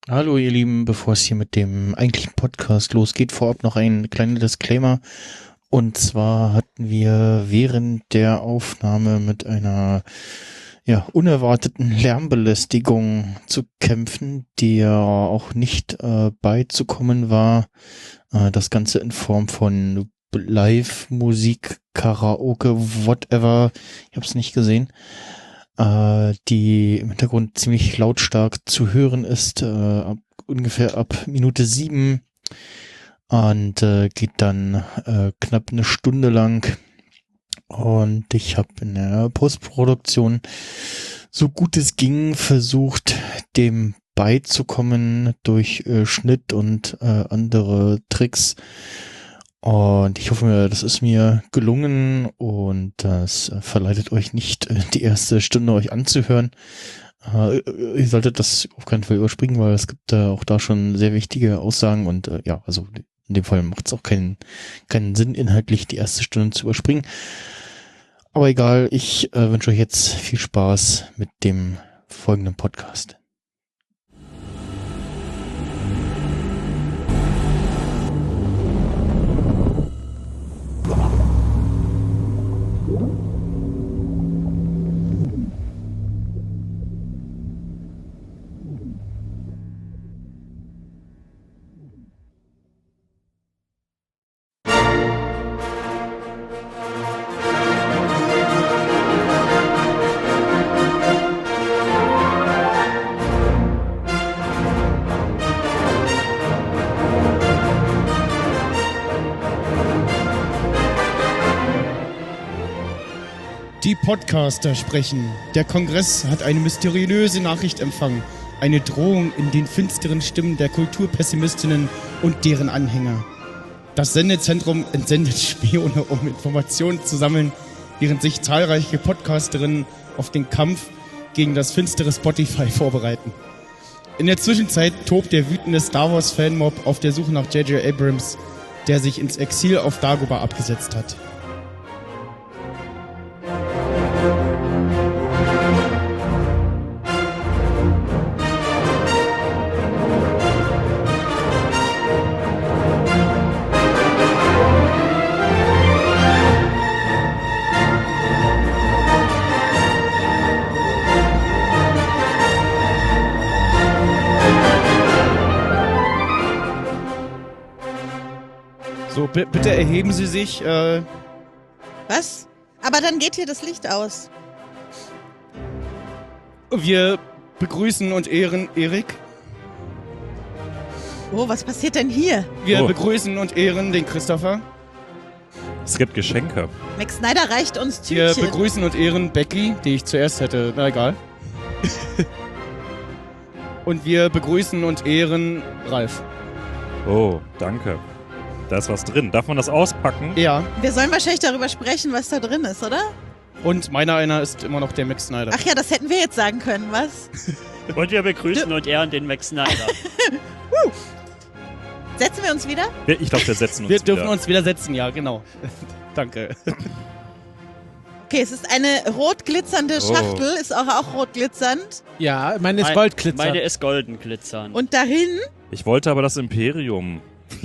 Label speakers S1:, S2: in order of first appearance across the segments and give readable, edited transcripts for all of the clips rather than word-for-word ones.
S1: Hallo ihr Lieben, bevor es hier mit dem eigentlichen Podcast losgeht, vorab noch ein kleiner Disclaimer. Und zwar hatten wir während der Aufnahme mit einer unerwarteten Lärmbelästigung zu kämpfen, der auch nicht beizukommen war. Das Ganze in Form von Live-Musik, Karaoke, whatever. Ich habe es nicht gesehen. Die im Hintergrund ziemlich lautstark zu hören ist, ungefähr ab Minute 7 und geht dann knapp eine Stunde lang. Und ich habe in der Postproduktion so gut es ging versucht, dem beizukommen durch Schnitt und andere Tricks. Und ich hoffe, das ist mir gelungen und das verleitet euch nicht, die erste Stunde euch anzuhören. Ihr solltet das auf keinen Fall überspringen, weil es gibt auch da schon sehr wichtige Aussagen und also in dem Fall macht es auch keinen Sinn, inhaltlich die erste Stunde zu überspringen. Aber egal, ich wünsche euch jetzt viel Spaß mit dem folgenden Podcast.
S2: Die Podcaster sprechen. Der Kongress hat eine mysteriöse Nachricht empfangen. Eine Drohung in den finsteren Stimmen der Kulturpessimistinnen und deren Anhänger. Das Sendezentrum entsendet Spione, um Informationen zu sammeln, während sich zahlreiche Podcasterinnen auf den Kampf gegen das finstere Spotify vorbereiten. In der Zwischenzeit tobt der wütende Star Wars Fanmob auf der Suche nach J.J. Abrams, der sich ins Exil auf Dagobah abgesetzt hat. So, bitte erheben Sie sich.
S3: Was? Aber dann geht hier das Licht aus.
S2: Wir begrüßen und ehren Erik.
S3: Oh, was passiert denn hier?
S2: Wir begrüßen und ehren den Christopher.
S4: Es gibt Geschenke.
S3: Max Snyder reicht uns
S2: Wir
S3: Tütchen.
S2: begrüßen und ehren Becky, die ich zuerst hätte. Na egal. Und wir begrüßen und ehren Ralf.
S4: Oh, danke. Da ist was drin. Darf man das auspacken?
S2: Ja.
S3: Wir sollen wahrscheinlich darüber sprechen, was da drin ist, oder?
S2: Und meiner einer ist immer noch der Max Snyder.
S3: Ach ja, das hätten wir jetzt sagen können, was?
S5: Und wir begrüßen und ehren den Max Snyder.
S3: Setzen wir uns wieder?
S4: Ich glaube, wir setzen uns
S2: Wir dürfen
S4: wieder.
S2: uns wieder setzen, ja, genau. Danke.
S3: Okay, es ist eine rot glitzernde Schachtel, ist auch rot glitzernd.
S6: Ja, meine ist goldglitzernd.
S5: Meine ist golden glitzern.
S3: Und dahin,
S4: Ich wollte aber das Imperium.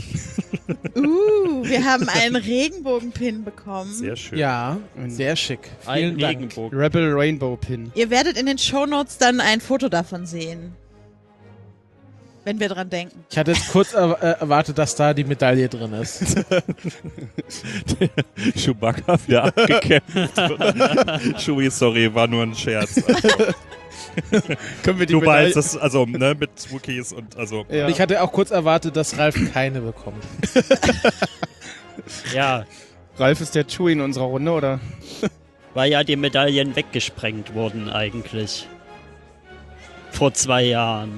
S3: wir haben einen Regenbogenpin bekommen.
S4: Sehr schön.
S6: Ja, sehr schick.
S5: ein
S6: Vielen Dank.
S5: Regenbogen.
S2: Rebel Rainbow Pin.
S3: Ihr werdet in den Shownotes dann ein Foto davon sehen. Wenn wir dran denken.
S6: Ich hatte jetzt kurz erwartet, dass da die Medaille drin ist.
S4: Chewbacca wieder abgekämpft. Chewie, sorry, war nur ein Scherz.
S2: Können wir die
S4: Du
S2: Medaille-
S4: weißt, das, also, ne, mit Wookiees und, also.
S2: Ja.
S6: Ich hatte auch kurz erwartet, dass Ralf keine bekommt.
S5: Ja,
S2: Ralf ist der Chewie in unserer Runde, oder?
S5: weil ja die Medaillen weggesprengt wurden eigentlich. Vor 2 Jahren.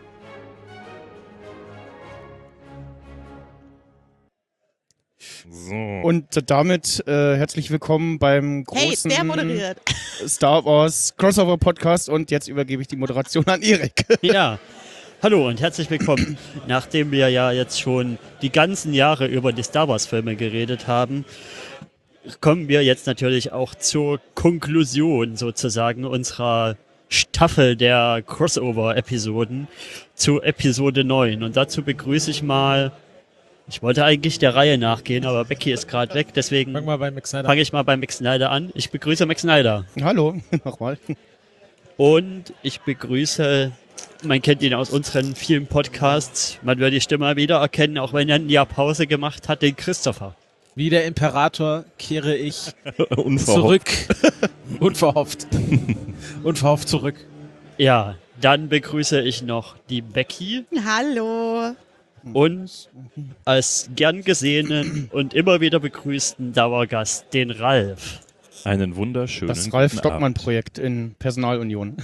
S4: So.
S2: Und damit herzlich willkommen beim
S3: Hey,
S2: großen
S3: wer moderiert?
S2: Star Wars Crossover Podcast und jetzt übergebe ich die Moderation an Erik.
S5: Ja, hallo und herzlich willkommen. Nachdem wir ja jetzt schon die ganzen Jahre über die Star Wars Filme geredet haben, kommen wir jetzt natürlich auch zur Konklusion sozusagen unserer Staffel der Crossover-Episoden zu Episode 9. Und dazu begrüße ich mal, ich wollte eigentlich der Reihe nachgehen, aber Becky ist gerade weg, deswegen
S6: Fang mal bei Max Snyder.
S5: fange ich mal bei Max Snyder an. Ich begrüße Max Snyder.
S2: Hallo, nochmal.
S5: Und ich begrüße, man kennt ihn aus unseren vielen Podcasts, man wird die Stimme wieder erkennen, auch wenn er ein Jahr Pause gemacht hat, den Christopher.
S6: Wie der Imperator kehre ich
S4: Unverhofft.
S6: zurück. Unverhofft. Unverhofft zurück.
S5: Ja, dann begrüße ich noch die Becky
S3: Hallo.
S5: und als gern gesehenen und immer wieder begrüßten Dauergast, den Ralf.
S4: Einen wunderschönen
S2: Das Ralf
S4: guten
S2: Stockmann-Projekt in Personalunion.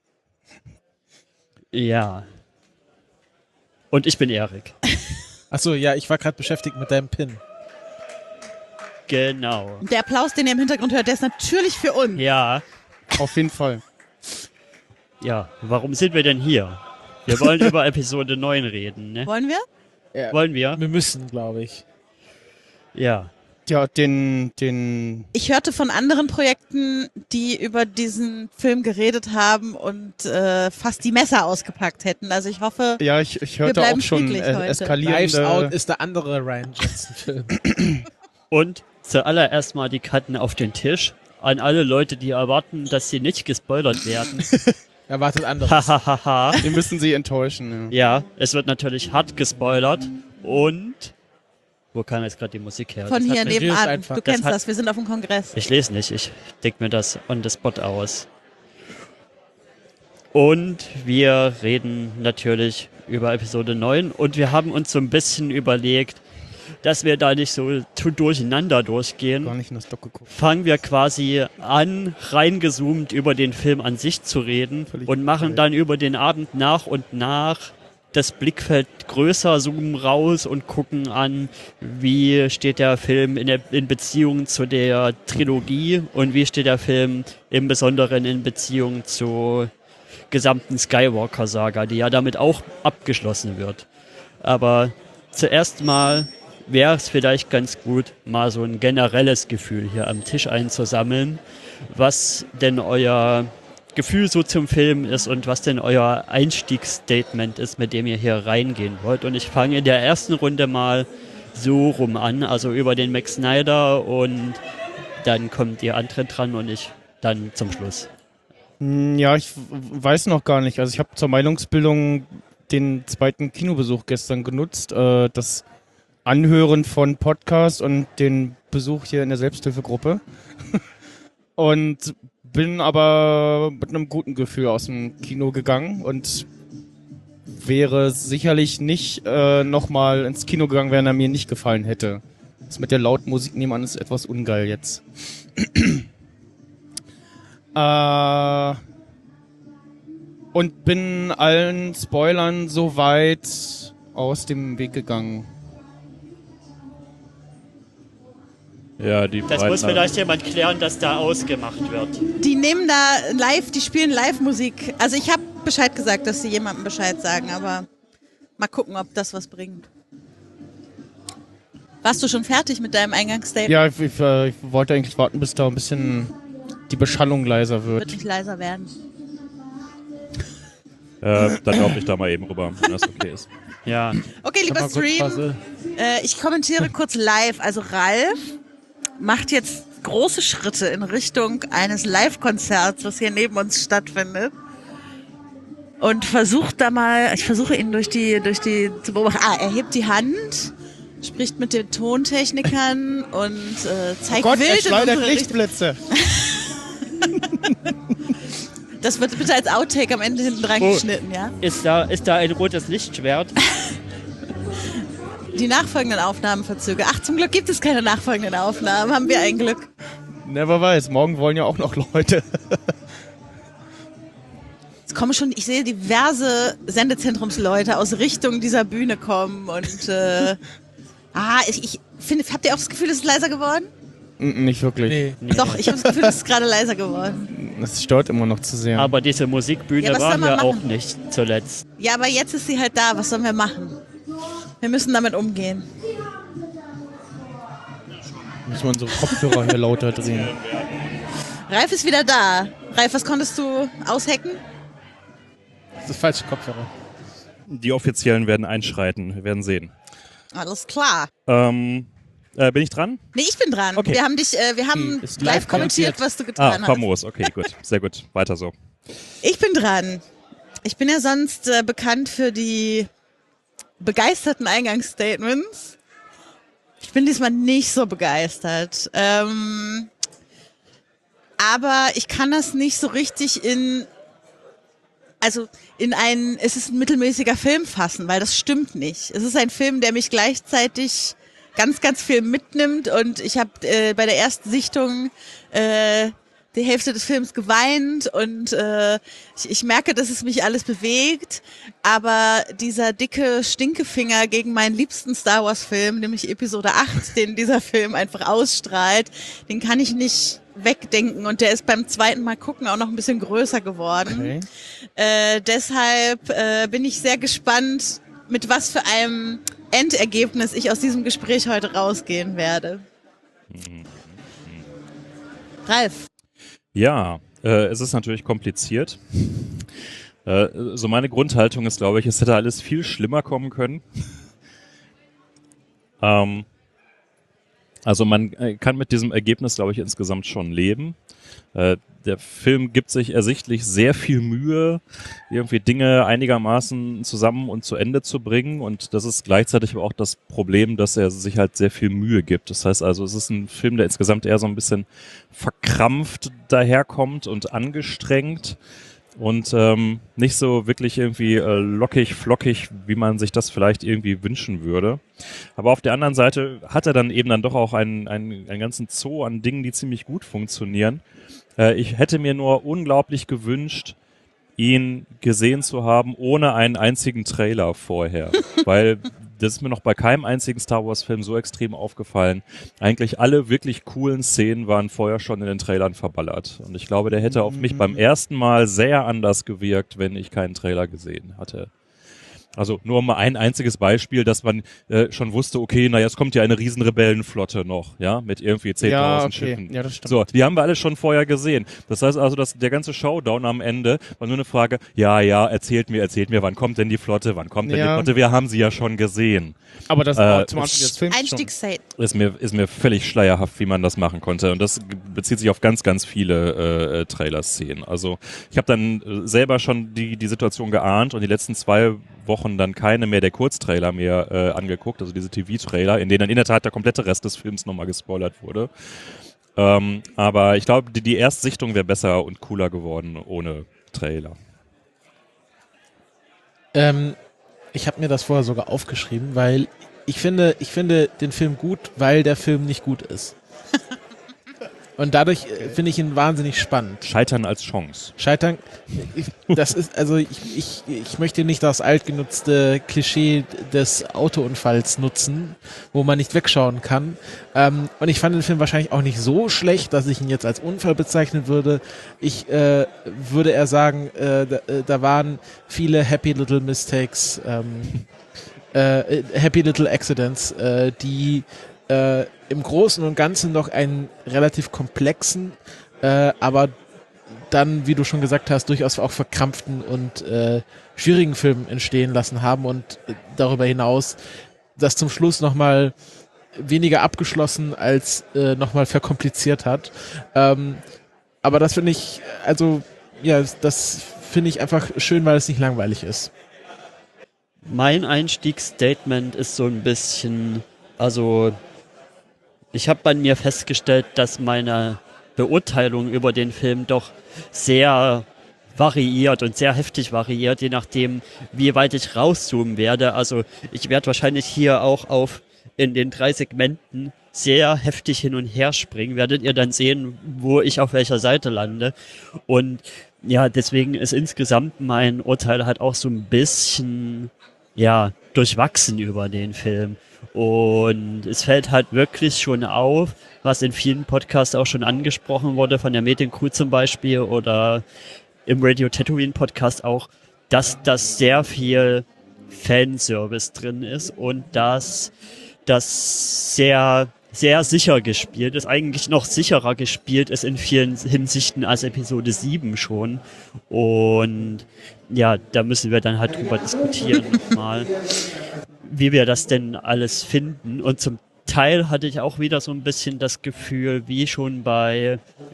S5: Ja. Und ich bin Erik.
S6: Achso, ja, ich war gerade beschäftigt mit deinem Pin.
S5: Genau.
S3: Der Applaus, den ihr im Hintergrund hört, der ist natürlich für uns.
S5: Ja,
S2: Auf jeden Fall.
S5: ja. Warum sind wir denn hier? Wir wollen über Episode 9 reden, ne?
S3: Wollen wir?
S6: Ja,
S5: Wollen wir?
S6: wir müssen, glaube ich.
S5: Ja.
S2: Ja, den
S3: Ich hörte von anderen Projekten, die über diesen Film geredet haben und fast die Messer ausgepackt hätten. Also ich hoffe,
S2: ja, ich hörte auch
S3: bleiben
S2: schon
S3: friedlich heute.
S6: Lives Out
S2: eskalierende...
S6: ist der andere Ryan Johnson-Film.
S5: Und zuallererst mal die Karten auf den Tisch. An alle Leute, die erwarten, dass sie nicht gespoilert werden.
S6: Erwartet anderes.
S5: Hahaha.
S2: Wir müssen sie enttäuschen. Ja.
S5: Ja, es wird natürlich hart gespoilert. Und wo kam jetzt gerade die Musik her?
S3: von
S5: Das hat
S3: hier
S5: mich-
S6: redet
S3: nebenan.
S6: einfach.
S3: Du
S5: Das
S3: kennst
S5: hat-
S3: das, wir sind auf dem Kongress.
S5: Ich lese nicht, ich denke mir das on the spot aus. Und wir reden natürlich über Episode 9 und wir haben uns so ein bisschen überlegt, dass wir da nicht so zu durcheinander durchgehen.
S2: Gar nicht in das Doc geguckt.
S5: Fangen wir quasi an, reingezoomt über den Film an sich zu reden
S2: Völlig
S5: und machen
S2: korrekt.
S5: dann über den Abend nach und nach das Blickfeld größer, zoomen raus und gucken an, wie steht der Film in Beziehung zu der Trilogie und wie steht der Film im Besonderen in Beziehung zur gesamten Skywalker-Saga, die ja damit auch abgeschlossen wird. Aber zuerst mal wäre es vielleicht ganz gut, mal so ein generelles Gefühl hier am Tisch einzusammeln, was denn euer Gefühl so zum Film ist und was denn euer Einstiegsstatement ist, mit dem ihr hier reingehen wollt. Und ich fange in der ersten Runde mal so rum an, also über den Max Snyder und dann kommt ihr andere dran und ich dann zum Schluss.
S2: Ja, ich weiß noch gar nicht. Also ich habe zur Meinungsbildung den zweiten Kinobesuch gestern genutzt. Das Anhören von Podcast und den Besuch hier in der Selbsthilfegruppe. Und bin aber mit einem guten Gefühl aus dem Kino gegangen und wäre sicherlich nicht nochmal ins Kino gegangen, wenn er mir nicht gefallen hätte. Das mit der lauten Musik nebenan ist etwas ungeil jetzt. Und bin allen Spoilern soweit aus dem Weg gegangen.
S4: Ja, die
S5: Das
S4: breiten-
S5: muss vielleicht jemand klären, dass da ausgemacht wird.
S3: Die nehmen da live, die spielen Live-Musik. Also ich habe Bescheid gesagt, dass sie jemandem Bescheid sagen, aber mal gucken, ob das was bringt. Warst du schon fertig mit deinem Eingangsstatement?
S2: Ja, ich wollte eigentlich warten, bis da ein bisschen die Beschallung leiser
S3: Wird
S2: wird.
S3: nicht leiser werden.
S4: Dann laufe ich da mal eben rüber, wenn das okay ist.
S5: Ja,
S3: Okay,
S6: Kann
S3: lieber
S6: man kurz
S3: Stream,
S6: Pause?
S3: ich kommentiere kurz live. Also Ralf macht jetzt große Schritte in Richtung eines Live-Konzerts, was hier neben uns stattfindet. Und versucht da mal, ich versuche ihn durch die zu beobachten. Er hebt die Hand, spricht mit den Tontechnikern und zeigt
S2: Gott, er
S3: wild in
S2: schleudert
S3: unsere Richtung.
S2: Lichtblitze.
S3: Das wird bitte als Outtake am Ende hinten reingeschnitten, ja?
S5: ist da ein rotes Lichtschwert?
S3: Die nachfolgenden Aufnahmen verzögern. Ach, zum Glück gibt es keine nachfolgenden Aufnahmen. Haben wir ein Glück.
S2: Never weiß, morgen wollen ja auch noch Leute.
S3: Es kommen schon, ich sehe diverse Sendezentrumsleute aus Richtung dieser Bühne kommen und ich finde, habt ihr auch das Gefühl, es ist leiser geworden?
S2: Nicht wirklich.
S6: Nee.
S3: Doch, ich habe das Gefühl, es ist gerade leiser geworden.
S2: Das stört immer noch zu sehr.
S5: Aber diese Musikbühne
S3: Ja, was
S5: war
S3: soll man
S5: ja auch
S3: machen?
S5: nicht zuletzt.
S3: Ja, aber jetzt ist sie halt da. Was sollen wir machen? Wir müssen damit umgehen.
S2: Müssen wir unsere Kopfhörer hier lauter drehen.
S3: Ralf ist wieder da. Ralf, was konntest du aushacken?
S6: Das ist falsche Kopfhörer.
S4: Die Offiziellen werden einschreiten. Wir werden sehen.
S3: Alles klar.
S4: Bin ich dran?
S3: Nee, ich bin dran.
S4: Okay.
S3: Wir haben
S6: Ist
S3: live
S6: live
S3: kommentiert,
S6: kommentiert.
S3: was du getan hast.
S4: Famos. Okay, gut. Sehr gut. Weiter so.
S3: Ich bin dran. Ich bin ja sonst bekannt für die begeisterten Eingangsstatements. Ich bin diesmal nicht so begeistert. Aber ich kann das nicht so richtig es ist ein mittelmäßiger Film fassen, weil das stimmt nicht. Es ist ein Film, der mich gleichzeitig ganz, ganz viel mitnimmt und ich habe bei der ersten Sichtung die Hälfte des Films geweint und ich merke, dass es mich alles bewegt, aber dieser dicke Stinkefinger gegen meinen liebsten Star Wars Film, nämlich Episode 8, den dieser Film einfach ausstrahlt, den kann ich nicht wegdenken und der ist beim zweiten Mal gucken auch noch ein bisschen größer geworden.
S6: Okay.
S3: Deshalb bin ich sehr gespannt, mit was für einem Endergebnis ich aus diesem Gespräch heute rausgehen werde. Ralf.
S4: Ja, es ist natürlich kompliziert. So meine Grundhaltung ist, glaube ich, es hätte alles viel schlimmer kommen können. Also man kann mit diesem Ergebnis, glaube ich, insgesamt schon leben. Der Film gibt sich ersichtlich sehr viel Mühe, irgendwie Dinge einigermaßen zusammen und zu Ende zu bringen. Und das ist gleichzeitig aber auch das Problem, dass er sich halt sehr viel Mühe gibt. Das heißt also, es ist ein Film, der insgesamt eher so ein bisschen verkrampft daherkommt und angestrengt. Und nicht so wirklich irgendwie lockig, flockig, wie man sich das vielleicht irgendwie wünschen würde. Aber auf der anderen Seite hat er dann eben dann doch auch einen ganzen Zoo an Dingen, die ziemlich gut funktionieren. Ich hätte mir nur unglaublich gewünscht, ihn gesehen zu haben, ohne einen einzigen Trailer vorher. Weil das ist mir noch bei keinem einzigen Star Wars Film so extrem aufgefallen. Eigentlich alle wirklich coolen Szenen waren vorher schon in den Trailern verballert. Und ich glaube, der hätte auf mich beim ersten Mal sehr anders gewirkt, wenn ich keinen Trailer gesehen hatte. Also nur mal ein einziges Beispiel, dass man schon wusste, okay, na jetzt kommt ja eine riesen Rebellenflotte noch, ja, mit irgendwie 10.000
S6: Ja, okay.
S4: Schiffen.
S6: Ja, das stimmt.
S4: So, die haben wir alle schon vorher gesehen. Das heißt also, dass der ganze Showdown am Ende war nur eine Frage, ja, erzählt mir, wann kommt denn die Flotte, wir haben sie ja schon gesehen.
S6: Aber das war zum Anfang des Films schon.
S3: Einstiegsstatement.
S4: Ist mir völlig schleierhaft, wie man das machen konnte. Und das bezieht sich auf ganz, ganz viele Trailer-Szenen. Also ich habe dann selber schon die Situation geahnt und die letzten 2 Wochen dann keine mehr der Kurztrailer mehr angeguckt, also diese TV-Trailer, in denen dann in der Tat der komplette Rest des Films nochmal gespoilert wurde. Aber ich glaube, die Erstsichtung wäre besser und cooler geworden ohne Trailer.
S6: Ich habe mir das vorher sogar aufgeschrieben, weil ich finde den Film gut, weil der Film nicht gut ist. Und dadurch finde ich ihn wahnsinnig spannend.
S4: Scheitern als Chance.
S6: Scheitern, das ist, also ich möchte nicht das altgenutzte Klischee des Autounfalls nutzen, wo man nicht wegschauen kann. Und ich fand den Film wahrscheinlich auch nicht so schlecht, dass ich ihn jetzt als Unfall bezeichnen würde. Ich würde eher sagen, da waren viele Happy Little Mistakes, Happy Little Accidents, die im Großen und Ganzen noch einen relativ komplexen, aber dann, wie du schon gesagt hast, durchaus auch verkrampften und schwierigen Film entstehen lassen haben und darüber hinaus das zum Schluss nochmal weniger abgeschlossen als nochmal verkompliziert hat. Aber das finde ich, also ja, das finde ich einfach schön, weil es nicht langweilig ist.
S5: Mein Einstiegsstatement ist so ein bisschen, also ich habe bei mir festgestellt, dass meine Beurteilung über den Film doch sehr variiert und sehr heftig variiert, je nachdem, wie weit ich rauszoomen werde. Also ich werde wahrscheinlich hier auch in den 3 Segmenten sehr heftig hin und her springen. Werdet ihr dann sehen, wo ich auf welcher Seite lande. Und ja, deswegen ist insgesamt mein Urteil halt auch so ein bisschen, ja, durchwachsen über den Film. Und es fällt halt wirklich schon auf, was in vielen Podcasts auch schon angesprochen wurde, von der Mediencrew zum Beispiel oder im Radio Tatooine Podcast auch, dass das sehr viel Fanservice drin ist und dass das sehr sehr sicher gespielt ist, eigentlich noch sicherer gespielt ist in vielen Hinsichten als Episode 7 schon. Und ja, da müssen wir dann halt drüber diskutieren nochmal, wie wir das denn alles finden. Und zum Teil hatte ich auch wieder so ein bisschen das Gefühl, wie schon bei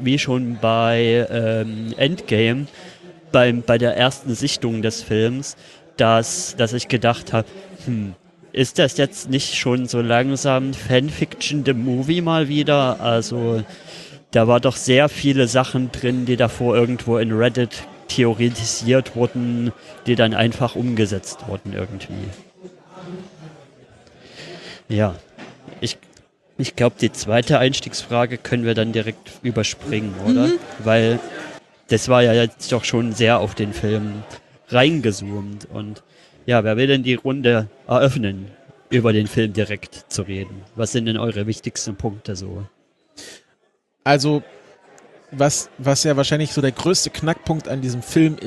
S5: Endgame, bei der ersten Sichtung des Films, dass ich gedacht habe, ist das jetzt nicht schon so langsam Fanfiction the Movie mal wieder? Also da war doch sehr viele Sachen drin, die davor irgendwo in Reddit theoretisiert wurden, die dann einfach umgesetzt wurden irgendwie. Ja, ich glaube, die zweite Einstiegsfrage können wir dann direkt überspringen, oder? Weil das war ja jetzt doch schon sehr auf den Film reingezoomt. Und ja, wer will denn die Runde eröffnen, über den Film direkt zu reden? Was sind denn eure wichtigsten Punkte so?
S6: Also, was ja wahrscheinlich so der größte Knackpunkt an diesem Film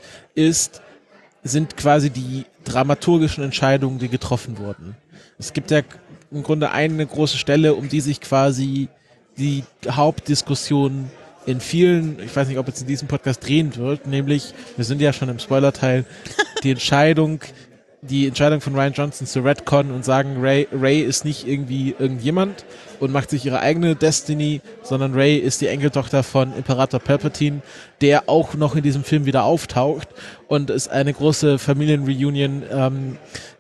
S6: sind quasi die dramaturgischen Entscheidungen, die getroffen wurden. Es gibt ja im Grunde eine große Stelle, um die sich quasi die Hauptdiskussion in vielen, ich weiß nicht, ob jetzt in diesem Podcast drehen wird, nämlich, wir sind ja schon im Spoiler-Teil, die Entscheidung von Rian Johnson zu retconnen und sagen, Rey ist nicht irgendwie irgendjemand und macht sich ihre eigene Destiny, sondern Rey ist die Enkeltochter von Imperator Palpatine, der auch noch in diesem Film wieder auftaucht und es eine große Familienreunion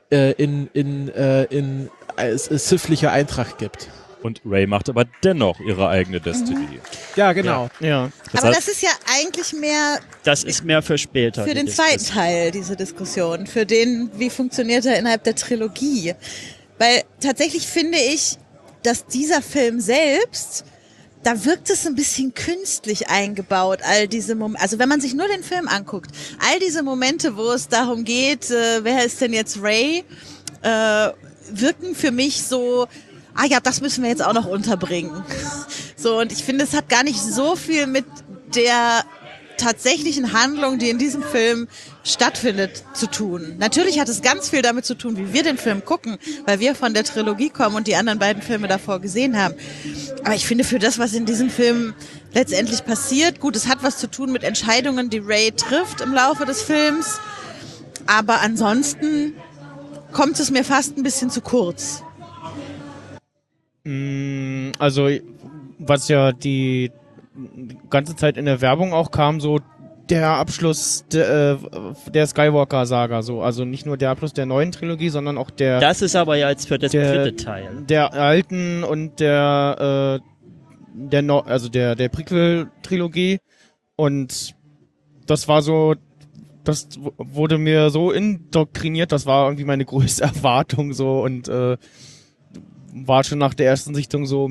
S6: in sithlicher Eintracht gibt.
S4: Und Rey macht aber dennoch ihre eigene Destiny.
S6: Ja, genau.
S2: Ja.
S3: Aber das ist ja eigentlich mehr
S5: Das ist mehr für später.
S3: für
S5: die
S3: den
S5: Diskussion.
S3: zweiten Teil, diese Diskussion. Für den, wie funktioniert er innerhalb der Trilogie. Weil tatsächlich finde ich, dass dieser Film selbst, da wirkt es ein bisschen künstlich eingebaut, all diese Momente. Also wenn man sich nur den Film anguckt, all diese Momente, wo es darum geht, wer ist denn jetzt Rey, wirken für mich so, ja, das müssen wir jetzt auch noch unterbringen. So, und ich finde, es hat gar nicht so viel mit der tatsächlichen Handlung, die in diesem Film stattfindet, zu tun. Natürlich hat es ganz viel damit zu tun, wie wir den Film gucken, weil wir von der Trilogie kommen und die anderen beiden Filme davor gesehen haben. Aber ich finde, für das, was in diesem Film letztendlich passiert, gut, es hat was zu tun mit Entscheidungen, die Rey trifft im Laufe des Films, aber ansonsten kommt es mir fast ein bisschen zu kurz.
S2: Also, was ja die ganze Zeit in der Werbung auch kam, so der Abschluss der Skywalker-Saga, so. Also nicht nur der Abschluss der neuen Trilogie, sondern auch der
S5: Das ist aber ja jetzt für das
S2: Der-
S5: dritte Teil.
S2: der alten und der Prequel-Trilogie. Und das war so, das wurde mir so indoktriniert, das war irgendwie meine größte Erwartung so und war schon nach der ersten Sichtung so,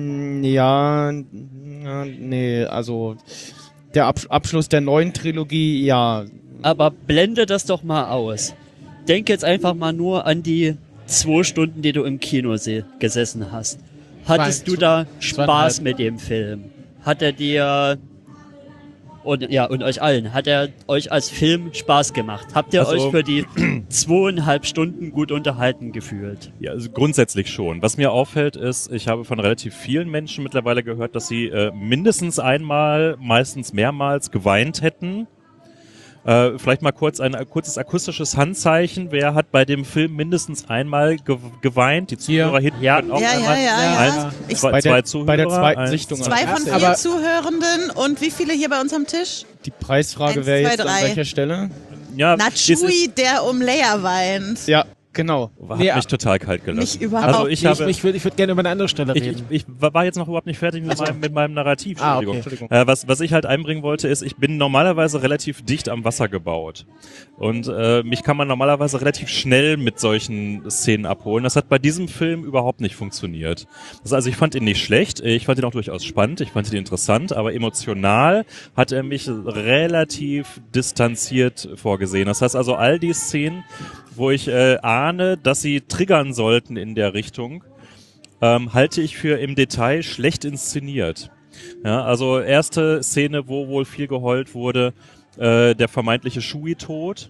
S2: nee, also der Abschluss der neuen Trilogie, ja.
S5: Aber blende das doch mal aus. Denk jetzt einfach mal nur an die 2 Stunden, die du im Kino gesessen hast. Hattest du da Spaß mit dem Film? Hat er dir und euch allen, hat er euch als Film Spaß gemacht? Habt ihr
S4: Also-
S5: euch für die 2,5 Stunden gut unterhalten gefühlt?
S4: Ja, also grundsätzlich schon. Was mir auffällt ist, ich habe von relativ vielen Menschen mittlerweile gehört, dass sie mindestens einmal, meistens mehrmals geweint hätten. Vielleicht mal kurz ein kurzes akustisches Handzeichen. Wer hat bei dem Film mindestens einmal geweint? Die Zuhörer hinten
S5: Ja.
S4: können auch
S3: Ja,
S4: einmal.
S3: ja.
S4: Eins,
S3: Ich-
S4: zwei,
S2: Bei
S4: zwei
S2: der
S4: Zuhörer.
S2: zweiten
S4: eins,
S2: Sichtung.
S3: 2 von 4
S6: Aber-
S3: Zuhörenden und wie viele hier bei uns am Tisch?
S2: Die Preisfrage
S3: 1,
S2: wäre
S3: 2,
S2: jetzt an
S3: 3.
S2: welcher Stelle?
S4: Ja,
S3: Na,
S4: es ist-
S3: Chewie, der um Leia weint.
S2: Ja, genau.
S4: hat
S6: Nee,
S4: mich total kalt gelassen.
S3: Mich überhaupt
S4: Also ich habe...
S6: ich würde gerne über eine andere Stelle
S4: Ich
S6: reden.
S4: war jetzt noch überhaupt nicht fertig mit meinem Narrativ.
S6: Ah,
S4: Entschuldigung.
S6: okay.
S4: Was ich halt einbringen wollte, ist, ich bin normalerweise relativ dicht am Wasser gebaut. Und mich kann man normalerweise relativ schnell mit solchen Szenen abholen. Das hat bei diesem Film überhaupt nicht funktioniert. Also ich fand ihn nicht schlecht, ich fand ihn auch durchaus spannend, ich fand ihn interessant, aber emotional hat er mich relativ distanziert vorgesehen. Das heißt also, all die Szenen, wo ich ahne, dass sie triggern sollten in der Richtung, halte ich für im Detail schlecht inszeniert. Ja, also erste Szene, wo wohl viel geheult wurde, der vermeintliche Chewie-Tod.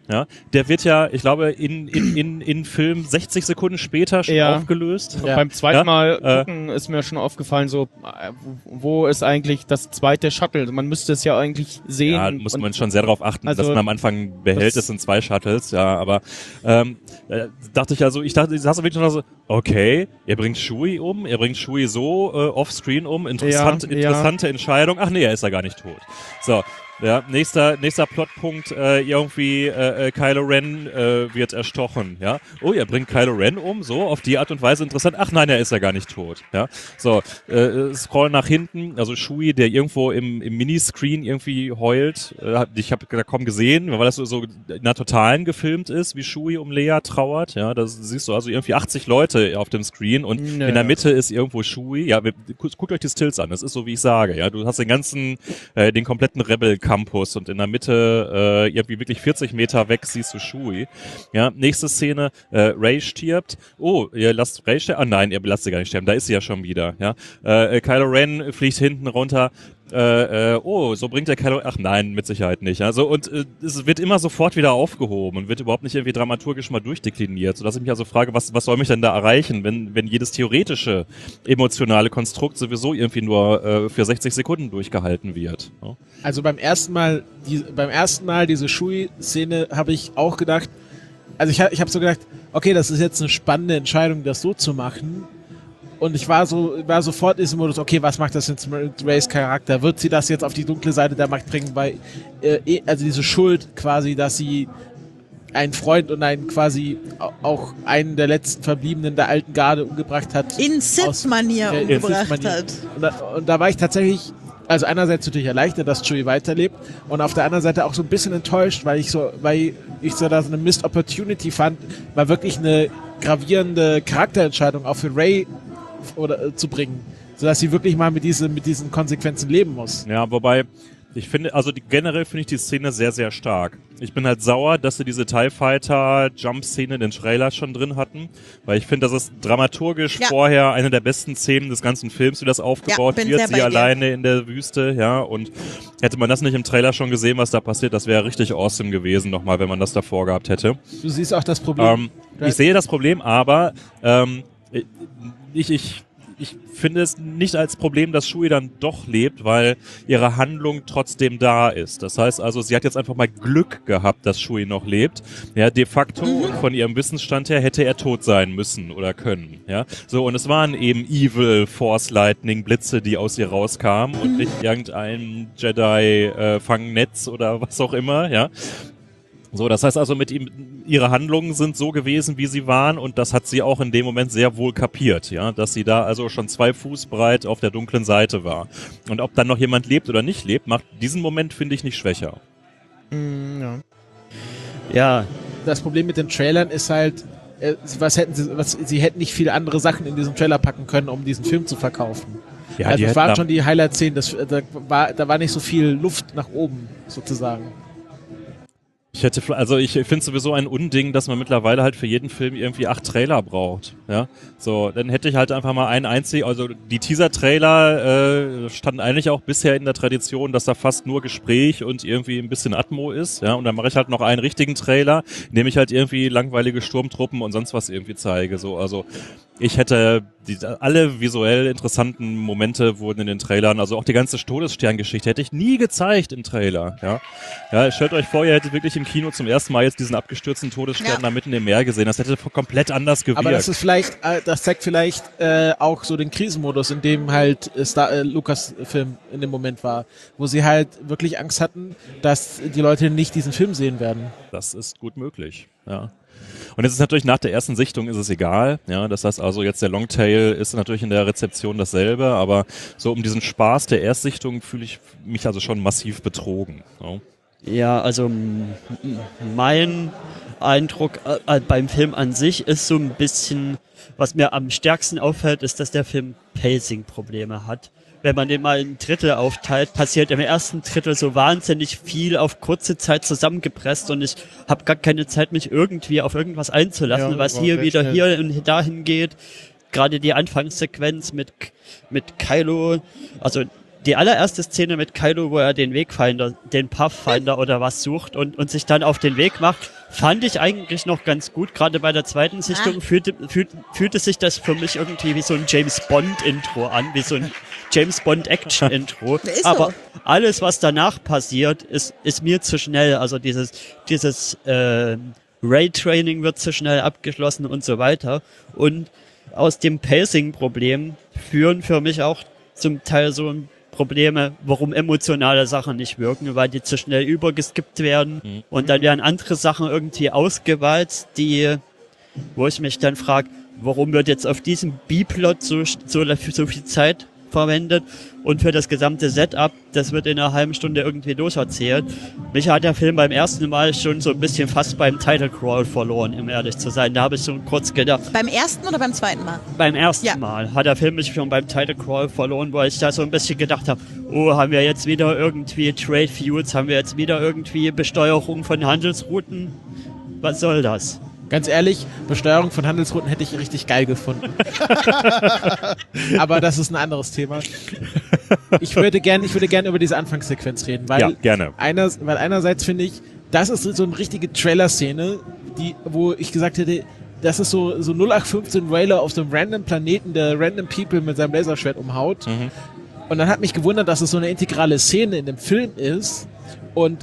S4: ja, der wird ja, ich glaube, in Film 60 Sekunden später schon aufgelöst.
S2: Ja. Beim zweiten Mal gucken ist mir schon aufgefallen, so, wo ist eigentlich das zweite Shuttle? Man müsste es ja eigentlich sehen.
S4: Ja, muss man schon sehr darauf achten, dass man am Anfang behält, es sind 2 Shuttles, ja, aber dachte ich also, ich dachte wirklich noch so, okay, er bringt Chewie um, er bringt Chewie so offscreen um, interessante Entscheidung, ach nee, er ist ja gar nicht tot. So, ja, nächster Plotpunkt, Kylo Ren wird erstochen, ja. Oh, er bringt Kylo Ren um, so, auf die Art und Weise interessant. Ach nein, er ist ja gar nicht tot, ja. So, scroll nach hinten, also Chewie, der irgendwo im Miniscreen irgendwie heult, ich habe da kaum gesehen, weil das so in einer Totalen gefilmt ist, wie Chewie um Leia trauert, ja. Da siehst du also irgendwie 80 Leute auf dem Screen und in der Mitte ist irgendwo Chewie, ja, guckt euch die Stills an, das ist so, wie ich sage, ja. Du hast den kompletten Rebel Campus und in der Mitte irgendwie wirklich 40 Meter weg siehst du Chewie. Ja, nächste Szene, Rey stirbt. Oh, ihr lasst Rey sterben? Ah nein, ihr lasst sie gar nicht sterben, da ist sie ja schon wieder. Ja, Kylo Ren fliegt hinten runter. So bringt der Kylo... Ach nein, mit Sicherheit nicht. Also, und es wird immer sofort wieder aufgehoben und wird überhaupt nicht irgendwie dramaturgisch mal durchdekliniert, sodass ich mich also frage, was soll mich denn da erreichen, wenn jedes theoretische emotionale Konstrukt sowieso irgendwie nur für 60 Sekunden durchgehalten wird. Ja?
S6: Also beim ersten Mal diese Chewie-Szene habe ich auch gedacht, also ich habe so gedacht, okay, das ist jetzt eine spannende Entscheidung, das so zu machen. Und ich war sofort in diesem Modus, okay, was macht das jetzt mit Reys Charakter? Wird sie das jetzt auf die dunkle Seite der Macht bringen? Weil, also diese Schuld quasi, dass sie einen Freund und einen quasi auch einen der letzten Verbliebenen der alten Garde umgebracht hat.
S3: In Sith-Manier umgebracht hat.
S6: Und da war ich tatsächlich, also einerseits natürlich erleichtert, dass Chewie weiterlebt und auf der anderen Seite auch so ein bisschen enttäuscht, weil ich so da so eine Missed Opportunity fand, war wirklich eine gravierende Charakterentscheidung auch für Rey zu bringen, sodass sie wirklich mal mit diesen Konsequenzen leben muss.
S4: Ja, wobei ich finde, also generell finde ich die Szene sehr, sehr stark. Ich bin halt sauer, dass sie diese TIE Fighter Jump-Szene in den Trailer schon drin hatten, weil ich finde, das ist dramaturgisch vorher eine der besten Szenen des ganzen Films, wie das aufgebaut wird, sie alleine in der Wüste, ja, und hätte man das nicht im Trailer schon gesehen, was da passiert, das wäre richtig awesome gewesen nochmal, wenn man das davor gehabt hätte.
S6: Du siehst auch das Problem.
S4: Ich sehe das Problem, aber ich finde es nicht als Problem, dass Chewie dann doch lebt, weil ihre Handlung trotzdem da ist. Das heißt also, sie hat jetzt einfach mal Glück gehabt, dass Chewie noch lebt. Ja, de facto und von ihrem Wissensstand her hätte er tot sein müssen oder können. Ja, so, und es waren eben Evil Force Lightning Blitze, die aus ihr rauskamen und nicht irgendein Jedi Fangnetz oder was auch immer, ja. So, das heißt also, ihre Handlungen sind so gewesen, wie sie waren, und das hat sie auch in dem Moment sehr wohl kapiert, ja, dass sie da also schon 2 Fuß breit auf der dunklen Seite war. Und ob dann noch jemand lebt oder nicht lebt, macht diesen Moment, finde ich, nicht schwächer.
S5: Ja.
S6: Das Problem mit den Trailern ist halt, sie hätten nicht viele andere Sachen in diesen Trailer packen können, um diesen Film zu verkaufen. Ja, also das waren schon die Highlight-Szenen, da war nicht so viel Luft nach oben, sozusagen.
S4: Ich finde sowieso ein Unding, dass man mittlerweile halt für jeden Film irgendwie 8 Trailer braucht. Ja, so, dann hätte ich halt einfach mal also die Teaser-Trailer standen eigentlich auch bisher in der Tradition, dass da fast nur Gespräch und irgendwie ein bisschen Atmo ist. Ja, und dann mache ich halt noch einen richtigen Trailer, in dem ich halt irgendwie langweilige Sturmtruppen und sonst was irgendwie zeige. So, also ich hätte alle visuell interessanten Momente wurden in den Trailern, also auch die ganze Todesstern-Geschichte hätte ich nie gezeigt im Trailer. Ja, stellt euch vor, ihr hättet wirklich im Kino zum ersten Mal jetzt diesen abgestürzten Todesstern da mitten im Meer gesehen. Das hätte komplett anders gewirkt.
S6: Aber das zeigt vielleicht auch so den Krisenmodus, in dem halt Lucasfilm in dem Moment war, wo sie halt wirklich Angst hatten, dass die Leute nicht diesen Film sehen werden.
S4: Das ist gut möglich, ja. Und jetzt ist natürlich nach der ersten Sichtung ist es egal, ja, das heißt also jetzt der Longtail ist natürlich in der Rezeption dasselbe, aber so um diesen Spaß der Erstsichtung fühle ich mich also schon massiv betrogen. So.
S5: Ja, also mein Eindruck beim Film an sich ist so ein bisschen, was mir am stärksten auffällt, ist, dass der Film Pacing-Probleme hat. Wenn man den mal in Drittel aufteilt, passiert im ersten Drittel so wahnsinnig viel auf kurze Zeit zusammengepresst und ich habe gar keine Zeit, mich irgendwie auf irgendwas einzulassen, was hier wieder schnell hier und dahin geht. Gerade die Anfangssequenz mit Kylo, also die allererste Szene mit Kylo, wo er den Wegfinder, den Pathfinder oder was sucht und sich dann auf den Weg macht, fand ich eigentlich noch ganz gut. Gerade bei der zweiten Sichtung fühlte sich das für mich irgendwie wie so ein James-Bond-Intro an, wie so ein James-Bond-Action-Intro. Aber alles, was danach passiert, ist mir zu schnell. Also dieses Raytraining wird zu schnell abgeschlossen und so weiter. Und aus dem Pacing-Problem führen für mich auch zum Teil so Probleme, warum emotionale Sachen nicht wirken, weil die zu schnell übergeskippt werden und dann werden andere Sachen irgendwie ausgewalzt, wo ich mich dann frage, warum wird jetzt auf diesem B-Plot so viel Zeit verwendet und für das gesamte Setup, das wird in einer halben Stunde irgendwie durcherzählt. Mich hat der Film beim ersten Mal schon so ein bisschen fast beim Title Crawl verloren, um ehrlich zu sein. Da habe ich so kurz gedacht.
S3: Beim ersten oder beim zweiten Mal?
S5: Beim ersten Mal hat der Film mich schon beim Title Crawl verloren, weil ich da so ein bisschen gedacht habe, oh, haben wir jetzt wieder irgendwie Trade Fuels, haben wir jetzt wieder irgendwie Besteuerung von Handelsrouten? Was soll das?
S6: Ganz ehrlich, Besteuerung von Handelsrouten hätte ich richtig geil gefunden. Aber das ist ein anderes Thema. Ich würde gern über diese Anfangssequenz reden, weil,
S4: ja, gerne.
S6: Weil einerseits finde ich, das ist so eine richtige Trailer-Szene, wo ich gesagt hätte, das ist so 0815 Railer auf so einem random Planeten, der random People mit seinem Laserschwert umhaut. Und dann hat mich gewundert, dass es so eine integrale Szene in dem Film ist. Und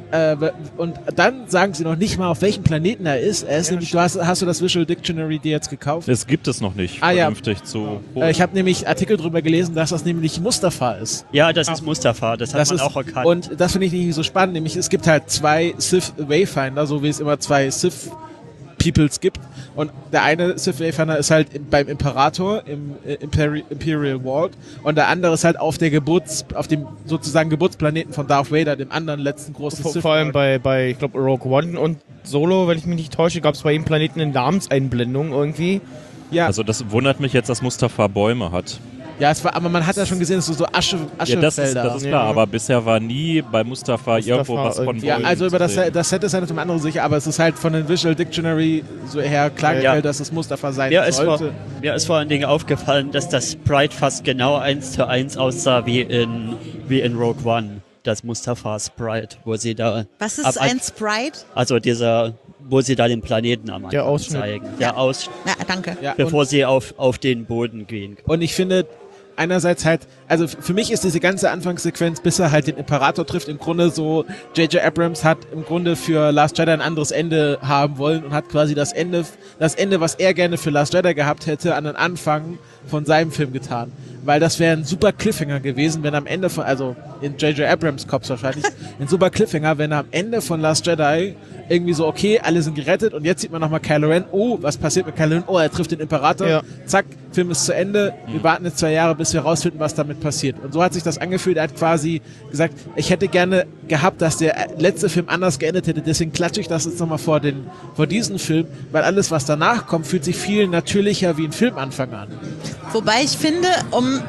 S6: dann sagen sie noch nicht mal, auf welchem Planeten er ist. Er ist nämlich, hast du das Visual Dictionary dir jetzt gekauft?
S4: Es gibt es noch nicht vernünftig zu holen.
S6: Ich habe nämlich Artikel drüber gelesen, dass das nämlich Mustafa ist.
S5: Ja, das ist Mustafa, das hat man auch erkannt.
S6: Und das finde ich nicht so spannend, nämlich es gibt halt 2 Sith Wayfinder, so wie es immer 2 Sith Peoples gibt. Und der eine Sith Wayfinder ist halt beim Imperator im Imperial Vault und der andere ist halt auf dem sozusagen Geburtsplaneten von Darth Vader, dem anderen letzten großen Sith.
S2: Vor allem bei ich glaube, Rogue One und Solo, wenn ich mich nicht täusche, gab es bei jedem Planeten eine Namenseinblendung irgendwie.
S6: Ja.
S4: Also das wundert mich jetzt, dass Mustafa Bäume hat.
S6: Ja, aber man hat ja schon gesehen, dass so Aschefelder.
S4: Ja, das ist klar, aber bisher war nie bei Mustafa irgendwo was von Bäumen.
S6: Ja, also über das Set ist ja nicht um andere sicher, aber es ist halt von den Visual Dictionary so her klargestellt, dass es Mustafa sein sollte.
S5: Mir ist vor allen Dingen aufgefallen, dass das Sprite fast genau 1:1 aussah wie in Rogue One. Das Mustafa Sprite, wo sie da...
S3: Was ist ein Sprite?
S5: Also wo sie da den Planeten am Anfang zeigen. Der Ausschnitt.
S3: Ja, danke.
S6: Ja,
S5: bevor sie auf den Boden gehen.
S6: Und ich finde... Einerseits halt, also für mich ist diese ganze Anfangssequenz, bis er halt den Imperator trifft, im Grunde so, J.J. Abrams hat im Grunde für Last Jedi ein anderes Ende haben wollen und hat quasi das Ende, was er gerne für Last Jedi gehabt hätte, an den Anfang von seinem Film getan. Weil das wäre ein super Cliffhanger gewesen, wenn am Ende von, also in J.J. Abrams Kopf wahrscheinlich, ein super Cliffhanger, wenn am Ende von Last Jedi irgendwie so, okay, alle sind gerettet und jetzt sieht man nochmal Kylo Ren, oh, was passiert mit Kylo Ren? Oh, er trifft den Imperator, zack, Film ist zu Ende, wir warten jetzt 2 Jahre, bis wir rausfinden, was damit passiert. Und so hat sich das angefühlt, er hat quasi gesagt, ich hätte gerne gehabt, dass der letzte Film anders geendet hätte, deswegen klatsche ich das jetzt nochmal vor diesen Film, weil alles, was danach kommt, fühlt sich viel natürlicher wie ein Filmanfang an.
S3: Wobei ich finde, um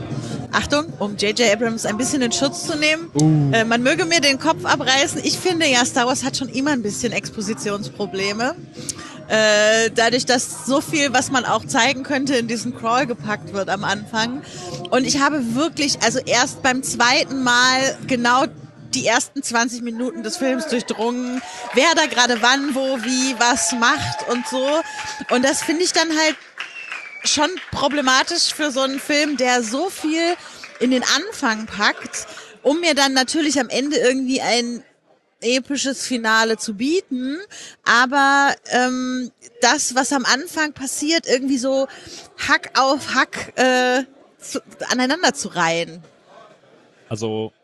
S3: J.J. Abrams ein bisschen in Schutz zu nehmen. Man möge mir den Kopf abreißen. Ich finde ja, Star Wars hat schon immer ein bisschen Expositionsprobleme. Dadurch, dass so viel, was man auch zeigen könnte, in diesen Crawl gepackt wird am Anfang. Und ich habe wirklich, also erst beim zweiten Mal genau die ersten 20 Minuten des Films durchdrungen, wer da gerade wann, wo, wie, was macht und so. Und das finde ich dann halt schon problematisch für so einen Film, der so viel in den Anfang packt, um mir dann natürlich am Ende irgendwie ein episches Finale zu bieten, aber das, was am Anfang passiert, irgendwie so Hack auf Hack aneinander zu reihen.
S4: Also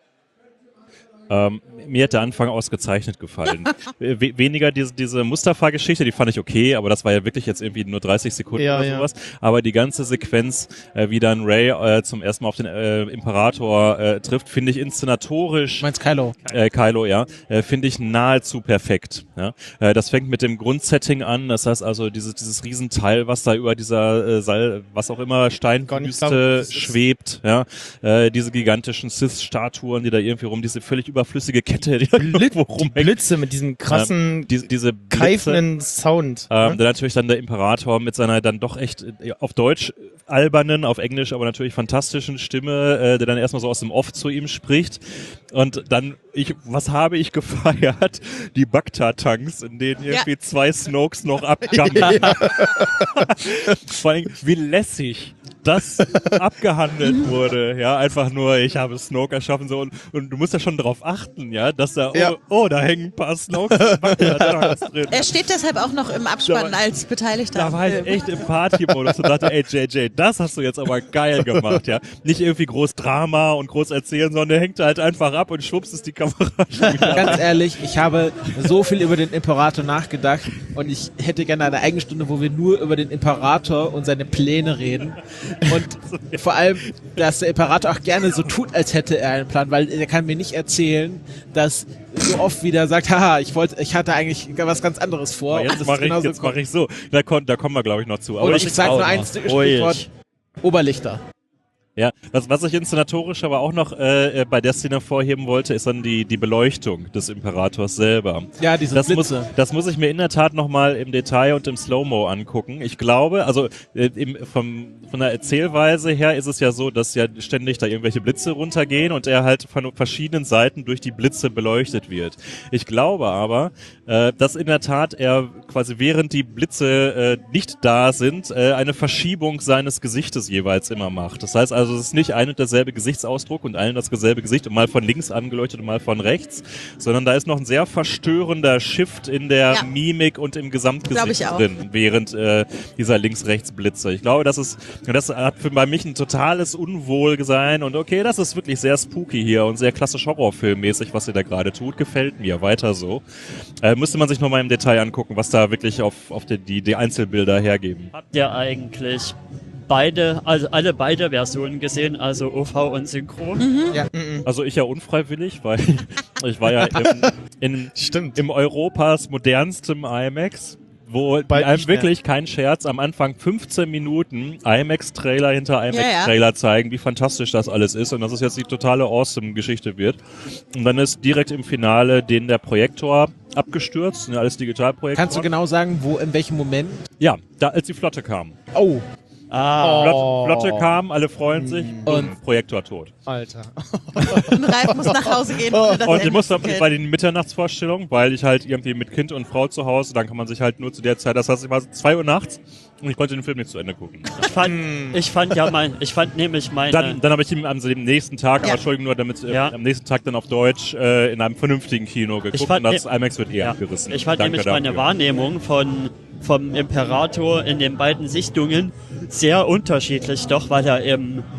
S4: mir hat der Anfang ausgezeichnet gefallen. Weniger diese Mustafa-Geschichte, die fand ich okay, aber das war ja wirklich jetzt irgendwie nur 30 Sekunden oder sowas. Aber die ganze Sequenz, wie dann Rey zum ersten Mal auf den Imperator trifft, finde ich inszenatorisch.
S6: Du meinst Kylo?
S4: Kylo, ja. Finde ich nahezu perfekt. Ja? Das fängt mit dem Grundsetting an, das heißt also dieses Riesenteil, was da über dieser was auch immer, Steinwüste schwebt. Ja? Diese gigantischen Sith-Statuen, die da irgendwie diese völlig überflüssige Kette, die
S2: Die
S4: irgendwo rumhängt.
S2: Blitze mit diesem krassen,
S4: Diese Blitze,
S2: keifenden Sound.
S4: dann natürlich dann der Imperator mit seiner dann doch echt auf Deutsch albernen, auf Englisch aber natürlich fantastischen Stimme, der dann erstmal so aus dem Off zu ihm spricht. Und dann, was habe ich gefeiert? Die Bagdad-Tanks, in denen irgendwie 2 Snokes noch abgammeln. Vor allem, wie lässig das abgehandelt wurde, ja, einfach nur, ich habe Snoke erschaffen, so, und du musst ja schon drauf achten, ja, dass da, da hängen ein paar Snokes drin.
S3: Er steht deshalb auch noch im Abspann als Beteiligter.
S4: Da war ich echt im Party-Modus und dachte, ey, JJ, das hast du jetzt aber geil gemacht, ja. Nicht irgendwie groß Drama und groß erzählen, sondern der hängt halt einfach ab und schwupps ist die Kamera schon wieder.
S6: Ganz ehrlich, ich habe so viel über den Imperator nachgedacht und ich hätte gerne eine eigene Stunde, wo wir nur über den Imperator und seine Pläne reden. Und vor allem, dass der Imperator auch gerne so tut, als hätte er einen Plan, weil er kann mir nicht erzählen, dass so oft wieder sagt, haha, ich hatte eigentlich was ganz anderes vor.
S4: Jetzt mache ich so. Da kommen wir, glaube ich, noch zu.
S6: Aber ich sage nur eins, Stichwort Oberlichter.
S4: Ja, was ich inszenatorisch aber auch noch bei der Szene vorheben wollte, ist dann die Beleuchtung des Imperators selber.
S6: Ja, diese Blitze.
S4: Das muss ich mir in der Tat nochmal im Detail und im Slow-Mo angucken. Ich glaube, also von der Erzählweise her ist es ja so, dass ja ständig da irgendwelche Blitze runtergehen und er halt von verschiedenen Seiten durch die Blitze beleuchtet wird. Ich glaube aber, dass in der Tat er quasi während die Blitze nicht da sind, eine Verschiebung seines Gesichtes jeweils immer macht. Das heißt also, es ist nicht ein und derselbe Gesichtsausdruck und ein und dasselbe Gesicht und mal von links angeleuchtet und mal von rechts, sondern da ist noch ein sehr verstörender Shift in der Mimik und im Gesamtgesicht drin, während dieser Links-Rechts-Blitze. Ich glaube, das hat bei mich ein totales Unwohlsein und okay, das ist wirklich sehr spooky hier und sehr klassisch Horrorfilmmäßig, was ihr da gerade tut. Gefällt mir, weiter so. Müsste man sich nochmal im Detail angucken, was da wirklich auf die Einzelbilder hergeben.
S5: Habt ihr eigentlich alle beide Versionen gesehen, also OV und Synchro?
S6: Ja.
S4: Also ich ja unfreiwillig, weil ich war ja im Europas modernstem IMAX, wo die einem wirklich, kein Scherz, am Anfang 15 Minuten IMAX-Trailer hinter IMAX-Trailer zeigen, wie fantastisch das alles ist und dass es jetzt die totale Awesome-Geschichte wird. Und dann ist direkt im Finale der Projektor abgestürzt, sind ja alles Digitalprojektoren.
S6: Kannst du genau sagen, in welchem Moment?
S4: Ja, als die Flotte kam.
S6: Oh.
S4: Flotte kam, alle freuen sich und Projektor tot.
S2: Alter.
S3: Und Ralf muss nach Hause gehen.
S4: Und ich musste bei den Mitternachtsvorstellungen, weil ich halt irgendwie mit Kind und Frau zu Hause, dann kann man sich halt nur zu der Zeit, das heißt, ich war 2 Uhr nachts und ich konnte den Film nicht zu Ende gucken.
S5: Ich fand nämlich meine...
S4: Dann habe ich ihn am nächsten Tag, aber Entschuldigung, nur damit am nächsten Tag dann auf Deutsch in einem vernünftigen Kino geguckt und das IMAX wird abgerissen.
S5: Ich fand nämlich meine Wahrnehmung vom Imperator in den beiden Sichtungen sehr unterschiedlich, doch, weil er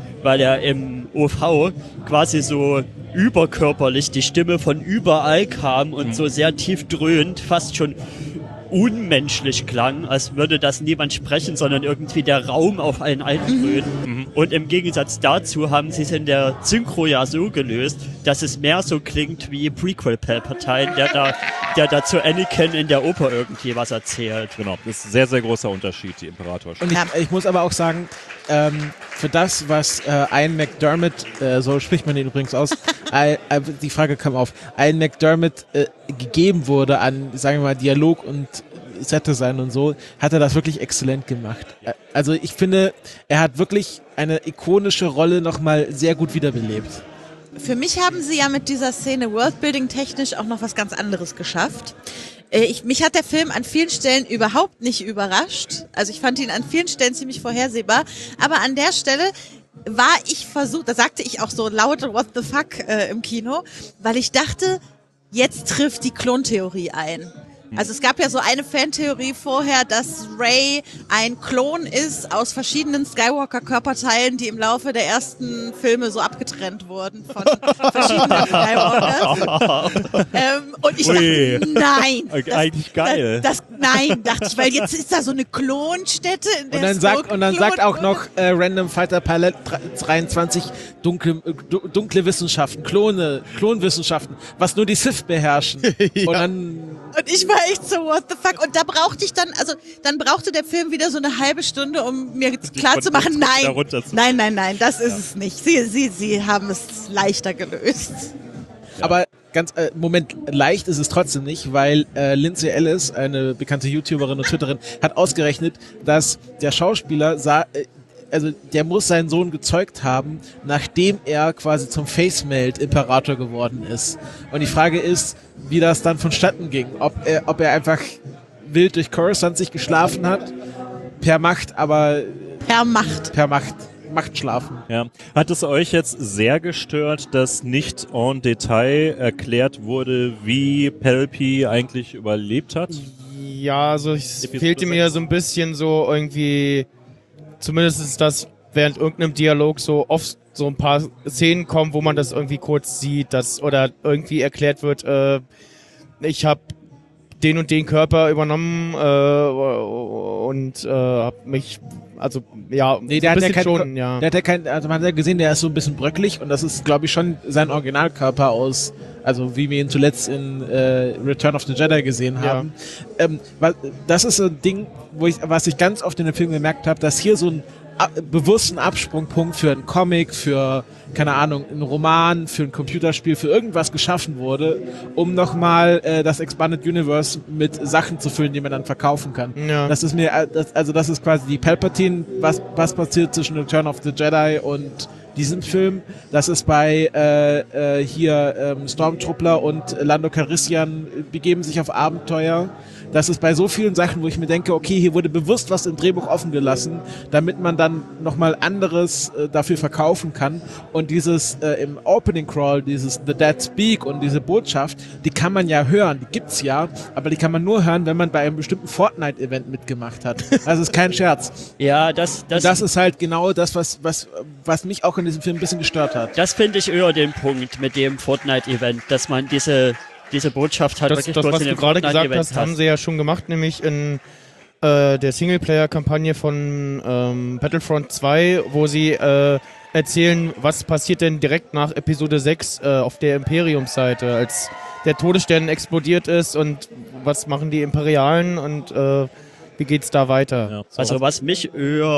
S5: im OV quasi so überkörperlich die Stimme von überall kam und so sehr tief dröhnt, fast schon unmenschlich klang, als würde das niemand sprechen, sondern irgendwie der Raum auf einen eindröhnen. Und im Gegensatz dazu haben sie es in der Synchro ja so gelöst, dass es mehr so klingt wie Prequel Palpatine, der da zu Anakin in der Oper irgendwie was erzählt.
S4: Genau, das ist ein sehr, sehr großer Unterschied, die Imperator.
S6: Und ich muss aber auch sagen, für das, was Ian McDermott, so spricht man den übrigens aus, die Frage kam auf, Ian McDermott gegeben wurde an, sagen wir mal, Dialog und Set-Design und so, hat er das wirklich exzellent gemacht. Also ich finde, er hat wirklich eine ikonische Rolle nochmal sehr gut wiederbelebt.
S3: Für mich haben sie ja mit dieser Szene Worldbuilding technisch auch noch was ganz anderes geschafft. Mich hat der Film an vielen Stellen überhaupt nicht überrascht. Also ich fand ihn an vielen Stellen ziemlich vorhersehbar. Aber an der Stelle war ich versucht, da sagte ich auch so laut what the fuck im Kino, weil ich dachte, jetzt trifft die Klontheorie ein. Also es gab ja so eine Fantheorie vorher, dass Rey ein Klon ist aus verschiedenen Skywalker-Körperteilen, die im Laufe der ersten Filme so abgetrennt wurden von verschiedenen Skywalkers. Und ich dachte, nein.
S4: Eigentlich geil.
S6: Nein,
S3: dachte ich, weil jetzt ist da so eine Klonstätte. In der
S6: und dann sagt auch noch Random Fighter Pilot 23 dunkle Wissenschaften, Klonwissenschaften, was nur die Sith beherrschen.
S3: Und ich war echt so, what the fuck? Und da brauchte ich dann brauchte der Film wieder so eine halbe Stunde, um mir klar zu machen, nein, das ist es nicht. Sie haben es leichter gelöst.
S6: Aber Moment, leicht ist es trotzdem nicht, weil Lindsay Ellis, eine bekannte YouTuberin und Twitterin, hat ausgerechnet, dass der Schauspieler also der muss seinen Sohn gezeugt haben, nachdem er quasi zum Face-Melt-Imperator geworden ist. Und die Frage ist, wie das dann vonstatten ging. Ob er einfach wild durch Coruscant sich geschlafen hat, per Macht, Macht schlafen.
S4: Ja. Hat es euch jetzt sehr gestört, dass nicht en Detail erklärt wurde, wie Pelpi eigentlich überlebt hat?
S2: Ja, also es fehlte mir so ein bisschen so irgendwie, zumindest ist das während irgendeinem Dialog so oft so ein paar Szenen kommen, wo man das irgendwie kurz sieht, oder irgendwie erklärt wird, ich habe den und den Körper übernommen und hab mich, also ja,
S6: nee,
S2: der so hat ja schon, ja.
S6: Der hat ja kein, also man hat ja gesehen, der ist so ein bisschen bröckelig und das ist, glaube ich, schon sein Originalkörper aus, also wie wir ihn zuletzt in Return of the Jedi gesehen haben. Ja. Das ist so ein Ding, was ich ganz oft in dem Film gemerkt habe, dass hier so ein bewussten Absprungpunkt für einen Comic, für, keine Ahnung, einen Roman, für ein Computerspiel, für irgendwas geschaffen wurde, um nochmal das Expanded Universe mit Sachen zu füllen, die man dann verkaufen kann. Ja. Das ist mir, das ist quasi die Palpatine, was passiert zwischen Return of the Jedi und diesem Film. Das ist bei Stormtrooper und Lando Calrissian begeben sich auf Abenteuer. Das ist bei so vielen Sachen, wo ich mir denke, okay, hier wurde bewusst was im Drehbuch offen gelassen, damit man dann nochmal anderes dafür verkaufen kann. Und dieses im Opening Crawl, dieses The Dead Speak und diese Botschaft, die kann man ja hören, die gibt's ja, aber die kann man nur hören, wenn man bei einem bestimmten Fortnite-Event mitgemacht hat. Also ist kein Scherz.
S5: Ja, das
S6: ist halt genau das, was mich auch in diesem Film ein bisschen gestört hat.
S5: Das finde ich eher den Punkt mit dem Fortnite-Event, dass man diese Botschaft hat.
S2: Das, was du gerade gesagt hast, haben sie ja schon gemacht, nämlich in der Singleplayer-Kampagne von Battlefront 2, wo sie erzählen, was passiert denn direkt nach Episode 6 auf der Imperium-Seite, als der Todesstern explodiert ist und was machen die Imperialen und wie geht's da weiter?
S5: Ja. Also was mich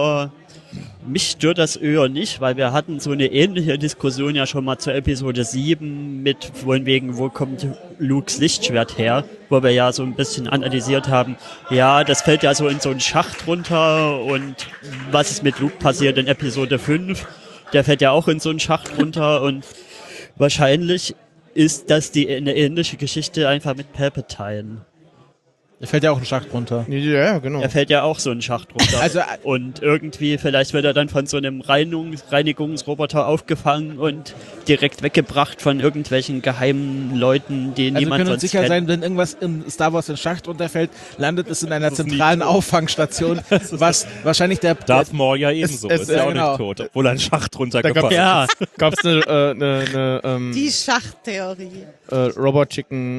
S5: stört das eher nicht, weil wir hatten so eine ähnliche Diskussion ja schon mal zur Episode 7 mit von wegen, wo kommt Lukes Lichtschwert her, wo wir ja so ein bisschen analysiert haben, ja, das fällt ja so in so einen Schacht runter und was ist mit Luke passiert in Episode 5, der fällt ja auch in so einen Schacht runter und wahrscheinlich ist das eine ähnliche Geschichte einfach mit Palpatine.
S6: Er fällt ja auch einen Schacht runter.
S2: Ja, genau.
S5: Er fällt ja auch so einen Schacht runter.
S6: Also,
S5: und irgendwie, vielleicht wird er dann von so einem Reinigungsroboter aufgefangen und direkt weggebracht von irgendwelchen geheimen Leuten, die niemand sonst kennt.
S6: Wir können uns sicher sein, wenn irgendwas in Star Wars in den Schacht runterfällt, landet es in einer zentralen Auffangstation, was wahrscheinlich der...
S4: Darth Maul ja ebenso, ist ja auch genau. Nicht tot, obwohl er einen Schacht runtergefallen ist.
S2: Ja, gab's eine
S3: die Schachttheorie.
S2: Robot Chicken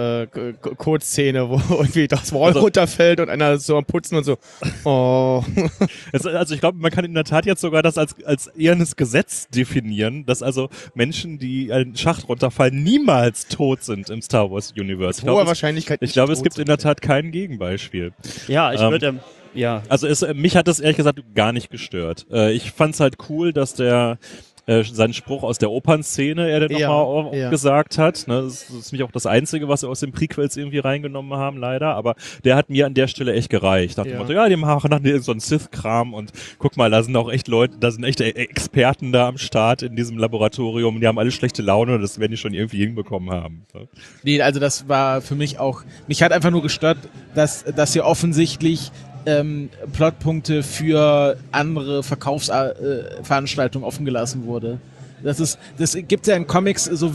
S2: Kurzszene, wo irgendwie das Wall runterfällt und einer so am Putzen und so. Oh.
S4: Also ich glaube, man kann in der Tat jetzt sogar das als ehrenes Gesetz definieren, dass also Menschen, die einen Schacht runterfallen, niemals tot sind im Star Wars Universe.
S2: Hoher Wahrscheinlichkeit.
S4: Ich glaube, es gibt in der Tat kein Gegenbeispiel.
S5: Ja, ich würde... Ja.
S4: Also mich hat das ehrlich gesagt gar nicht gestört. Ich fand's halt cool, dass der seinen Spruch aus der Opernszene er dann nochmal gesagt hat. Ne? Das ist nämlich auch das Einzige, was wir aus den Prequels irgendwie reingenommen haben, leider. Aber der hat mir an der Stelle echt gereicht. Nach dem Motto, die machen nach so einen Sith-Kram und guck mal, da sind auch echt Leute, da sind echt Experten da am Start in diesem Laboratorium. Die haben alle schlechte Laune und das werden die schon irgendwie hinbekommen haben. So.
S6: Nee, also das war für mich auch, mich hat einfach nur gestört, dass hier offensichtlich Plotpunkte für andere Verkaufsveranstaltungen offen gelassen wurde. Das gibt's ja in Comics so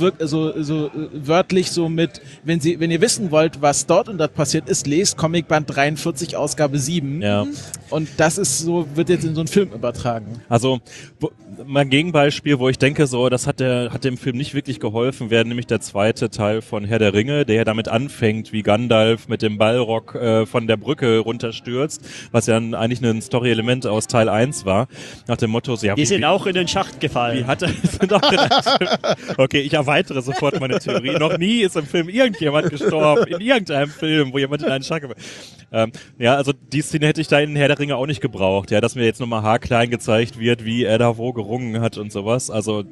S6: wörtlich so mit, wenn ihr wissen wollt, was dort und dort passiert ist, lest Comicband 43 Ausgabe 7.
S4: Ja.
S6: Und das ist so, wird jetzt in so einen Film übertragen.
S4: Also, mein Gegenbeispiel, wo ich denke, so, das hat dem Film nicht wirklich geholfen, wäre nämlich der zweite Teil von Herr der Ringe, der ja damit anfängt, wie Gandalf mit dem Balrog von der Brücke runterstürzt, was ja eigentlich ein Story-Element aus Teil 1 war, nach dem Motto,
S5: die sind auch in den Schacht gefallen.
S4: Wie hat er Okay, ich erweitere sofort meine Theorie. Noch nie ist im Film irgendjemand gestorben, in irgendeinem Film, wo jemand in einen Schacht also die Szene hätte ich da in Herr der Ringe auch nicht gebraucht, dass mir jetzt nochmal haarklein gezeigt wird, wie er da wo gerungen hat und sowas. Also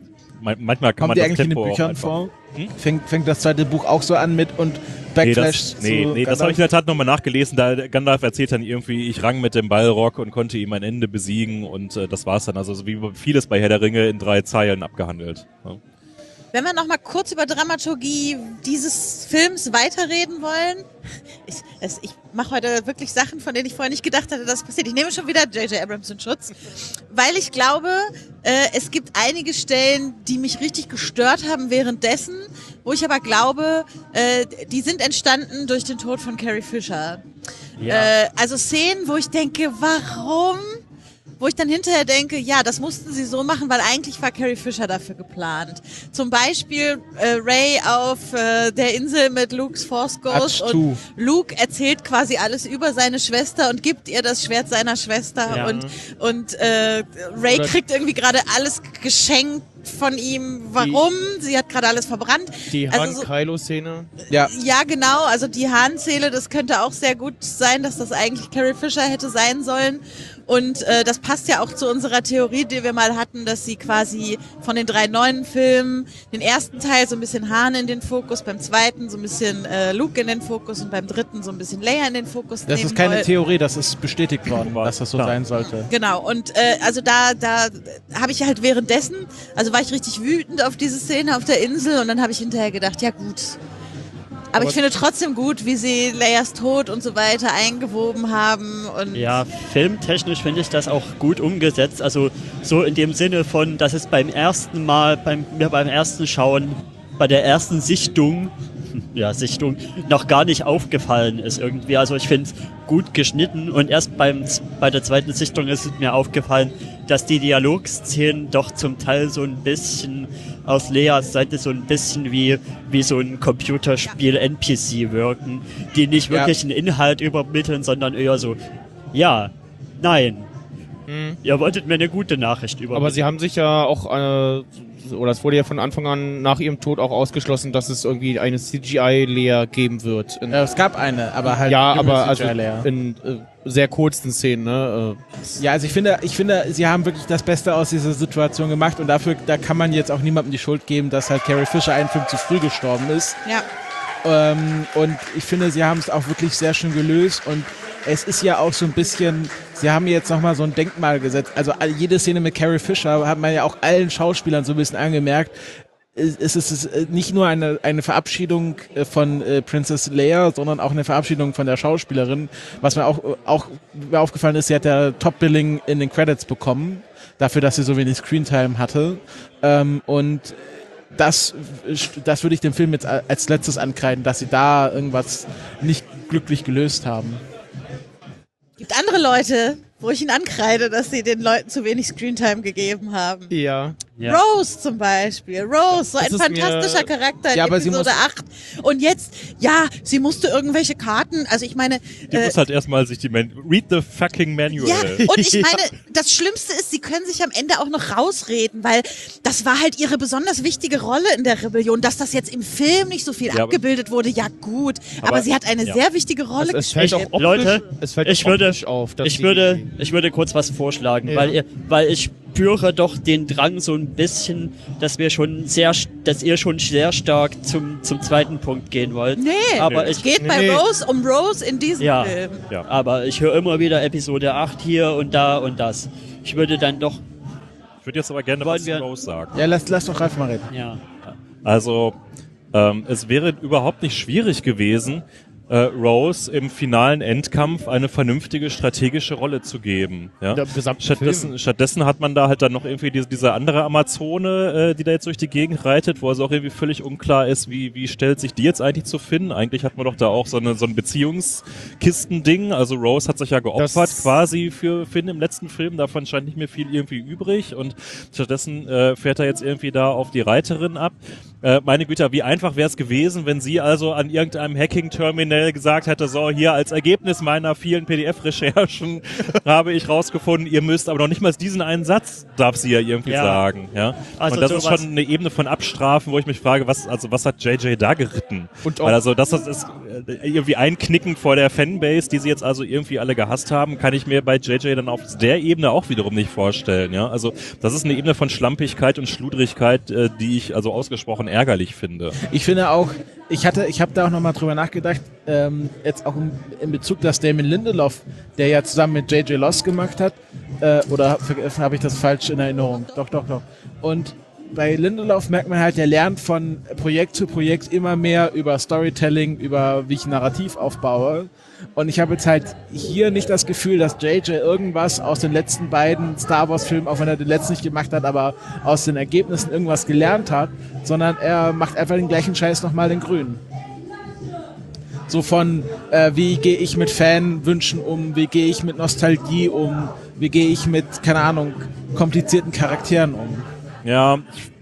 S4: manchmal kann
S6: Kommt
S4: man
S6: die
S4: das
S6: eigentlich in den
S4: Tempo auch
S6: Büchern
S4: einfach-
S6: vor?
S4: Hm?
S6: Fängt das zweite Buch auch so an mit und Backflash
S4: Nee, das habe ich in der Tat nochmal nachgelesen. Da Gandalf erzählt dann irgendwie, ich rang mit dem Balrog und konnte ihm ein Ende besiegen und das war's dann. Also so wie vieles bei Herr der Ringe in 3 Zeilen abgehandelt. Ja.
S3: Wenn wir noch mal kurz über Dramaturgie dieses Films weiterreden wollen. Ich mache heute wirklich Sachen, von denen ich vorher nicht gedacht hatte, dass passiert. Ich nehme schon wieder J.J. Abrams in Schutz, weil ich glaube, es gibt einige Stellen, die mich richtig gestört haben währenddessen, wo ich aber glaube, die sind entstanden durch den Tod von Carrie Fisher.
S5: Ja.
S3: Also Szenen, wo ich denke, warum? Wo ich dann hinterher denke, ja, das mussten sie so machen, weil eigentlich war Carrie Fisher dafür geplant. Zum Beispiel Rey auf der Insel mit Lukes Force Ghost und Luke erzählt quasi alles über seine Schwester und gibt ihr das Schwert seiner Schwester
S5: Ja.
S3: und Rey kriegt irgendwie gerade alles geschenkt von ihm. Warum? Sie hat gerade alles verbrannt.
S2: Die
S3: Also so-
S2: Han-Kylo-Szene.
S6: Ja,
S3: Ja, genau. Also die Hahnzähle, das könnte auch sehr gut sein, dass das eigentlich Carrie Fisher hätte sein sollen. Und das passt ja auch zu unserer Theorie, die wir mal hatten, dass sie quasi von den 3 neuen Filmen den ersten Teil so ein bisschen Han in den Fokus, beim zweiten so ein bisschen Luke in den Fokus und beim dritten so ein bisschen Leia in den Fokus
S6: das
S3: nehmen
S6: ist keine
S3: wollten.
S6: Theorie, das ist bestätigt worden, dass das so
S4: Klar.
S6: sein sollte.
S3: Genau, und also da habe ich halt währenddessen, also war ich richtig wütend auf diese Szene auf der Insel und dann habe ich hinterher gedacht, ja gut. Aber ich finde trotzdem gut, wie sie Leias Tod und so weiter eingewoben haben. Und
S5: Ja, filmtechnisch finde ich das auch gut umgesetzt. Also so in dem Sinne von, dass es beim ersten Mal, mir beim ersten Schauen, bei der ersten Sichtung noch gar nicht aufgefallen ist irgendwie. Also ich finde es gut geschnitten und erst bei der zweiten Sichtung ist es mir aufgefallen, dass die Dialogszenen doch zum Teil so ein bisschen aus Leas Seite so ein bisschen wie so ein Computerspiel-NPC wirken, die nicht wirklich einen Inhalt übermitteln, sondern eher so, ja, nein. Ihr wolltet mir eine gute Nachricht übermitteln.
S2: Aber sie haben sich ja auch, oder es wurde ja von Anfang an nach ihrem Tod auch ausgeschlossen, dass es irgendwie eine CGI-Lea geben wird.
S6: Es gab eine, aber halt
S2: Ja,
S6: junge
S2: aber also
S6: CGI-Leia.
S2: in sehr kurzen Szenen, ne?
S6: Ja, also ich finde, sie haben wirklich das Beste aus dieser Situation gemacht und da kann man jetzt auch niemandem die Schuld geben, dass halt Carrie Fisher einen Film zu früh gestorben ist.
S3: ja.
S6: Und ich finde, sie haben es auch wirklich sehr schön gelöst und es ist ja auch so ein bisschen, sie haben jetzt nochmal so ein Denkmal gesetzt. Also jede Szene mit Carrie Fisher hat man ja auch allen Schauspielern so ein bisschen angemerkt. Es ist nicht nur eine Verabschiedung von Princess Leia, sondern auch eine Verabschiedung von der Schauspielerin. Was mir auch mir aufgefallen ist, sie hat ja Top-Billing in den Credits bekommen, dafür, dass sie so wenig Screentime hatte. Und das würde ich dem Film jetzt als letztes ankreiden, dass sie da irgendwas nicht glücklich gelöst haben.
S3: Gibt andere Leute, wo ich ihn ankreide, dass sie den Leuten zu wenig Screentime gegeben haben.
S2: Ja.
S5: Ja.
S3: Rose zum Beispiel. Rose, so
S2: Das
S3: ein
S2: ist
S3: fantastischer
S2: mir-
S3: Charakter in
S6: Ja, aber sie
S3: Episode 8. Und jetzt, ja, sie musste irgendwelche Karten, also ich meine...
S4: Die muss halt erstmal sich read the fucking manual.
S3: Ja, und ich meine, das Schlimmste ist, sie können sich am Ende auch noch rausreden, weil das war halt ihre besonders wichtige Rolle in der Rebellion. Dass das jetzt im Film nicht so viel
S4: Ja, aber-
S3: abgebildet wurde, ja gut. Aber
S4: Aber-
S3: sie hat eine
S4: ja.
S3: sehr wichtige Rolle
S2: Es fällt
S3: gespielt.
S2: auch optisch,
S5: Leute,
S2: es fällt
S5: ich
S2: auch
S5: würde-
S2: optisch auf, dass
S5: Ich würde kurz was vorschlagen,
S2: Ja.
S5: weil ich spüre doch den Drang so ein bisschen, dass ihr schon sehr stark zum zweiten Punkt gehen wollt.
S3: Nee,
S5: aber
S3: es
S5: ich
S3: geht bei
S2: nee.
S3: Rose um Rose in diesem
S5: Ja.
S3: Film.
S4: Ja.
S5: aber ich höre immer wieder Episode 8 hier und da und das. Ich würde dann doch,
S4: Ich würde jetzt aber gerne
S5: Wollen
S4: was
S5: wir-
S4: zu Rose sagen.
S6: Ja, lass doch Ralf mal reden.
S5: ja.
S4: Also, es wäre überhaupt nicht schwierig gewesen, Rose im finalen Endkampf eine vernünftige strategische Rolle zu geben. Ja?
S2: Der gesamte Film.
S4: Stattdessen hat man da halt dann noch irgendwie diese andere Amazone, die da jetzt durch die Gegend reitet, wo also auch irgendwie völlig unklar ist, wie stellt sich die jetzt eigentlich zu Finn? Eigentlich hat man doch da auch so ein Beziehungskistending. Also Rose hat sich ja geopfert
S2: Das-
S4: quasi für Finn im letzten Film. Davon scheint nicht mehr viel irgendwie übrig und stattdessen fährt er jetzt irgendwie da auf die Reiterin ab. Meine Güte, wie einfach wäre es gewesen, wenn sie also an irgendeinem Hacking-Terminal gesagt hätte, so hier als Ergebnis meiner vielen PDF-Recherchen habe ich rausgefunden, ihr müsst aber noch nicht mal diesen einen Satz, darf sie ja irgendwie
S5: Ja.
S4: sagen. Ja?
S5: Also
S4: und das
S5: sowas-
S4: ist schon eine Ebene von Abstrafen, wo ich mich frage, was hat JJ da geritten?
S2: Und auch-
S4: Weil also das ist, irgendwie einknicken vor der Fanbase, die sie jetzt also irgendwie alle gehasst haben, kann ich mir bei JJ dann auf der Ebene auch wiederum nicht vorstellen. Ja, also das ist eine Ebene von Schlampigkeit und Schludrigkeit, die ich also ausgesprochen ärgerlich finde.
S6: Ich finde auch, ich habe da auch nochmal drüber nachgedacht, jetzt auch in Bezug, dass Damon Lindelof, der ja zusammen mit J.J. Lost gemacht hat, oder habe ich das falsch in Erinnerung? Doch. Und bei Lindelof merkt man halt, der lernt von Projekt zu Projekt immer mehr über Storytelling, über wie ich ein Narrativ aufbaue. Und ich habe jetzt halt hier nicht das Gefühl, dass JJ irgendwas aus den letzten beiden Star Wars Filmen, auch wenn er den letzten nicht gemacht hat, aber aus den Ergebnissen irgendwas gelernt hat, sondern er macht einfach den gleichen Scheiß nochmal in grün. So von, wie gehe ich mit Fanwünschen um, wie gehe ich mit Nostalgie um, wie gehe ich mit, keine Ahnung, komplizierten Charakteren um.
S4: Ja,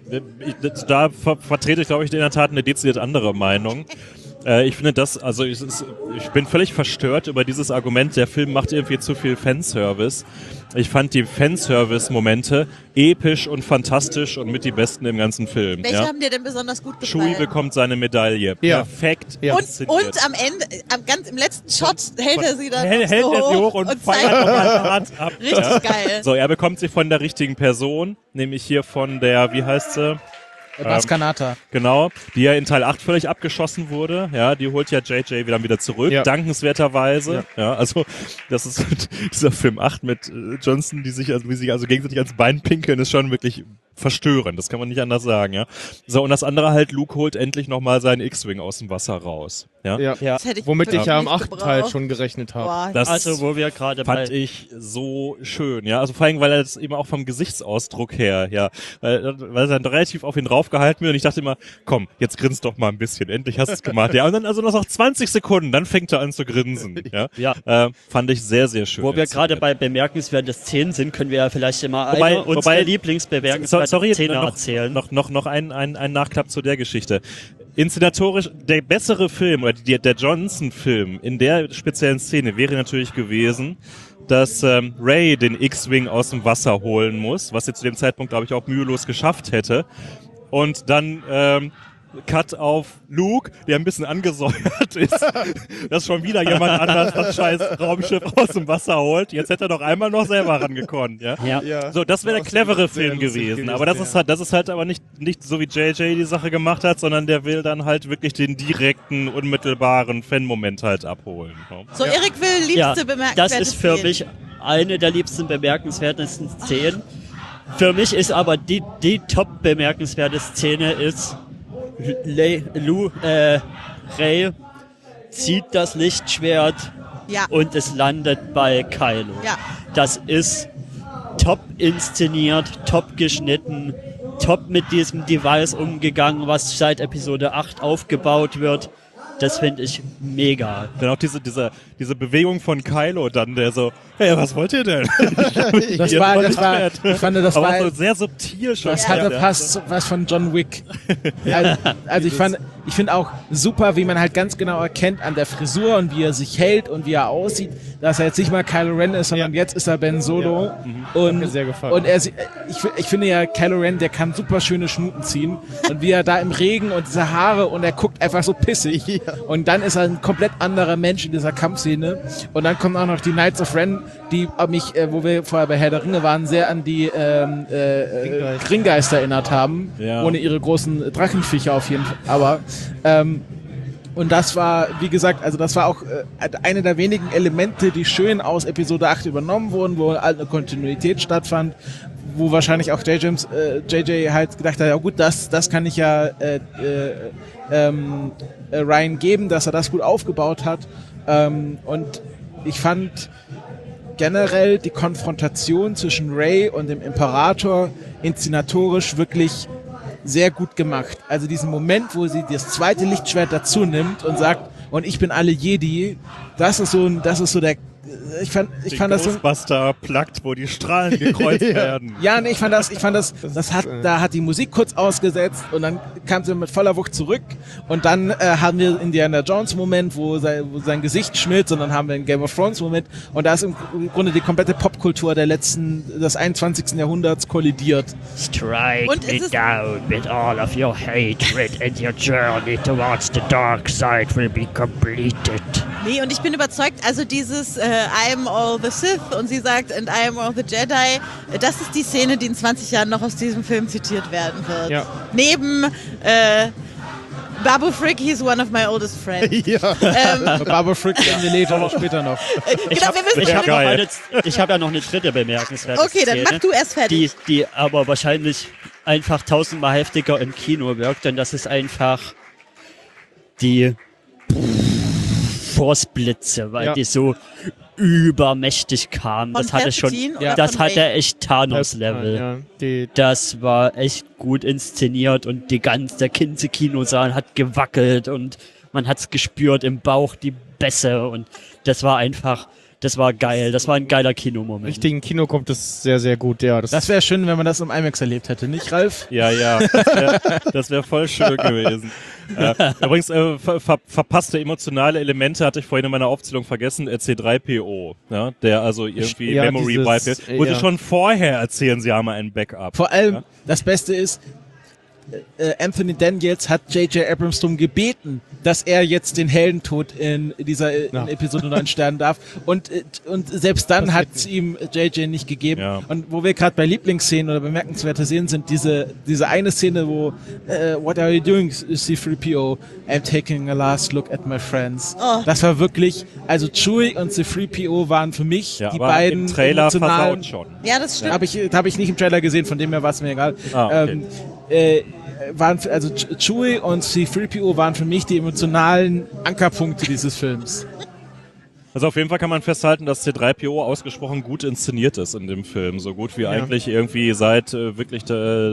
S4: da vertrete ich, glaube ich, in der Tat eine dezidiert andere Meinung. Ich finde das, also ich bin völlig verstört über dieses Argument, der Film macht irgendwie zu viel Fanservice. Ich fand die Fanservice-Momente episch und fantastisch und mit die besten im ganzen Film.
S3: Welche haben dir denn besonders gut gefallen?
S4: Chewie bekommt seine Medaille.
S2: Ja.
S4: Perfekt.
S2: Ja.
S3: Und am Ende, ganz im letzten Shot hält er sie dann
S4: hält er sie hoch und feiert nochmal hart ab.
S3: Richtig geil.
S4: So, er bekommt sie von der richtigen Person, nämlich hier von der, wie heißt sie?
S6: Bas Kanata.
S4: Genau, die ja in Teil 8 völlig abgeschossen wurde. Ja, die holt ja JJ wieder zurück, dankenswerterweise. Ja, also das ist dieser Film 8 mit Johnson, wie sich gegenseitig ans Bein pinkeln, ist schon wirklich verstörend. Das kann man nicht anders sagen, ja. So, und das andere halt, Luke holt endlich nochmal seinen X-Wing aus dem Wasser raus. Ja.
S3: Das hätte ich
S2: Womit ich ja am
S3: nicht
S2: 8.
S3: gebraucht.
S2: Teil schon gerechnet habe.
S3: Boah,
S4: Das
S5: Also, wo wir gerade
S4: fand ich so schön, ja. Also vor allem, weil er das eben auch vom Gesichtsausdruck her, ja, weil er dann relativ auf ihn draufgehalten wird und ich dachte immer, komm, jetzt grinst doch mal ein bisschen, endlich hast du es gemacht. Ja, und dann also noch 20 Sekunden, dann fängt er an zu grinsen, ja.
S5: Ja.
S4: Fand ich sehr, sehr schön.
S5: Wo wir gerade bei bemerkenswerten Szenen sind, können wir ja vielleicht immer eine unserer Lieblingsbemerkenswerten Szene erzählen.
S4: Noch ein Nachklapp zu der Geschichte. Inszenatorisch, der bessere Film, oder der Johnson-Film in der speziellen Szene wäre natürlich gewesen, dass Rey den X-Wing aus dem Wasser holen muss, was sie zu dem Zeitpunkt, glaube ich, auch mühelos geschafft hätte. Und dann Cut auf Luke, der ein bisschen angesäuert ist, dass schon wieder jemand anders das scheiß Raumschiff aus dem Wasser holt. Jetzt hätte er doch einmal noch selber rangekonnt, ja?
S5: Ja.
S4: So, das wäre der clevere Film gewesen. Aber das ist halt aber nicht so wie JJ die Sache gemacht hat, sondern der will dann halt wirklich den direkten, unmittelbaren Fan-Moment halt abholen.
S3: So, Erik will liebste bemerkenswerte
S5: Das ist für
S3: Szenen.
S5: mich eine der liebsten bemerkenswertesten Szenen. Für mich ist aber die top bemerkenswerte Szene ist Rey zieht das Lichtschwert
S3: Ja.
S5: und es landet bei Kylo.
S3: Ja.
S5: Das ist top inszeniert, top geschnitten, top mit diesem Device umgegangen, was seit Episode 8 aufgebaut wird. Das finde ich mega.
S4: Dann auch diese Bewegung von Kylo dann, der so, hey, was wollt ihr denn?
S6: Ich fand, das
S4: aber
S6: war
S4: so sehr subtil schon.
S6: Das hatte fast was von John Wick. Also ich finde auch super, wie man halt ganz genau erkennt an der Frisur und wie er sich hält und wie er aussieht, dass er jetzt nicht mal Kylo Ren ist, sondern jetzt ist er Ben Solo.
S2: Hat
S6: Und,
S2: mir sehr gefallen.
S6: und ich finde ja, Kylo Ren, der kann super schöne Schnuten ziehen. Und wie er da im Regen und diese Haare und er guckt einfach so pissig. Und dann ist er ein komplett anderer Mensch in dieser Kampfszene. Und dann kommen auch noch die Knights of Ren, die mich, wo wir vorher bei Herr der Ringe waren, sehr an die Ringgeister erinnert haben.
S4: Ja.
S6: Ohne ihre großen Drachenviecher auf jeden Fall. Aber und das war, wie gesagt, also das war auch eine der wenigen Elemente, die schön aus Episode 8 übernommen wurden, wo halt eine Kontinuität stattfand, wo wahrscheinlich auch JJ halt gedacht hat, ja gut, das kann ich ja Ryan geben, dass er das gut aufgebaut hat. Und ich fand generell die Konfrontation zwischen Rey und dem Imperator inszenatorisch wirklich sehr gut gemacht. Also diesen Moment, wo sie das zweite Lichtschwert dazu nimmt und sagt, und ich bin alle Jedi, das ist so ich fand das so.
S4: Ghostbuster plagt, wo die Strahlen gekreuzt werden.
S6: Ja, nee, ich fand das da hat die Musik kurz ausgesetzt und dann kam sie mit voller Wucht zurück und dann haben wir Indiana Jones Moment, wo sein Gesicht schmilzt und dann haben wir einen Game of Thrones Moment und da ist im Grunde die komplette Popkultur des 21. Jahrhunderts kollidiert.
S5: Strike
S3: Und
S5: me down with all of your hatred and your journey towards the dark side will be completed.
S3: Nee, und ich bin überzeugt, also dieses I am all the Sith und sie sagt and I am all the Jedi, das ist die Szene, die in 20 Jahren noch aus diesem Film zitiert werden wird.
S2: Ja.
S3: Neben Babu Frick, he's one of my oldest friends.
S2: Ja.
S6: Barbara Frick oder später noch.
S3: Genau, wir wissen
S5: Ich habe ja noch eine dritte bemerkenswerte
S3: Okay, dann
S5: Szene,
S3: mach du erst fertig.
S5: die aber wahrscheinlich einfach 1000-mal heftiger im Kino wirkt, denn das ist einfach die Force-Blitze, weil
S2: Ja.
S5: die so übermächtig kamen.
S3: Von
S5: Das hatte schon,
S3: Palpatine oder
S5: das
S3: von
S5: hatte
S3: Ray?
S5: echt Thanos-Level.
S2: Ja, die,
S5: Das war echt gut inszeniert und der ganze Kinosaal hat gewackelt und man hat's gespürt im Bauch, die Bässe und das war geil. Das war ein geiler Kinomoment.
S2: richtigen Kino kommt das sehr, sehr gut. Ja,
S6: Das wäre schön, wenn man das im IMAX erlebt hätte, nicht, Ralf?
S4: Ja, das wär voll schön gewesen. Übrigens, verpasste emotionale Elemente hatte ich vorhin in meiner Aufzählung vergessen, C3PO, ja, der also irgendwie
S2: Ja,
S4: Memory
S2: dieses,
S4: Wipe, wo sie
S2: ja.
S4: schon vorher erzählen, sie haben ein Backup.
S6: Vor allem, das Beste ist, Anthony Daniels hat J.J. Abrams darum gebeten, dass er jetzt den Heldentod in Episode 9 sterben darf. Und selbst dann hat es ihm J.J. nicht gegeben.
S4: Ja.
S6: Und wo wir gerade bei Lieblingsszenen oder bemerkenswerte Szenen sind, diese eine Szene, wo What are you doing, C-3PO? I'm taking a last look at my friends.
S3: Oh.
S6: Das war wirklich, also Chewie und C-3PO waren für mich
S4: Ja,
S6: die
S4: aber
S6: beiden
S4: im Trailer
S6: emotionalen...
S4: versaut schon.
S3: Ja, das stimmt.
S6: Hab ich nicht im Trailer gesehen, von dem her war es mir egal.
S4: Ah, okay.
S6: Chewie und C-3PO waren für mich die emotionalen Ankerpunkte dieses Films.
S4: Also auf jeden Fall kann man festhalten, dass C3PO ausgesprochen gut inszeniert ist in dem Film. So gut wie eigentlich irgendwie seit wirklich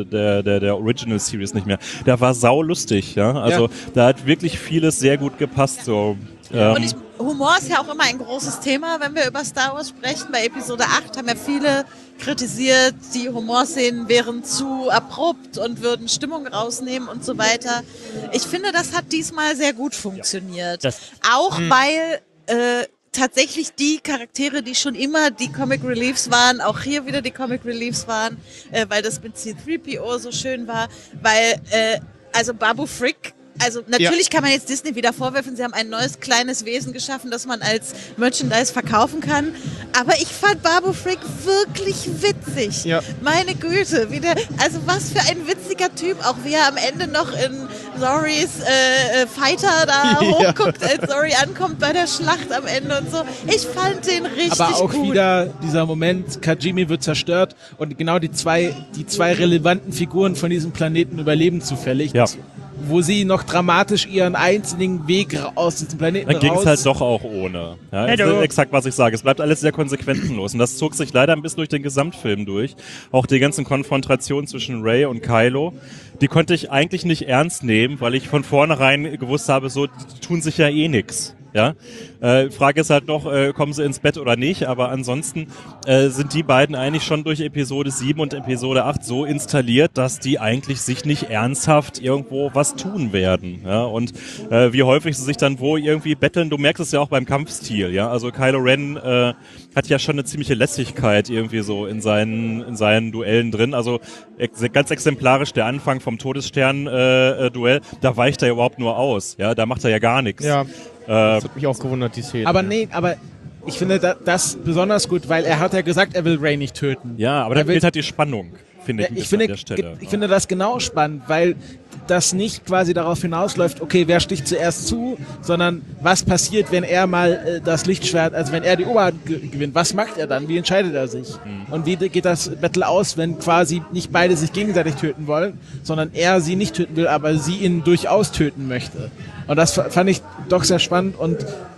S4: der Original Series nicht mehr. Der war saulustig, ja. Also da hat wirklich vieles sehr gut gepasst. So.
S3: Und Humor ist ja auch immer ein großes Thema, wenn wir über Star Wars sprechen. Bei Episode 8 haben ja viele kritisiert, die Humorszenen wären zu abrupt und würden Stimmung rausnehmen und so weiter. Ich finde, das hat diesmal sehr gut funktioniert. Auch weil tatsächlich die Charaktere, die schon immer die Comic Reliefs waren, auch hier wieder die Comic Reliefs waren, weil das mit C-3PO so schön war, weil also Babu Frick, also natürlich kann man jetzt Disney wieder vorwerfen, sie haben ein neues kleines Wesen geschaffen, das man als Merchandise verkaufen kann, aber ich fand Babu Frick wirklich witzig.
S2: Ja.
S3: Meine Güte, also was für ein witziger Typ, auch wie er am Ende noch in Zorys Fighter da hochguckt, als Zori ankommt bei der Schlacht am Ende und so. Ich fand den richtig gut.
S6: Aber auch wieder dieser Moment, Kajimi wird zerstört und genau die zwei relevanten Figuren von diesem Planeten überleben zufällig.
S4: Ja.
S6: Wo sie noch dramatisch ihren einzigen Weg aus diesem Planeten
S4: Dann ging es
S6: raus...
S4: halt doch auch ohne. Ja, das ist exakt, was ich sage. Es bleibt alles sehr konsequenzenlos. Und das zog sich leider ein bisschen durch den Gesamtfilm durch. Auch die ganzen Konfrontationen zwischen Rey und Kylo, die konnte ich eigentlich nicht ernst nehmen, weil ich von vornherein gewusst habe, so, die tun sich ja eh nix. Ja, Frage ist halt noch, kommen sie ins Bett oder nicht, aber ansonsten sind die beiden eigentlich schon durch Episode 7 und Episode 8 so installiert, dass die eigentlich sich nicht ernsthaft irgendwo was tun werden. Ja, und wie häufig sie sich dann wo irgendwie betteln, du merkst es ja auch beim Kampfstil, ja, also Kylo Ren hat ja schon eine ziemliche Lässigkeit irgendwie so in seinen Duellen drin, also ganz exemplarisch der Anfang vom Todesstern-Duell, da weicht er ja überhaupt nur aus, ja, da macht er ja gar nichts.
S2: ja, das hat mich auch gewundert, die Szene.
S6: Aber ich finde das besonders gut, weil er hat ja gesagt, er will Rey nicht töten.
S4: Ja, aber da fehlt halt die Spannung, finde ich, ein bisschen an der Stelle.
S6: Ich finde das genau spannend, weil das nicht quasi darauf hinausläuft, okay, wer sticht zuerst zu, sondern was passiert, wenn er mal das Lichtschwert, also wenn er die Oberhand gewinnt, was macht er dann, wie entscheidet er sich? Und wie geht das Battle aus, wenn quasi nicht beide sich gegenseitig töten wollen, sondern er sie nicht töten will, aber sie ihn durchaus töten möchte. Und das fand ich doch sehr spannend und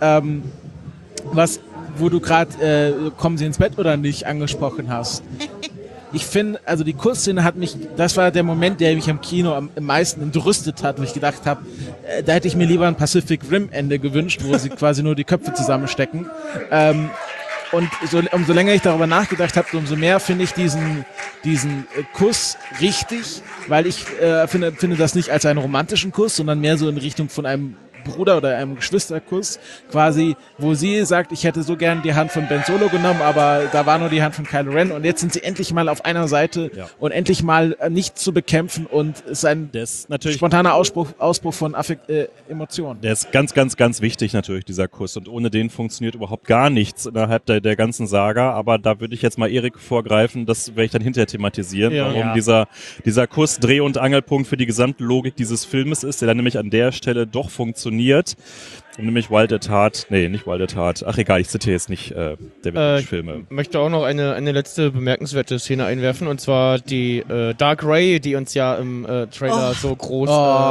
S6: wo du gerade kommen sie ins Bett oder nicht angesprochen hast. Ich finde, also die Kursszene das war der Moment, der mich am Kino am meisten entrüstet hat, wo ich gedacht habe, da hätte ich mir lieber ein Pacific Rim Ende gewünscht, wo sie quasi nur die Köpfe zusammenstecken. Und umso länger ich darüber nachgedacht habe, umso mehr finde ich diesen Kuss richtig, weil ich finde das nicht als einen romantischen Kuss, sondern mehr so in Richtung von einem Bruder- oder einem Geschwisterkuss, quasi, wo sie sagt, ich hätte so gern die Hand von Ben Solo genommen, aber da war nur die Hand von Kylo Ren und jetzt sind sie endlich mal auf einer Seite und endlich mal nicht zu bekämpfen und es ist ein spontaner Ausbruch von Emotionen.
S4: Der ist ganz, ganz, ganz wichtig natürlich, dieser Kuss, und ohne den funktioniert überhaupt gar nichts innerhalb der ganzen Saga, aber da würde ich jetzt mal Erik vorgreifen, das werde ich dann hinterher thematisieren, warum dieser Kuss Dreh- und Angelpunkt für die gesamte Logik dieses Filmes ist, der dann nämlich an der Stelle doch funktioniert. Nämlich Wild at Heart, nicht Wild at Heart. Ach egal, ich zitiere jetzt nicht David Lynch-Filme.
S7: Ich möchte auch noch eine letzte bemerkenswerte Szene einwerfen, und zwar die Dark Ray, die uns ja im Trailer so groß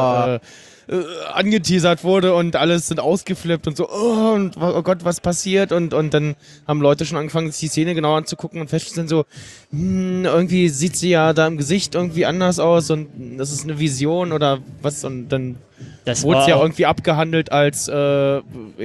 S7: angeteasert wurde und alles sind ausgeflippt und so, und oh Gott, was passiert? Und dann haben Leute schon angefangen, sich die Szene genau anzugucken und feststellen so, irgendwie sieht sie ja da im Gesicht irgendwie anders aus und das ist eine Vision oder was, und dann wurde es ja irgendwie abgehandelt als,
S5: Das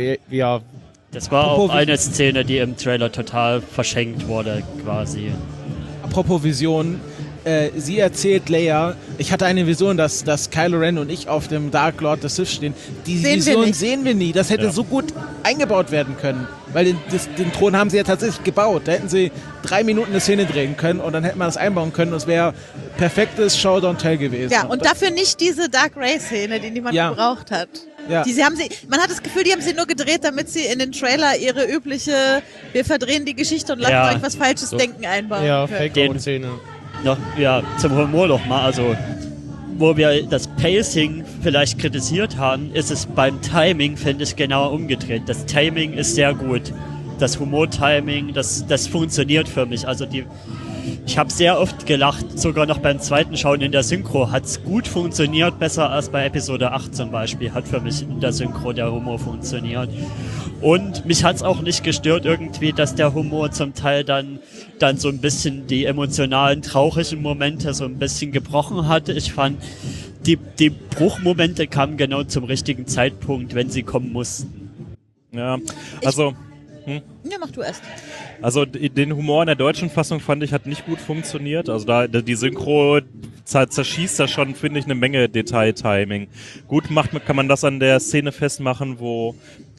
S5: war auch eine Szene, die im Trailer total verschenkt wurde, quasi.
S6: Apropos Vision, sie erzählt Leia, ich hatte eine Vision, dass Kylo Ren und ich auf dem Dark Lord des Sith stehen. Die Vision sehen wir nie. Das hätte so gut eingebaut werden können. Weil den Thron haben sie ja tatsächlich gebaut. Da hätten sie 3 Minuten eine Szene drehen können und dann hätte man das einbauen können. Und es wäre perfektes Show Don't Tell gewesen.
S3: Ja, und dafür nicht diese Dark Ray-Szene, die niemand gebraucht hat. Ja. Man hat das Gefühl, die haben sie nur gedreht, damit sie in den Trailer ihre übliche, wir verdrehen die Geschichte und lassen euch was Falsches denken einbauen können.
S7: Ja, Fake-Out-Szene.
S5: Zum Humor noch mal, also wo wir das Pacing vielleicht kritisiert haben, ist es beim Timing, finde ich, genau umgedreht. Das Timing ist sehr gut. Das Humor-Timing, das funktioniert für mich. Also ich habe sehr oft gelacht, sogar noch beim zweiten Schauen in der Synchro hat es gut funktioniert, besser als bei Episode 8 zum Beispiel, hat für mich in der Synchro der Humor funktioniert. Und mich hat es auch nicht gestört irgendwie, dass der Humor zum Teil dann so ein bisschen die emotionalen, traurigen Momente so ein bisschen gebrochen hatte. Ich fand, die Bruchmomente kamen genau zum richtigen Zeitpunkt, wenn sie kommen mussten.
S4: Ja, also...
S3: Ja, mach du erst.
S4: Also den Humor in der deutschen Fassung fand ich hat nicht gut funktioniert. Also da die Synchro zerschießt da schon, finde ich, eine Menge Detail-Timing. Gut kann man das an der Szene festmachen, wo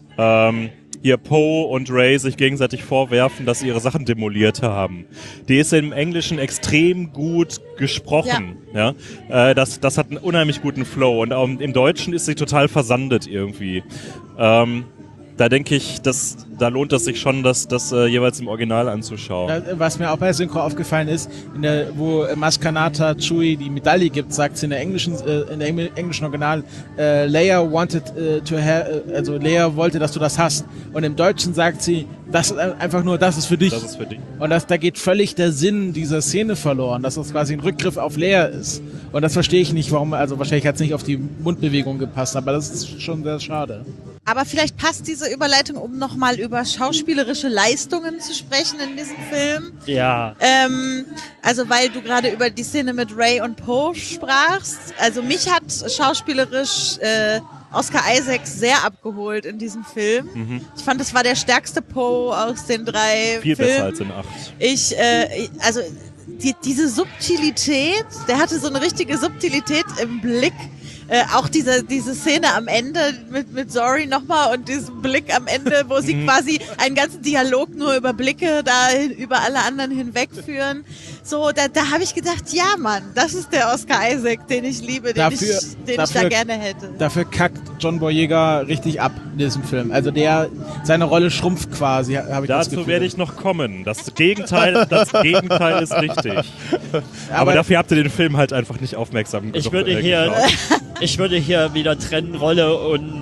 S4: hier Poe und Rey sich gegenseitig vorwerfen, dass sie ihre Sachen demoliert haben. Die ist im Englischen extrem gut gesprochen. Ja. Das hat einen unheimlich guten Flow. Und auch im Deutschen ist sie total versandet irgendwie. Da denke ich, da lohnt es sich schon, das jeweils im Original anzuschauen.
S6: Was mir auch bei Synchro aufgefallen ist, wo Maskanata Chewie die Medaille gibt, sagt sie in der englischen Original, Leia wanted to have, also Leia wollte, dass du das hast. Und im Deutschen sagt sie, das ist einfach nur, das ist für dich.
S4: Das ist für dich.
S6: Und da geht völlig der Sinn dieser Szene verloren, dass das quasi ein Rückgriff auf Leia ist. Und das verstehe ich nicht, warum, also wahrscheinlich hat es nicht auf die Mundbewegung gepasst, aber das ist schon sehr schade.
S3: Aber vielleicht passt diese Überleitung, um nochmal über schauspielerische Leistungen zu sprechen in diesem Film.
S5: Ja.
S3: Also weil du gerade über die Szene mit Rey und Poe sprachst. Also mich hat schauspielerisch Oscar Isaac sehr abgeholt in diesem Film. Mhm. Ich fand, das war der stärkste Poe aus den 3
S4: Viel
S3: Filmen.
S4: Besser als in 8.
S3: Also diese Subtilität, der hatte so eine richtige Subtilität im Blick. Auch diese Szene am Ende mit Zori nochmal und diesem Blick am Ende, wo sie quasi einen ganzen Dialog nur über Blicke da über alle anderen hinwegführen. So, da habe ich gedacht, ja Mann, das ist der Oscar Isaac, den ich liebe, den ich da gerne hätte.
S6: Dafür kackt John Boyega richtig ab in diesem Film. Also seine Rolle schrumpft quasi, habe ich das Gefühl.
S4: Dazu werde ich noch kommen. Das Gegenteil ist richtig. Aber dafür habt ihr den Film halt einfach nicht aufmerksam genug.
S5: Ich würde hier wieder trennen Rolle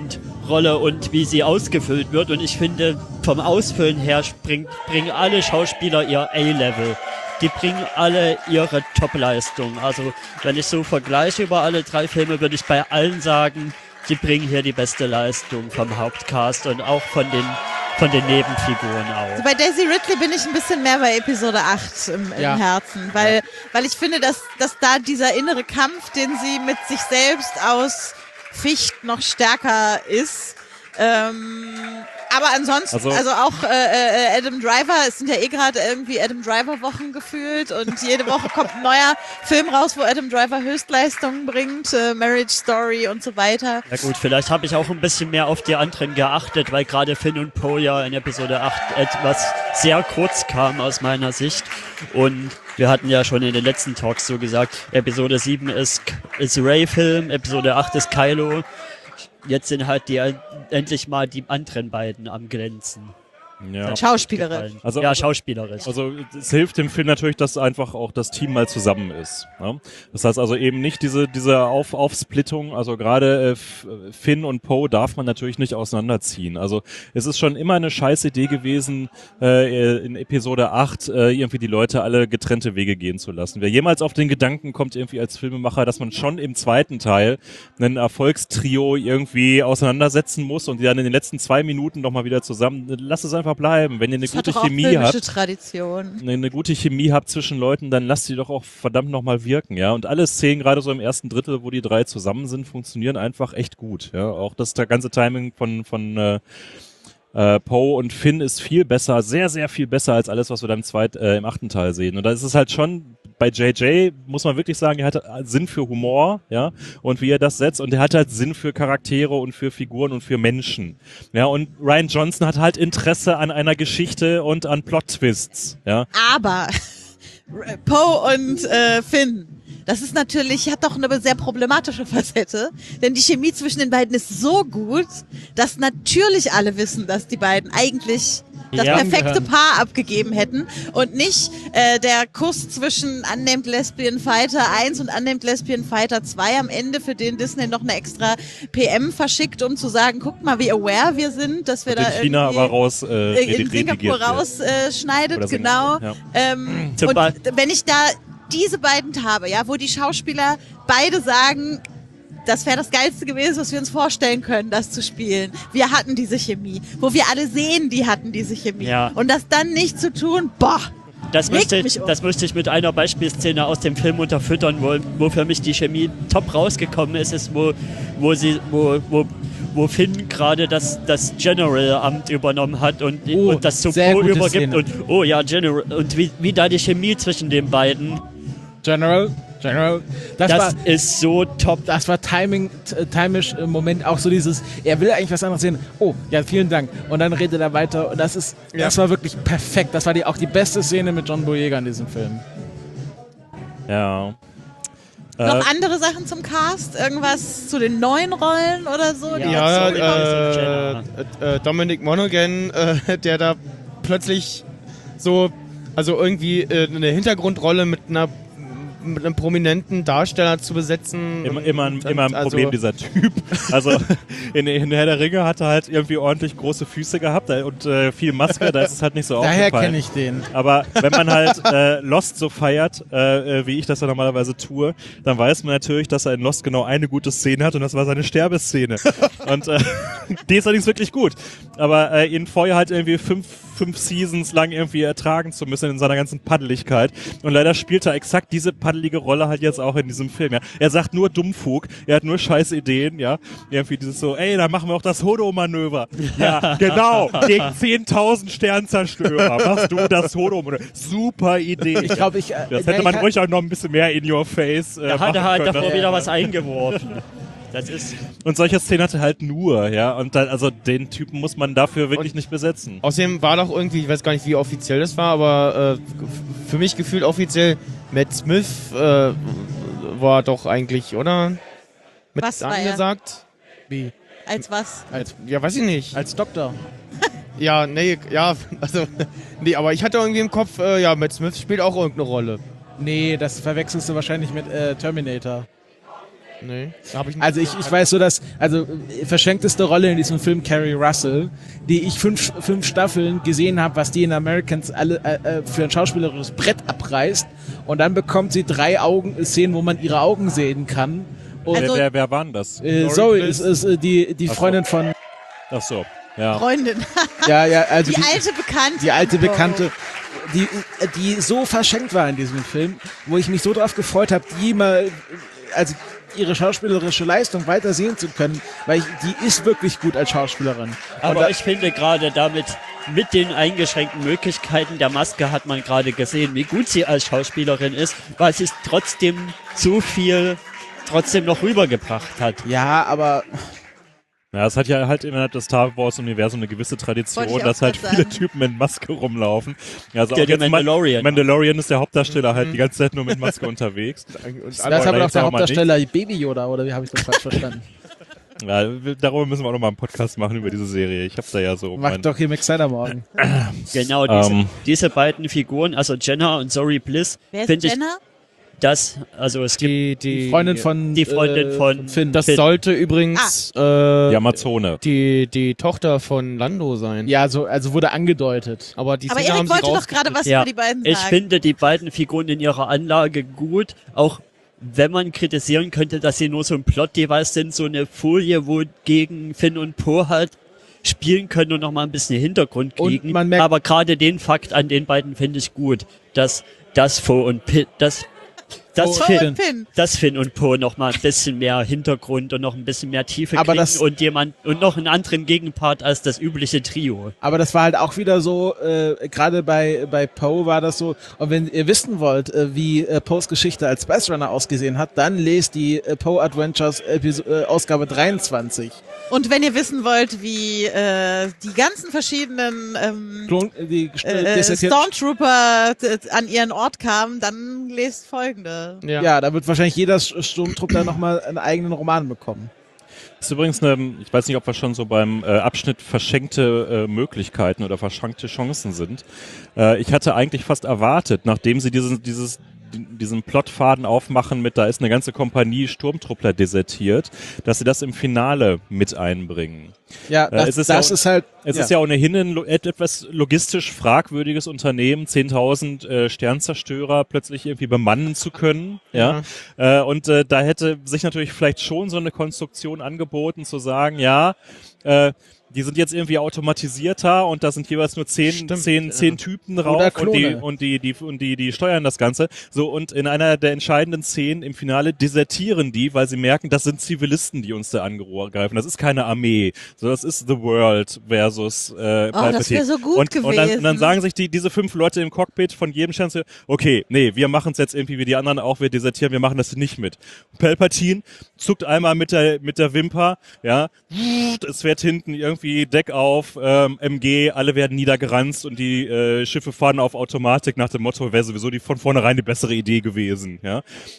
S5: und wie sie ausgefüllt wird. Und ich finde, vom Ausfüllen her bringen alle Schauspieler ihr A-Level. Die bringen alle ihre Top-Leistung. Also wenn ich so vergleiche über alle 3 Filme, würde ich bei allen sagen, sie bringen hier die beste Leistung vom Hauptcast und auch von den Nebenfiguren auch.
S3: Also bei Daisy Ridley bin ich ein bisschen mehr bei Episode 8 im Herzen, weil ich finde, dass da dieser innere Kampf, den sie mit sich selbst ausficht, noch stärker ist. Aber ansonsten,
S4: Also-
S3: also auch Adam Driver, es sind ja eh gerade irgendwie Adam Driver-Wochen gefühlt und jede Woche kommt ein neuer Film raus, wo Adam Driver Höchstleistungen bringt, Marriage Story und so weiter.
S5: Na gut, vielleicht habe ich auch ein bisschen mehr auf die anderen geachtet, weil gerade Finn und Poe ja in Episode 8 etwas sehr kurz kam aus meiner Sicht. Und wir hatten ja schon in den letzten Talks so gesagt, Episode 7 ist Rey-Film, Episode 8 ist Kylo. Jetzt sind halt endlich mal die anderen beiden am Glänzen.
S4: Ja.
S3: Schauspielerisch.
S4: Also-
S5: ja, schauspielerisch.
S4: Also es hilft dem Film natürlich, dass einfach auch das Team mal zusammen ist. Ne? Das heißt also eben nicht diese Aufsplittung, also gerade Finn und Poe darf man natürlich nicht auseinanderziehen. Also es ist schon immer eine scheiß Idee gewesen, in Episode 8 irgendwie die Leute alle getrennte Wege gehen zu lassen. Wer jemals auf den Gedanken kommt, irgendwie als Filmemacher, dass man schon im zweiten Teil ein Erfolgstrio irgendwie auseinandersetzen muss und die dann in den letzten 2 Minuten noch mal wieder zusammen, lass es einfach bleiben. Wenn ihr eine
S3: Das hat
S4: gute
S3: doch auch
S4: Chemie
S3: filmische
S4: habt,
S3: Tradition.
S4: eine gute Chemie habt zwischen Leuten, dann lasst die doch auch verdammt nochmal wirken, ja. Und alle Szenen, gerade so im ersten Drittel, wo die drei zusammen sind, funktionieren einfach echt gut, ja. Auch das ganze Timing von Poe und Finn ist viel besser, sehr, sehr viel besser als alles, was wir dann im 8. Teil sehen. Und da ist es halt schon, bei JJ muss man wirklich sagen, er hat Sinn für Humor, ja, und wie er das setzt, und er hat halt Sinn für Charaktere und für Figuren und für Menschen. Ja, und Rian Johnson hat halt Interesse an einer Geschichte und an Plot-Twists, ja.
S3: Aber Poe und Finn, das ist natürlich, hat doch eine sehr problematische Facette, denn die Chemie zwischen den beiden ist so gut, dass natürlich alle wissen, dass die beiden eigentlich das
S5: Ja,
S3: perfekte
S6: gehören.
S3: Paar abgegeben hätten und nicht der Kuss zwischen Unnamed Lesbian Fighter 1 und Unnamed Lesbian Fighter 2 am Ende, für den Disney noch eine extra PM verschickt, um zu sagen, guckt mal, wie aware wir sind, dass wir
S4: In
S3: da
S4: China
S3: irgendwie
S4: aber raus
S3: in
S4: redigiert
S3: Singapur
S4: wird.
S3: rausschneidet,
S4: Oder
S3: genau.
S4: Ja.
S5: Zum
S3: Und
S5: Beispiel-
S3: wenn ich da diese beiden habe, ja, wo die Schauspieler beide sagen, das wäre das Geilste gewesen, was wir uns vorstellen können, das zu spielen. Wir hatten diese Chemie. Wo wir alle sehen, die hatten diese Chemie.
S5: Ja.
S3: Und das dann nicht zu tun, boah.
S5: Das müsste
S3: mich um.
S5: ich mit einer Beispielszene aus dem Film unterfüttern, wo für mich die Chemie top rausgekommen ist, wo Finn gerade das General-Amt übernommen hat und das zu
S6: sehr
S5: Poe
S6: gute
S5: übergibt
S6: Szene.
S5: und oh ja, General, und wie da die Chemie zwischen den beiden,
S6: General. Das
S5: das ist so top.
S6: war timisch im Moment auch so dieses, er will eigentlich was anderes sehen. Oh, ja, vielen Dank. Und dann redet er weiter und das war wirklich perfekt. Das war auch die beste Szene mit John Boyega in diesem Film.
S4: Ja.
S3: Noch andere Sachen zum Cast? Irgendwas zu den neuen Rollen oder so? die
S7: Ja,
S3: jetzt so
S7: Dominic Monaghan, der da plötzlich so, also irgendwie eine Hintergrundrolle mit einem prominenten Darsteller zu besetzen.
S4: Immer ein Problem, dieser Typ. Also in Herr der Ringe hat er halt irgendwie ordentlich große Füße gehabt und viel Maske, da ist es halt nicht so
S6: Daher
S4: aufgefallen.
S6: kenne ich den.
S4: Aber wenn man halt Lost so feiert, wie ich das ja normalerweise tue, dann weiß man natürlich, dass er in Lost genau eine gute Szene hat und das war seine Sterbeszene. Und die ist allerdings wirklich gut. Aber ihn vorher halt irgendwie fünf Seasons lang irgendwie ertragen zu müssen in seiner ganzen Paddeligkeit. Und leider spielt er exakt diese paddelige Rolle halt jetzt auch in diesem Film. Ja. Er sagt nur Dummfug, er hat nur scheiß Ideen, ja. Irgendwie dieses so, ey, dann machen wir auch das Hodo-Manöver. Ja, genau, gegen 10.000 Sternzerstörer machst du das Hodo-Manöver. Super Idee.
S6: Ich glaube,
S4: das hätte man ruhig auch noch ein bisschen mehr in your face
S5: Da hat er
S4: machen
S5: halt
S4: können.
S5: davor wieder was eingeworfen. Das ist
S4: Und solche Szenen hat er halt nur, ja. Und dann, also den Typen muss man dafür wirklich nicht besetzen.
S7: Außerdem war doch irgendwie, ich weiß gar nicht, wie offiziell das war, aber für mich gefühlt offiziell, Matt Smith war doch eigentlich, oder? Mit
S3: Was war er?
S7: angesagt?
S6: wie?
S3: Als was?
S7: Ja, weiß ich nicht.
S6: Als Doktor.
S7: Ja, nee, ja, also, nee, aber ich hatte irgendwie im Kopf, ja, Matt Smith spielt auch irgendeine Rolle.
S6: Nee, das verwechselst du wahrscheinlich mit Terminator.
S7: Nee, da hab ich nicht.
S6: Also ich weiß so, dass, verschenkteste Rolle in diesem Film Carrie Russell, die ich fünf Staffeln gesehen habe, was die in Americans alle für ein schauspielerisches Brett abreißt, und dann bekommt sie 3 Szenen, wo man ihre Augen sehen kann. Und
S3: Also-
S4: wer war denn das?
S6: Zoe ist die Freundin von,
S4: Ach so, ja.
S3: Freundin.
S6: ja, also
S3: Die alte Bekannte.
S6: die alte Bekannte, die so verschenkt war in diesem Film, wo ich mich so drauf gefreut habe, die mal, also ihre schauspielerische Leistung weiter sehen zu können, weil die ist wirklich gut als Schauspielerin.
S5: Aber ich finde gerade damit, mit den eingeschränkten Möglichkeiten der Maske hat man gerade gesehen, wie gut sie als Schauspielerin ist, weil sie es trotzdem so viel trotzdem noch rübergebracht hat.
S6: Ja, aber
S4: Ja, es hat ja halt innerhalb des Star Wars-Universums eine gewisse Tradition,
S3: Wollte ich auch
S4: dass halt
S3: grad
S4: viele
S3: sagen.
S4: Typen mit Maske rumlaufen. Ja, also
S5: Der
S4: auch jetzt
S5: Mandalorian.
S4: Mandalorian ist der Hauptdarsteller halt die ganze Zeit nur mit Maske unterwegs.
S6: das ist aber noch
S4: jetzt
S6: der
S4: auch mal
S6: Hauptdarsteller Baby Yoda, oder wie habe ich das falsch verstanden?
S4: Ja, darüber müssen wir auch nochmal einen Podcast machen über diese Serie. Ich habe da ja so
S6: Macht doch hier Max Snyder morgen.
S5: Genau, diese beiden Figuren, also Jenna und Zoe Bliss,
S3: Wer ist
S5: finde ich,
S3: Jenna?
S5: also es gibt
S7: Die
S6: Freundin von,
S5: die Freundin von
S6: Finn.
S7: Das
S5: Finn.
S7: sollte übrigens
S4: die Amazone.
S7: die Tochter von Lando sein.
S6: Ja, also wurde angedeutet.
S7: Aber die
S3: Aber
S7: Szene haben
S3: Erik
S7: sie
S3: wollte doch gerade was
S5: Ja,
S3: über die beiden
S5: ich
S3: sagen.
S5: finde die beiden Figuren in ihrer Anlage gut, auch wenn man kritisieren könnte, dass sie nur so ein Plot-Device sind, so eine Folie, wo gegen Finn und Poe halt spielen können und nochmal ein bisschen Hintergrund
S6: Und
S5: kriegen.
S6: man merkt-
S5: Aber gerade den Fakt an den beiden finde ich gut, dass Poe und Finn, dass
S3: Poe und Finn.
S5: dass Finn und Poe noch mal ein bisschen mehr Hintergrund und noch ein bisschen mehr Tiefe
S6: Aber
S5: kriegen
S6: das-
S5: und noch einen anderen Gegenpart als das übliche Trio.
S6: Aber das war halt auch wieder so, gerade bei Poe war das so, und wenn ihr wissen wollt, wie Poes Geschichte als Space Runner ausgesehen hat, dann lest die Poe Adventures Ausgabe 23.
S3: Und wenn ihr wissen wollt, wie die ganzen verschiedenen Stormtrooper an ihren Ort kamen, dann lest folgende.
S6: Ja, da wird wahrscheinlich jeder Sturmtruppler nochmal einen eigenen Roman bekommen.
S4: Das ist übrigens ich weiß nicht, ob wir schon so beim Abschnitt verschenkte Möglichkeiten oder verschenkte Chancen sind. Ich hatte eigentlich fast erwartet, nachdem sie diesen Plotfaden aufmachen mit, da ist eine ganze Kompanie Sturmtruppler desertiert, dass sie das im Finale mit einbringen.
S6: Ja, das ist halt...
S4: Es ist ja ohnehin ein etwas logistisch fragwürdiges Unternehmen, 10.000 Sternzerstörer plötzlich irgendwie bemannen zu können. Ja. Und da hätte sich natürlich vielleicht schon so eine Konstruktion angeboten, zu sagen, die sind jetzt irgendwie automatisierter und da sind jeweils nur 10 Typen drauf
S6: Oder Klone.
S4: und die steuern das Ganze. So, und in einer der entscheidenden Szenen im Finale desertieren die, weil sie merken, das sind Zivilisten, die uns da angreifen. Das ist keine Armee. So, das ist The World versus Palpatine.
S3: das wäre so gut
S4: und dann
S3: gewesen.
S4: sagen sich diese 5 Leute im Cockpit von jedem Stern, okay, nee, wir machen es jetzt irgendwie wie die anderen auch, wir desertieren, wir machen das nicht mit. Palpatine zuckt einmal mit der Wimper, ja, es fährt hinten irgendwie Deck auf, MG, alle werden niedergeranzt und die Schiffe fahren auf Automatik nach dem Motto, wäre sowieso von vornherein die bessere Idee gewesen, ja.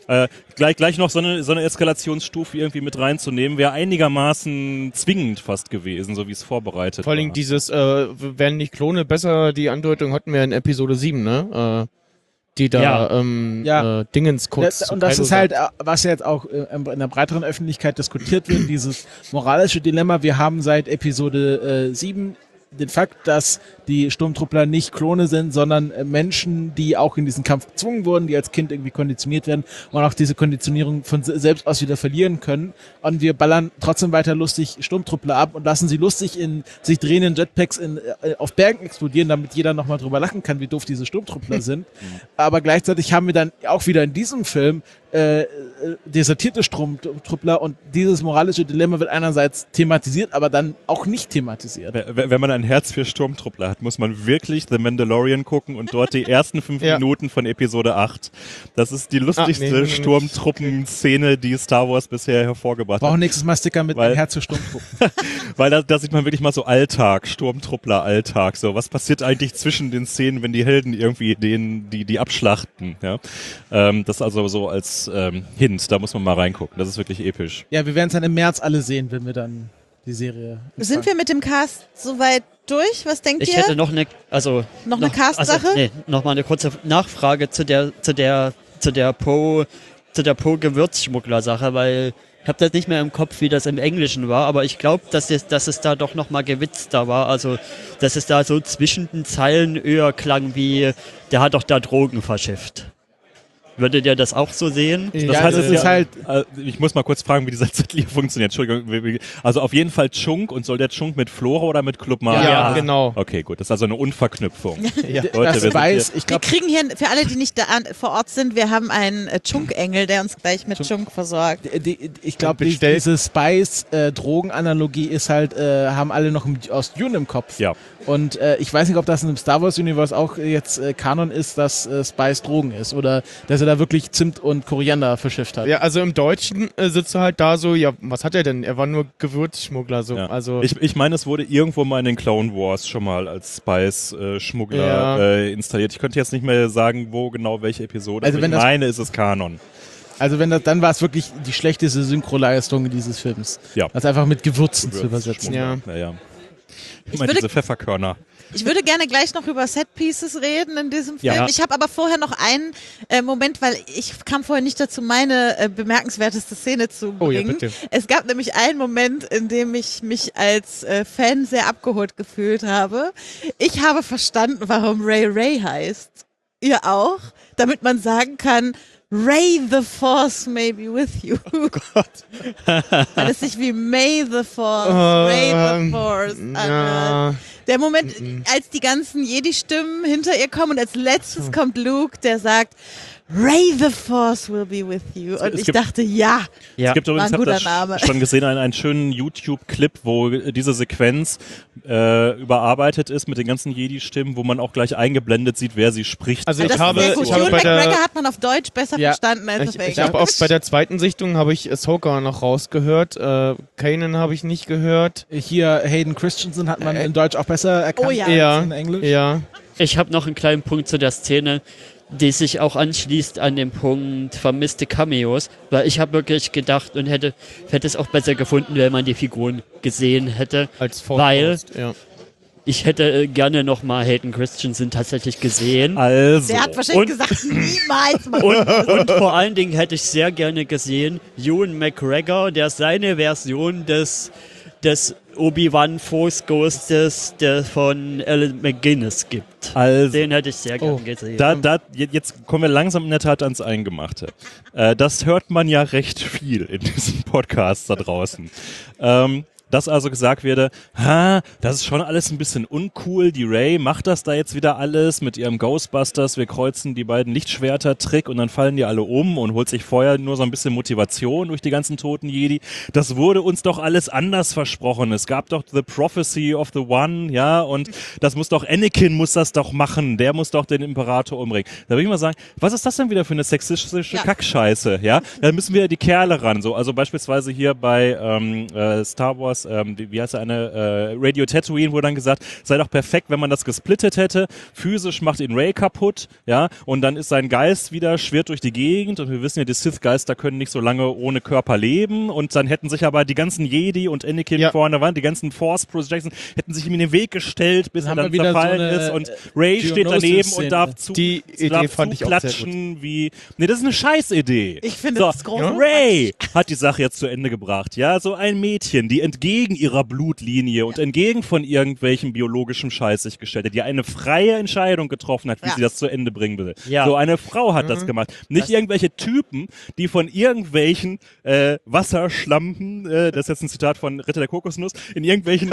S4: Gleich noch so eine Eskalationsstufe irgendwie mit reinzunehmen, wäre einigermaßen zwingend fast gewesen, so wie es vorbereitet
S7: Vor allem
S4: war.
S7: dieses, werden nicht Klone besser, die Andeutung hatten wir in Episode 7, ne? Die da Dingens kurz.
S6: Und das ist halt, was jetzt auch in der breiteren Öffentlichkeit diskutiert wird, dieses moralische Dilemma. Wir haben seit Episode 7 den Fakt, dass die Sturmtruppler nicht Klone sind, sondern Menschen, die auch in diesen Kampf gezwungen wurden, die als Kind irgendwie konditioniert werden und auch diese Konditionierung von selbst aus wieder verlieren können. Und wir ballern trotzdem weiter lustig Sturmtruppler ab und lassen sie lustig in sich drehenden Jetpacks auf Bergen explodieren, damit jeder nochmal drüber lachen kann, wie doof diese Sturmtruppler sind. Aber gleichzeitig haben wir dann auch wieder in diesem Film desertierte Sturmtruppler und dieses moralische Dilemma wird einerseits thematisiert, aber dann auch nicht thematisiert.
S4: Wenn man ein Herz für Sturmtruppler hat, muss man wirklich The Mandalorian gucken und dort die ersten 5 Minuten von Episode 8. Das ist die lustigste Sturmtruppen-Szene, die Star Wars bisher hervorgebracht
S6: Brauchen
S4: hat.
S6: nächstes Mal Sticker mit einem Herz für Sturmtruppen.
S4: Weil da sieht man wirklich mal so Alltag, Sturmtruppler-Alltag. So, was passiert eigentlich zwischen den Szenen, wenn die Helden irgendwie die abschlachten? Ja? Das also so als Hint, da muss man mal reingucken. Das ist wirklich episch.
S6: Ja, wir werden es dann im März alle sehen, wenn wir dann die Serie...
S3: Sind wir mit dem Cast soweit durch? Was denkt
S5: Ich
S3: ihr?
S5: hätte noch eine,
S3: Noch eine Cast-Sache?
S5: noch mal eine kurze Nachfrage zu der Poe-Gewürzschmuggler-Sache, weil ich habe das nicht mehr im Kopf, wie das im Englischen war, aber ich glaube, dass es da doch noch mal gewitzter war, also dass es da so zwischen den Zeilen eher klang wie, der hat doch da Drogen verschifft. Würdet ihr das auch so sehen?
S4: Das
S6: Ja,
S4: heißt,
S6: das
S4: es
S6: ist halt-
S4: ich muss mal kurz fragen, wie dieser Zettel hier funktioniert. Entschuldigung. Also auf jeden Fall Chunk, und soll der Chunk mit Flora oder mit Club Mara?
S7: Ja, genau.
S4: Okay, gut. Das ist also eine Unverknüpfung.
S7: Ja.
S4: Leute, wir
S6: Das
S4: sind
S6: Spice, ich
S3: Wir
S6: glaube,
S3: kriegen hier, für alle, die nicht vor Ort sind, wir haben einen Chunk-Engel, der uns gleich mit Chunk versorgt.
S6: ich glaube,
S7: Bestellt.
S6: diese Spice-Drogenanalogie ist halt, haben alle noch aus Dune im Kopf.
S4: Ja.
S6: Und ich weiß nicht, ob das in dem Star Wars Universe auch jetzt Kanon ist, dass Spice Drogen ist oder dass er da wirklich Zimt und Koriander verschifft hat.
S7: Ja, also im Deutschen sitzt du halt da so, ja, was hat er denn? Er war nur Gewürzschmuggler, so.
S4: Ja.
S7: Also,
S4: Ich meine, es wurde irgendwo mal in den Clone Wars schon mal als Spice-Schmuggler
S7: Ja.
S4: installiert. Ich könnte jetzt nicht mehr sagen, wo genau welche Episode,
S6: Also
S4: aber
S6: wenn
S4: ich
S6: das-
S4: meine, ist es Kanon.
S6: Also wenn das, dann war es wirklich die schlechteste Synchroleistung dieses Films.
S4: Ja.
S6: Das einfach mit Gewürzen zu übersetzen.
S7: Ja.
S4: Naja.
S3: Ich
S4: Ich meine,
S3: würde-
S4: diese Pfefferkörner.
S3: Ich würde gerne gleich noch über Set-Pieces reden in diesem Film.
S5: Ja.
S3: Ich habe aber vorher noch einen Moment, weil ich kam vorher nicht dazu, meine bemerkenswerteste Szene zu bringen.
S7: Oh ja, bitte.
S3: Es gab nämlich einen Moment, in dem ich mich als Fan sehr abgeholt gefühlt habe. Ich habe verstanden, warum Ray heißt. Ihr auch? Damit man sagen kann, Ray the Force may be with you. Oh Gott. Weil es sich wie May the Force, Ray the Force anhört.
S7: ja.
S3: Der Moment, als die ganzen Jedi-Stimmen hinter ihr kommen und als letztes kommt Luke, der sagt, Ray the Force will be with you. Und
S4: Es
S3: ich
S4: gibt-
S3: dachte, ja.
S5: Ja.
S4: Es gibt übrigens,
S3: War ein
S4: ich habe
S3: guter
S4: das
S3: Name.
S4: schon gesehen, einen schönen YouTube-Clip, wo diese Sequenz überarbeitet ist mit den ganzen Jedi-Stimmen, wo man auch gleich eingeblendet sieht, wer sie spricht.
S7: Also
S3: Das
S7: ich
S3: ist
S7: habe,
S3: sehr gut.
S7: ich habe
S3: Ewan
S7: bei der,
S3: McGregor hat man auf Deutsch besser
S6: Ja.
S3: verstanden als auf
S7: ich
S3: Englisch.
S7: habe auch bei der zweiten Sichtung habe ich Ahsoka noch rausgehört. Kanan habe ich nicht gehört.
S6: Hier Hayden Christensen hat man in Deutsch auch besser erkannt
S3: Oh ja.
S6: als
S7: Ja,
S6: in Englisch.
S7: ja.
S5: Ich habe noch einen kleinen Punkt zu der Szene, die sich auch anschließt an den Punkt vermisste Cameos, weil ich habe wirklich gedacht und hätte es auch besser gefunden, wenn man die Figuren gesehen hätte.
S7: Als
S5: Weil-
S7: Force, ja.
S5: Ich hätte gerne nochmal Hayden Christensen tatsächlich gesehen.
S4: Also,
S3: Der hat wahrscheinlich
S5: Und-
S3: gesagt, niemals mal.
S5: Und vor allen Dingen hätte ich sehr gerne gesehen, Ewan McGregor, der seine Version des Obi-Wan Force Ghostes von Alan McGuinness gibt.
S4: also
S5: Den hätte ich sehr gern gesehen.
S4: jetzt kommen wir langsam in der Tat ans Eingemachte. Das hört man ja recht viel in diesem Podcast da draußen. Dass also gesagt werde, das ist schon alles ein bisschen uncool, die Rey macht das da jetzt wieder alles mit ihrem Ghostbusters, wir kreuzen die beiden Lichtschwerter-Trick und dann fallen die alle um und holt sich vorher nur so ein bisschen Motivation durch die ganzen toten Jedi. Das wurde uns doch alles anders versprochen. Es gab doch The Prophecy of the One, ja, und das muss doch, Anakin muss das doch machen, der muss doch den Imperator umbringen. Da würde ich mal sagen, was ist das denn wieder für eine sexistische
S3: Ja.
S4: Kackscheiße, ja? Da müssen wir die Kerle ran, so, also beispielsweise hier bei Star Wars, wie heißt der eine, Radio Tatooine, wurde dann gesagt, sei doch perfekt, wenn man das gesplittet hätte, physisch macht ihn Rey kaputt, ja, und dann ist sein Geist wieder, schwirrt durch die Gegend und wir wissen ja, die Sith-Geister können nicht so lange ohne Körper leben und dann hätten sich aber die ganzen Jedi und Anakin
S7: Ja.
S4: vorne waren, die ganzen Force Projections, hätten sich ihm in den Weg gestellt, bis er
S6: haben
S4: dann
S6: wir wieder so
S4: zerfallen
S6: eine,
S4: ist und Rey steht daneben und darf zu,
S7: Die Idee
S4: darf
S7: fand ich auch sehr
S4: zuklatschen wie, nee, das ist eine Scheißidee.
S3: Ich finde
S4: So,
S3: das groß.
S4: Ray hat die Sache jetzt zu Ende gebracht. Ja, so ein Mädchen, die entgegen ihrer Blutlinie und entgegen von irgendwelchem biologischem Scheiß sich gestellt hat, die eine freie Entscheidung getroffen hat, wie
S3: Ja.
S4: sie das zu Ende bringen will.
S5: Ja.
S4: So eine Frau hat das gemacht. Nicht irgendwelche Typen, die von irgendwelchen Wasserschlampen, das ist jetzt ein Zitat von Ritter der Kokosnuss, in irgendwelchen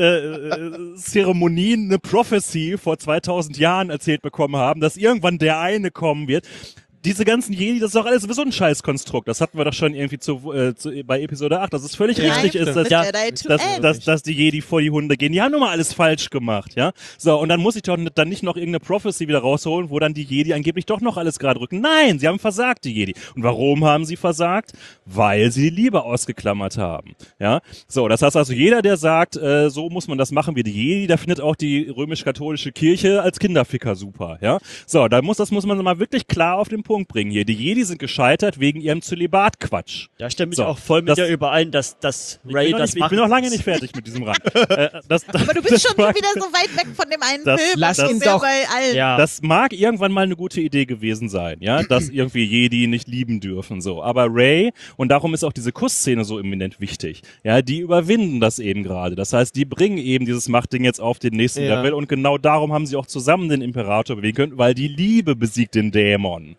S4: Zeremonien eine Prophecy vor 2000 Jahren erzählt bekommen haben, dass irgendwann der eine kommen wird. Diese ganzen Jedi, das ist doch alles sowieso ein Scheißkonstrukt. Das hatten wir doch schon irgendwie bei Episode 8, dass es völlig richtig ist, dass,
S3: Mit Jedi to End.
S4: dass die Jedi vor die Hunde gehen. Die haben nun mal alles falsch gemacht, ja. So, und dann muss ich doch dann nicht noch irgendeine Prophecy wieder rausholen, wo dann die Jedi angeblich doch noch alles gerade rücken. Nein, sie haben versagt, die Jedi. Und warum haben sie versagt? Weil sie die Liebe ausgeklammert haben, ja. So, das heißt also, jeder, der sagt, so muss man das machen wie die Jedi, der findet auch die römisch-katholische Kirche als Kinderficker super, ja. So, das muss man mal wirklich klar auf den Punkt bringen hier. Die Jedi sind gescheitert wegen ihrem Zölibat-Quatsch.
S5: Da stimme ich
S4: So,
S5: auch voll mit
S4: das-
S5: dir überein, dass Ray das
S4: Ich
S5: macht.
S4: bin noch lange nicht fertig mit diesem Rand.
S3: Aber du bist schon wieder so weit weg von dem einen
S4: Das-
S3: Film.
S6: lass
S3: Das
S6: ihn
S3: ist ja
S6: doch-
S3: bei allen.
S5: Ja.
S4: Das mag irgendwann mal eine gute Idee gewesen sein, ja, dass irgendwie Jedi nicht lieben dürfen, so. Aber Rey, und darum ist auch diese Kussszene so eminent wichtig, ja, die überwinden das eben gerade. Das heißt, die bringen eben dieses Machtding jetzt auf den nächsten
S7: Ja.
S4: Level und genau darum haben sie auch zusammen den Imperator bewegen können, weil die Liebe besiegt den Dämon.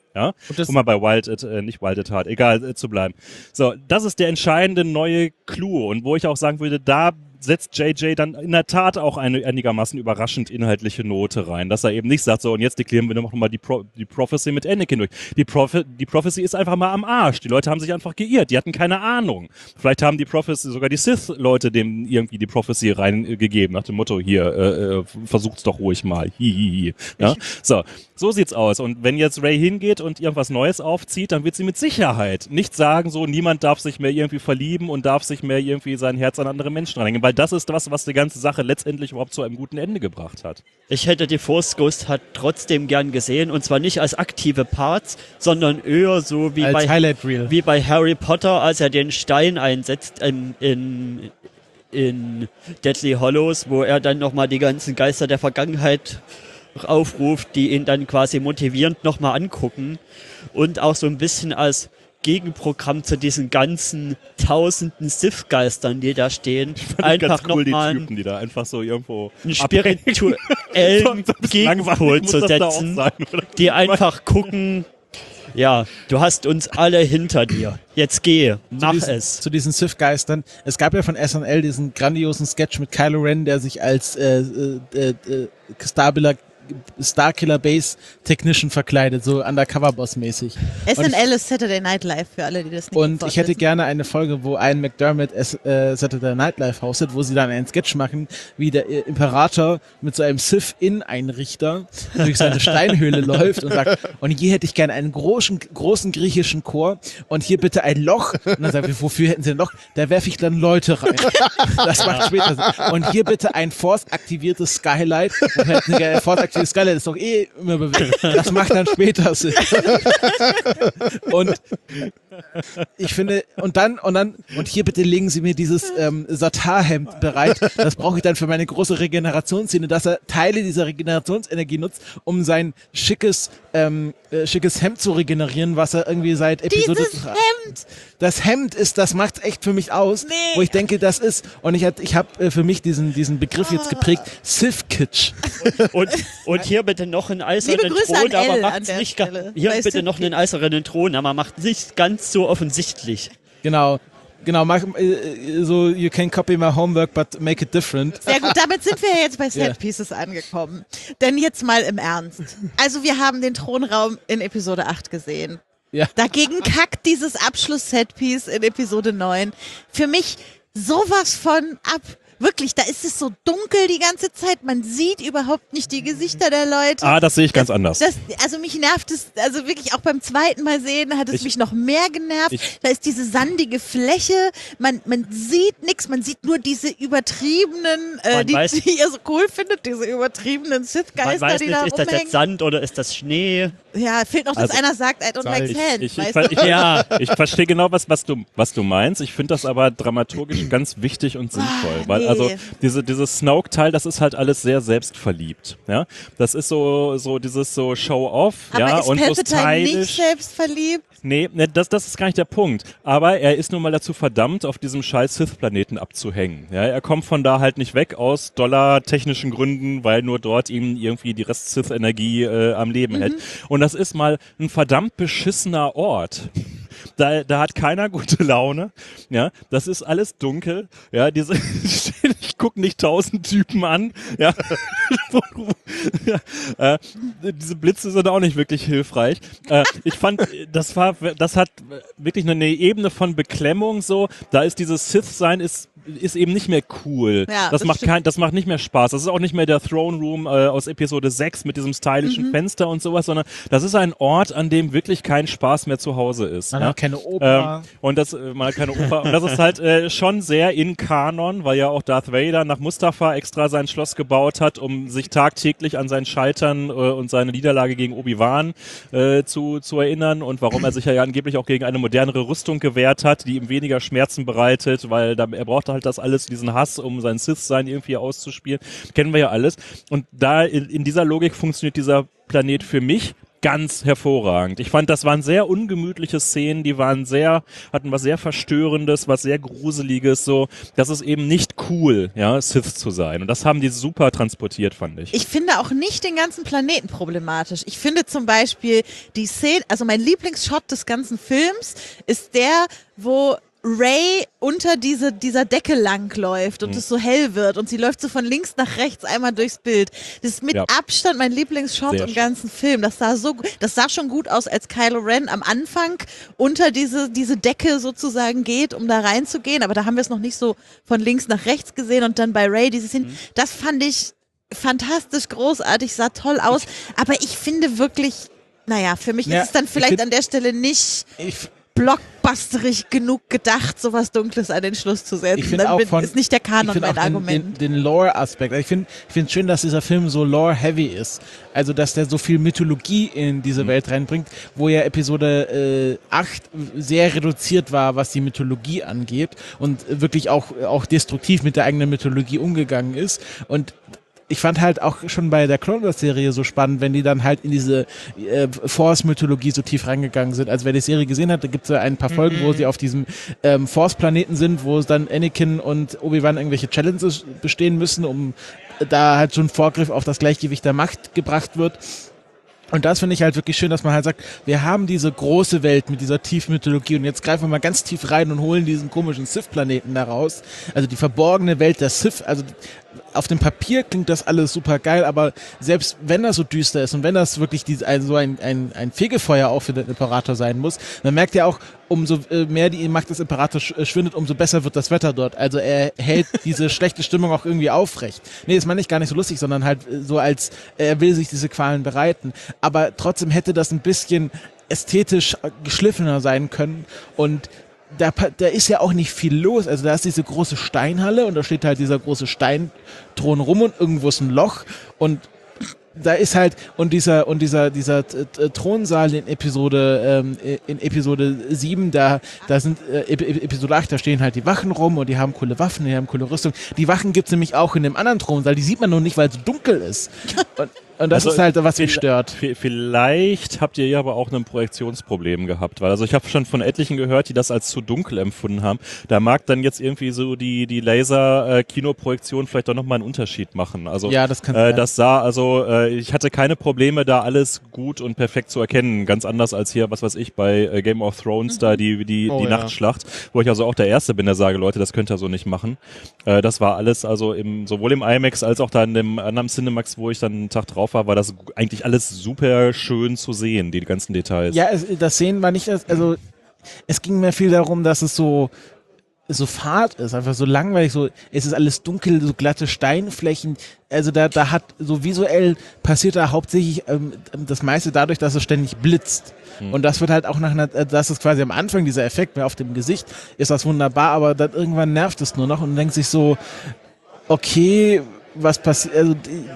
S4: Ja? Um mal bei nicht Wild at Heart, egal, zu bleiben. So, das ist der entscheidende neue Clou und wo ich auch sagen würde, da setzt JJ dann in der Tat auch eine einigermaßen überraschend inhaltliche Note rein, dass er eben nicht sagt, so und jetzt deklarieren wir nochmal die Prophecy mit Anakin durch. Die Prophecy ist einfach mal am Arsch. Die Leute haben sich einfach geirrt, die hatten keine Ahnung. Vielleicht haben die Prophecy, sogar die Sith-Leute dem irgendwie die Prophecy reingegeben, nach dem Motto, hier, versucht's doch ruhig mal. Hihihi. Ja? So sieht's aus. Und wenn jetzt Rey hingeht und irgendwas Neues aufzieht, dann wird sie mit Sicherheit nicht sagen, so, niemand darf sich mehr irgendwie verlieben und darf sich mehr irgendwie sein Herz an andere Menschen reinlegen, weil das ist was die ganze Sache letztendlich überhaupt zu einem guten Ende gebracht hat.
S5: Ich hätte die Force Ghost halt trotzdem gern gesehen und zwar nicht als aktive Parts, sondern eher so wie
S6: als Highlight Reel.
S5: Wie bei Harry Potter, als er den Stein einsetzt in Deathly Hallows, wo er dann nochmal die ganzen Geister der Vergangenheit aufruft, die ihn dann quasi motivierend nochmal angucken und auch so ein bisschen als Gegenprogramm zu diesen ganzen tausenden Sith-Geistern, die da stehen. Einfach
S4: cool,
S5: nochmal
S4: die Typen, die da einfach so irgendwo
S5: einen spirituellen Gegenpol zu setzen, die einfach gucken, ja, du hast uns alle hinter dir. Jetzt geh, mach es.
S6: Zu diesen Sith-Geistern. Es gab ja von SNL diesen grandiosen Sketch mit Kylo Ren, der sich als Starkiller Base Technician verkleidet, so Undercover-Boss-mäßig.
S3: SNL ist Saturday Night Live für alle, die das nicht
S6: Und ich hätte gerne eine Folge, wo Ian McDermott Saturday Night Live hostet, wo sie dann einen Sketch machen, wie der Imperator mit so einem Sith-In-Einrichter durch seine Steinhöhle läuft und sagt, und hier hätte ich gerne einen großen griechischen Chor und hier bitte ein Loch. Und dann sagt er, wofür hätten sie ein Loch? Da werfe ich dann Leute rein. Das macht später Sinn. Und hier bitte ein Force-aktiviertes Skylight. Und hätten sie ein Force-aktiviertes Skylight ist doch eh immer bewegt. Das macht dann später Sinn. Und ich finde, und hier bitte legen Sie mir dieses Satar-Hemd bereit. Das brauche ich dann für meine große Regenerationsszene, dass er Teile dieser Regenerationsenergie nutzt, um sein schickes Hemd zu regenerieren, was er irgendwie seit Episode...
S3: Dieses Hemd!
S6: Das Hemd das macht's echt für mich aus, wo ich denke, das ist, und ich habe für mich diesen Begriff jetzt geprägt, Sith-Kitsch.
S5: Und hier bitte noch einen eisernen Thron, aber macht's nicht hier bitte noch einen eisernen Thron, aber macht nicht ganz so offensichtlich.
S6: Genau, so you can copy my homework, but make it different.
S3: Sehr gut, damit sind wir ja jetzt bei Set-Pieces angekommen. Denn jetzt mal im Ernst. Also wir haben den Thronraum in Episode 8 gesehen.
S6: Ja.
S3: Dagegen kackt dieses Abschluss-Setpiece in Episode 9 für mich sowas von ab. Wirklich, da ist es so dunkel die ganze Zeit. Man sieht überhaupt nicht die Gesichter der Leute.
S4: Das sehe ich ganz anders.
S3: Also mich nervt es, also wirklich auch beim zweiten Mal sehen hat es mich noch mehr genervt. Da ist diese sandige Fläche, man sieht nichts, man sieht nur diese übertriebenen, die ihr so cool findet, diese übertriebenen Sith-Geister, die da rumhängen.
S5: Ist das jetzt Sand oder ist das Schnee?
S3: Ja, fehlt noch, dass einer sagt, I don't like
S4: sand. Ich verstehe genau, was du meinst. Ich finde das aber dramaturgisch ganz wichtig und sinnvoll, weil also dieses Snoke-Teil, das ist halt alles sehr selbstverliebt. Ja, das ist so dieses so Show-off, ja, und so stylisch.
S3: Nicht selbstverliebt?
S4: Nee, das ist gar nicht der Punkt. Aber er ist nun mal dazu verdammt, auf diesem scheiß Sith-Planeten abzuhängen. Ja, er kommt von da halt nicht weg aus dollartechnischen Gründen, weil nur dort ihm irgendwie die Rest-Sith-Energie am Leben hält. Und das ist mal ein verdammt beschissener Ort. Da hat keiner gute Laune. Ja, das ist alles dunkel. Ja, ich gucke nicht 1000 Typen an. Ja, diese Blitze sind auch nicht wirklich hilfreich. Ich fand, das hat wirklich eine Ebene von Beklemmung so. Da ist dieses Sith-Sein ist eben nicht mehr cool.
S3: Ja,
S4: das macht nicht mehr Spaß. Das ist auch nicht mehr der Throne Room aus Episode 6 mit diesem stylischen Fenster und sowas, sondern das ist ein Ort, an dem wirklich kein Spaß mehr zu Hause ist.
S6: Man hat keine Oper.
S4: Man hat keine Oper. Und das ist halt schon sehr in Kanon, weil ja auch Darth Vader nach Mustafa extra sein Schloss gebaut hat, um sich tagtäglich an sein Scheitern und seine Niederlage gegen Obi-Wan zu erinnern und warum er sich ja angeblich auch gegen eine modernere Rüstung gewehrt hat, die ihm weniger Schmerzen bereitet, weil er brauchte halt das alles, diesen Hass, um sein Sith-Sein irgendwie auszuspielen. Kennen wir ja alles. Und da in dieser Logik funktioniert dieser Planet für mich ganz hervorragend. Ich fand, das waren sehr ungemütliche Szenen, die hatten was sehr Verstörendes, was sehr Gruseliges, so. Das ist eben nicht cool, ja, Sith zu sein. Und das haben die super transportiert, fand ich.
S3: Ich finde auch nicht den ganzen Planeten problematisch. Ich finde zum Beispiel die Szene, also mein Lieblingsshot des ganzen Films ist der, wo Rey unter dieser Decke langläuft und es so hell wird und sie läuft so von links nach rechts einmal durchs Bild. Das ist mit Abstand mein Lieblingsshot
S4: Sehr
S3: im ganzen Film. Das sah schon gut aus, als Kylo Ren am Anfang unter diese Decke sozusagen geht, um da reinzugehen. Aber da haben wir es noch nicht so von links nach rechts gesehen und dann bei Rey dieses hin. Das fand ich fantastisch, großartig, sah toll aus. Aber ich finde wirklich, naja, für mich ist es dann vielleicht an der Stelle nicht blockbusterig genug gedacht, sowas Dunkles an den Schluss zu setzen.
S6: Ich finde auch
S3: ist nicht der Kanon mein Argument.
S6: Den Lore-Aspekt. Ich finde es schön, dass dieser Film so lore-heavy ist. Also, dass der so viel Mythologie in diese Welt reinbringt, wo ja Episode 8 sehr reduziert war, was die Mythologie angeht und wirklich auch destruktiv mit der eigenen Mythologie umgegangen ist. Und ich fand halt auch schon bei der Clone Wars-Serie so spannend, wenn die dann halt in diese Force-Mythologie so tief reingegangen sind. Also wer die Serie gesehen hat, da gibt es ja ein paar Folgen, wo sie auf diesem Force-Planeten sind, wo dann Anakin und Obi-Wan irgendwelche Challenges bestehen müssen, um da halt so ein Vorgriff auf das Gleichgewicht der Macht gebracht wird. Und das finde ich halt wirklich schön, dass man halt sagt, wir haben diese große Welt mit dieser tiefen Mythologie und jetzt greifen wir mal ganz tief rein und holen diesen komischen Sith-Planeten da raus. Also die verborgene Welt der Sith, also auf dem Papier klingt das alles super geil, aber selbst wenn das so düster ist und wenn das wirklich so ein Fegefeuer auch für den Imperator sein muss, man merkt ja auch, umso mehr die Macht des Imperators schwindet, umso besser wird das Wetter dort. Also er hält diese schlechte Stimmung auch irgendwie aufrecht. Nee, das meine ich gar nicht so lustig, sondern halt so als, er will sich diese Qualen bereiten. Aber trotzdem hätte das ein bisschen ästhetisch geschliffener sein können und da ist ja auch nicht viel los. Also da ist diese große Steinhalle und da steht halt dieser große Steinthron rum und irgendwo ist ein Loch und da ist halt, und dieser Thronsaal in Episode 7, da sind Episode 8, da stehen halt die Wachen rum und die haben coole Waffen, die haben coole Rüstung. Die Wachen gibt's nämlich auch in dem anderen Thronsaal, die sieht man nur nicht, weil es so dunkel ist. Und das ist halt, was mich stört.
S4: Vielleicht habt ihr ja aber auch ein Projektionsproblem gehabt, weil also ich habe schon von etlichen gehört, die das als zu dunkel empfunden haben. Da mag dann jetzt irgendwie so die Laser-Kinoprojektion vielleicht doch nochmal einen Unterschied machen. Also
S6: ja, das kann sein.
S4: Das sah, ich hatte keine Probleme, da alles gut und perfekt zu erkennen. Ganz anders als hier, was weiß ich, bei Game of Thrones, da die Nachtschlacht, wo ich also auch der Erste bin, der sage, Leute, das könnt ihr so nicht machen. Das war alles also sowohl im IMAX als auch da in dem anderen Cinemax, wo ich dann einen Tag drauf war das eigentlich alles super schön zu sehen, die ganzen Details.
S6: Ja, das Sehen war nicht, also es ging mir viel darum, dass es so fad ist, einfach so langweilig, so, es ist alles dunkel, so glatte Steinflächen, also da hat so visuell passiert da hauptsächlich das meiste dadurch, dass es ständig blitzt. Und das wird halt auch das ist quasi am Anfang dieser Effekt, mehr auf dem Gesicht, ist das wunderbar, aber dann irgendwann nervt es nur noch und denkt sich so, okay, was passiert, also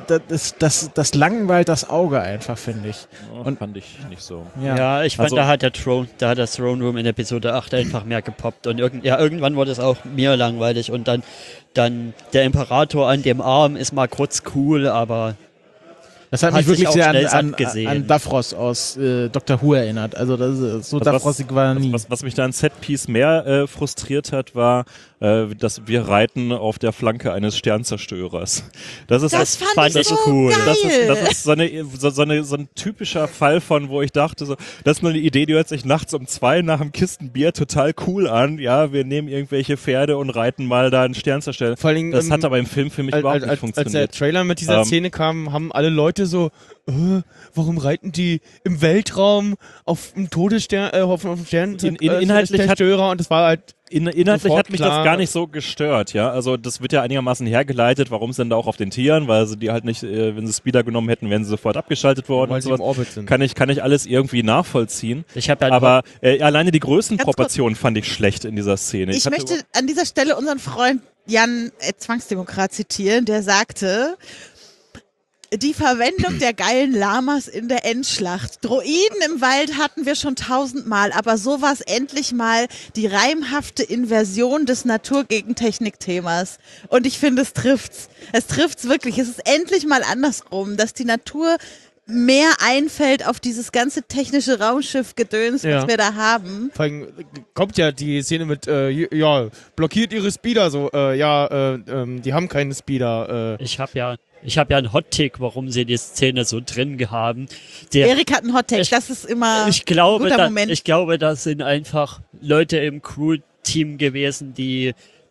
S6: das langweilt das Auge einfach, finde ich.
S4: Und fand ich nicht so.
S5: Ja, ich fand, da hat das Throne Room in Episode 8 einfach mehr gepoppt und irgendwann wurde es auch mir langweilig und dann der Imperator an dem Arm ist mal kurz cool, aber
S6: das hat mich wirklich sehr an Davros aus Doctor Who erinnert. Also das ist so Davrosig war nie.
S4: Was mich da an Setpiece mehr frustriert hat, war, dass wir reiten auf der Flanke eines Sternzerstörers. Das
S3: fand ich so cool. Geil.
S4: Das ist so ein typischer Fall von, wo ich dachte, so, das ist nur eine Idee, die hört sich nachts um 2 nach einem Kistenbier total cool an. Ja, wir nehmen irgendwelche Pferde und reiten mal da einen Sternzerstörer.
S7: Vor allem,
S4: das hat aber im Film für mich überhaupt nicht funktioniert.
S7: Als der Trailer mit dieser Szene kam, haben alle Leute so, warum reiten die im Weltraum auf einem Todesstern, auf einem Sternzerstörer und das war halt
S4: Inhaltlich hat mich das gar nicht so gestört, ja. Also das wird ja einigermaßen hergeleitet, warum es denn da auch auf den Tieren, weil sie die halt nicht, wenn sie Speeder genommen hätten, wären sie sofort abgeschaltet worden.
S7: Weil sie im Orbit sind.
S4: Kann ich alles irgendwie nachvollziehen. Aber alleine die Größenproportion fand ich schlecht in dieser Szene.
S3: Ich möchte an dieser Stelle unseren Freund Jan Zwangsdemokrat zitieren, der sagte: Die Verwendung der geilen Lamas in der Endschlacht. Droiden im Wald hatten wir schon 1000-mal, aber so war es endlich mal die reimhafte Inversion des Natur-gegen-Technik-Themas. Und ich finde, es trifft's. Es trifft's wirklich. Es ist endlich mal andersrum, dass die Natur mehr einfällt auf dieses ganze technische Raumschiff-Gedöns,
S7: Ja.
S3: was wir da haben.
S7: Vor allem kommt ja die Szene mit, blockiert ihre Speeder so, die haben keine Speeder.
S5: Ich habe ja einen Hot-Take, warum sie die Szene so drin haben. Der,
S3: Erik hat einen Hot-Take, das ist immer
S5: ich glaube,
S3: ein guter Moment.
S5: ich glaube, das sind einfach Leute im Crew-Team gewesen, die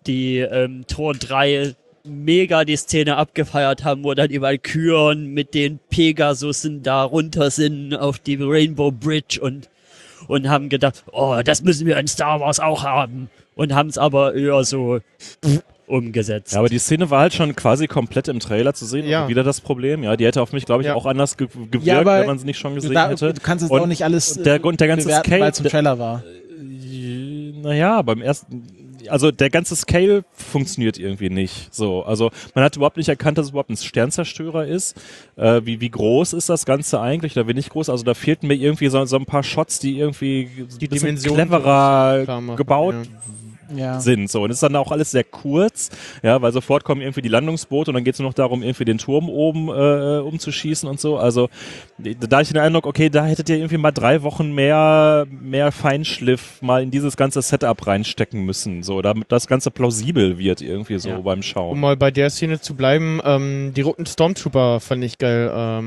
S5: Tor 3 mega die Szene abgefeiert haben, wo dann die Valkyren mit den Pegasussen da runter sind auf die Rainbow Bridge und haben gedacht, oh, das müssen wir in Star Wars auch haben. Und haben es aber eher so umgesetzt.
S4: Ja, aber die Szene war halt schon quasi komplett im Trailer zu sehen.
S7: Ja.
S4: Also wieder das Problem. Ja, die hätte auf mich, glaube ich,
S7: Ja.
S4: auch anders gewirkt,
S6: Ja, aber
S4: wenn man sie nicht schon gesehen
S6: Du
S4: hätte.
S6: kannst jetzt
S4: Und
S6: auch nicht alles
S4: der ganze
S6: bewerten,
S4: Scale,
S6: weil es im Trailer war.
S4: Naja, beim ersten, also der ganze Scale funktioniert irgendwie nicht. So, also man hat überhaupt nicht erkannt, dass es überhaupt ein Sternzerstörer ist. Wie groß ist das Ganze eigentlich? Oder wie nicht groß? Also da fehlten mir irgendwie so ein paar Shots, die irgendwie
S7: Die
S4: ein bisschen
S7: Dimensionen
S4: cleverer
S7: klar machen,
S4: gebaut
S6: Ja.
S4: sind. So. Und es ist dann auch alles sehr kurz, ja, weil sofort kommen irgendwie die Landungsboote und dann geht es nur noch darum, irgendwie den Turm oben umzuschießen und so. Also da ich den Eindruck, okay, da hättet ihr irgendwie mal 3 Wochen mehr Feinschliff mal in dieses ganze Setup reinstecken müssen, so, damit das Ganze plausibel wird irgendwie so
S5: Ja.
S4: beim
S7: Um
S4: Schauen.
S7: mal bei der Szene zu bleiben, die roten Stormtrooper fand ich geil.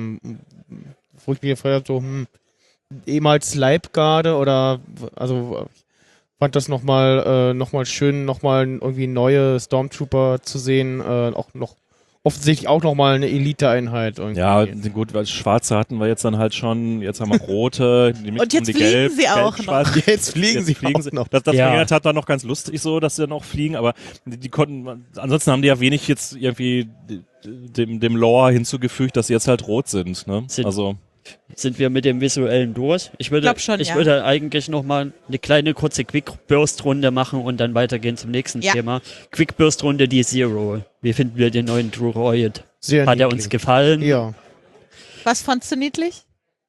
S7: Wo ich mir gefragt habe, ehemals Leibgarde oder, also fand das nochmal schön, nochmal irgendwie neue Stormtrooper zu sehen, offensichtlich auch nochmal eine Elite-Einheit irgendwie.
S4: Ja, gut, weil Schwarze hatten wir jetzt dann halt schon, jetzt haben wir rote, die
S3: Und jetzt
S4: die
S3: fliegen sie auch
S4: Gelb-Schwarz-
S3: noch.
S7: Jetzt fliegen sie auch noch.
S4: Das
S5: Ja.
S4: fand ich halt dann noch ganz lustig so, dass sie dann auch fliegen, aber die konnten, ansonsten haben die ja wenig jetzt irgendwie dem Lore hinzugefügt, dass sie jetzt halt rot sind, ne?
S5: Sind wir mit dem Visuellen durch? Ich würde
S3: Glaub schon, ja.
S5: würde eigentlich nochmal eine kleine kurze Quick-Burst-Runde machen und dann weitergehen zum nächsten
S3: Ja.
S5: Thema. Quick-Burst-Runde, die Zero. Wie finden wir den neuen Droid?
S7: Sehr
S5: Hat er
S7: niedlich.
S5: uns gefallen?
S7: Ja.
S3: Was fandst du niedlich?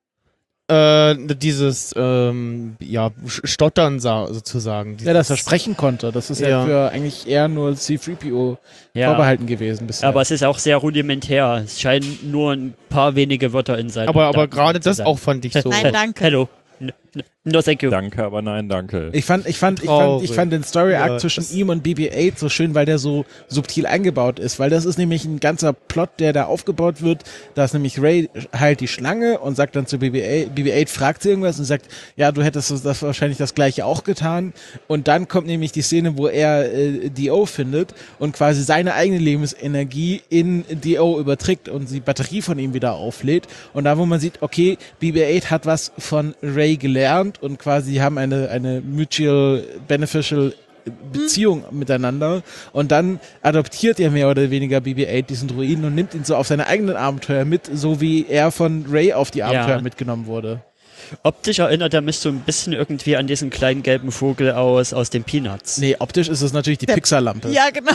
S7: Dieses, Stottern sozusagen.
S6: Ja, dass er sprechen konnte. Das ist ja,
S7: Ja.
S6: für eigentlich eher nur C-3PO vorbehalten gewesen bisher.
S5: Aber es ist auch sehr rudimentär. Es scheinen nur ein paar wenige Wörter in seinem
S7: Aber
S5: Daten
S7: gerade
S5: zu
S7: das
S5: sein.
S7: auch fand ich so.
S3: Nein, danke.
S5: Hello. No, thank you.
S4: Danke, aber nein, danke.
S6: Ich fand den Story-Arc
S7: Ja,
S6: zwischen
S7: das-
S6: ihm und BB-8 so schön, weil der so subtil eingebaut ist. Weil das ist nämlich ein ganzer Plot, der da aufgebaut wird. Da ist nämlich Rey halt die Schlange und sagt dann zu BB-8, BB-8 fragt sie irgendwas und sagt, ja, du hättest das wahrscheinlich das Gleiche auch getan. Und dann kommt nämlich die Szene, wo er D.O. findet und quasi seine eigene Lebensenergie in D.O. überträgt und die Batterie von ihm wieder auflädt. Und da, wo man sieht, okay, BB-8 hat was von Rey gelernt und quasi haben eine mutual beneficial Beziehung miteinander und dann adoptiert er mehr oder weniger BB-8 diesen Druiden und nimmt ihn so auf seine eigenen Abenteuer mit, so wie er von Rey auf die Abenteuer mitgenommen wurde.
S5: Optisch erinnert er mich so ein bisschen irgendwie an diesen kleinen gelben Vogel aus den Peanuts.
S6: Nee, optisch ist es natürlich die Pixar-Lampe.
S3: Ja, genau.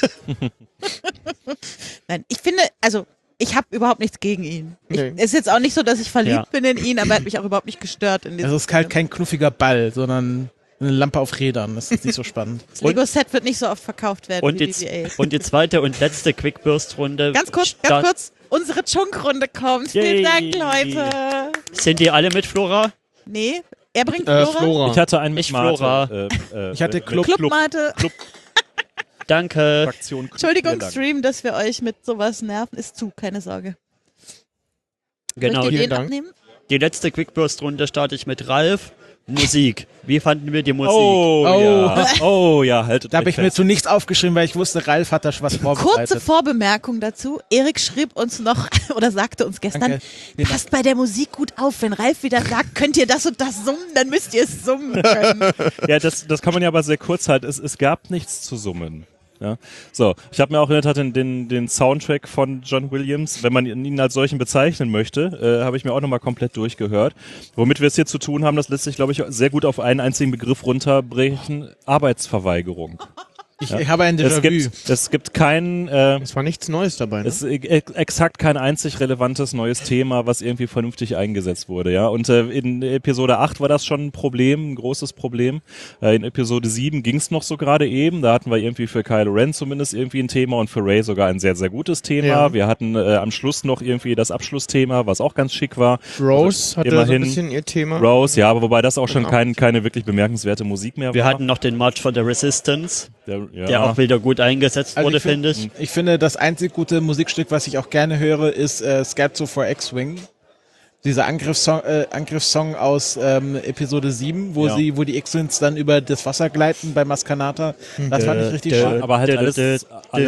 S3: Nein, ich finde, also ich habe überhaupt nichts gegen ihn.
S7: Nee.
S3: Es ist jetzt auch nicht so, dass ich verliebt
S5: Ja.
S3: bin in ihn, aber er hat mich auch überhaupt nicht gestört in diesem
S6: Also es ist halt kein knuffiger Ball, sondern eine Lampe auf Rädern. Das ist nicht so spannend.
S3: Das Lego-Set wird nicht so oft verkauft werden
S5: Und
S3: wie
S5: die,
S3: BB-8.
S5: und die zweite und letzte Quick-Burst-Runde.
S3: Ganz kurz, unsere Chunk-Runde kommt.
S5: Yay.
S3: Vielen Dank, Leute.
S5: Sind die alle mit Flora?
S3: Nee, er bringt Flora.
S7: Flora.
S4: Ich hatte einen mit
S5: Ich Flora.
S4: Mate.
S6: Ich hatte Club.
S3: Clubmate.
S5: Danke.
S4: Fraktion Club.
S3: Entschuldigung,
S4: Vielen Dank.
S3: Stream, dass wir euch mit sowas nerven. Ist zu, keine Sorge.
S5: Genau.
S3: Möchtet ihr
S7: vielen
S3: den
S7: Dank.
S3: abnehmen?
S5: Die letzte Quick-Burst-Runde starte ich mit Ralf. Musik. Wie fanden wir die Musik?
S4: Oh,
S6: Oh.
S4: ja. Oh ja, haltet
S6: Da habe
S4: euch
S6: ich mir
S4: fest.
S6: zu nichts aufgeschrieben, weil ich wusste, Ralf hat da schon was
S3: Kurze
S6: vorbereitet.
S3: Vorbemerkung dazu. Erik schrieb uns noch oder sagte uns gestern,
S6: Danke. Vielen
S3: passt bei der Musik gut auf. Wenn Ralf wieder sagt, könnt ihr das und das summen, dann müsst ihr es summen können.
S4: Ja, das kann man ja aber sehr kurz halten. Es gab nichts zu summen. Ja, so. Ich habe mir auch in der Tat den Soundtrack von John Williams, wenn man ihn als solchen bezeichnen möchte, habe ich mir auch nochmal komplett durchgehört. Womit wir es hier zu tun haben, das lässt sich, glaube ich, sehr gut auf einen einzigen Begriff runterbrechen: Arbeitsverweigerung.
S6: Ich habe ein Déjà-vu.
S4: Es gibt kein
S7: Es war nichts Neues dabei, ne?
S4: es ist exakt kein einzig relevantes neues Thema, was irgendwie vernünftig eingesetzt wurde, ja. Und in Episode 8 war das schon ein Problem, ein großes Problem. In Episode 7 ging es noch so gerade eben. Da hatten wir irgendwie für Kylo Ren zumindest irgendwie ein Thema und für Rey sogar ein sehr, sehr gutes Thema.
S7: Ja.
S4: Wir hatten am Schluss noch irgendwie das Abschlussthema, was auch ganz schick war.
S7: Rose hatte so ein
S4: immerhin
S7: bisschen ihr Thema.
S4: Rose, ja, aber wobei das auch schon
S7: Genau.
S4: keine wirklich bemerkenswerte Musik mehr
S5: Wir
S4: war.
S5: hatten noch den March for the Resistance,
S4: Ja.
S5: der auch wieder gut eingesetzt
S6: Also
S5: wurde,
S6: ich find-
S5: finde ich.
S6: Ich finde, das einzig gute Musikstück, was ich auch gerne höre, ist Scherzo for X-Wing. Dieser Angriffssong aus Episode 7, wo
S4: Ja.
S6: wo die X-Wings dann über das Wasser gleiten bei Maskanata. Das fand ich richtig schön.
S4: Aber halt alles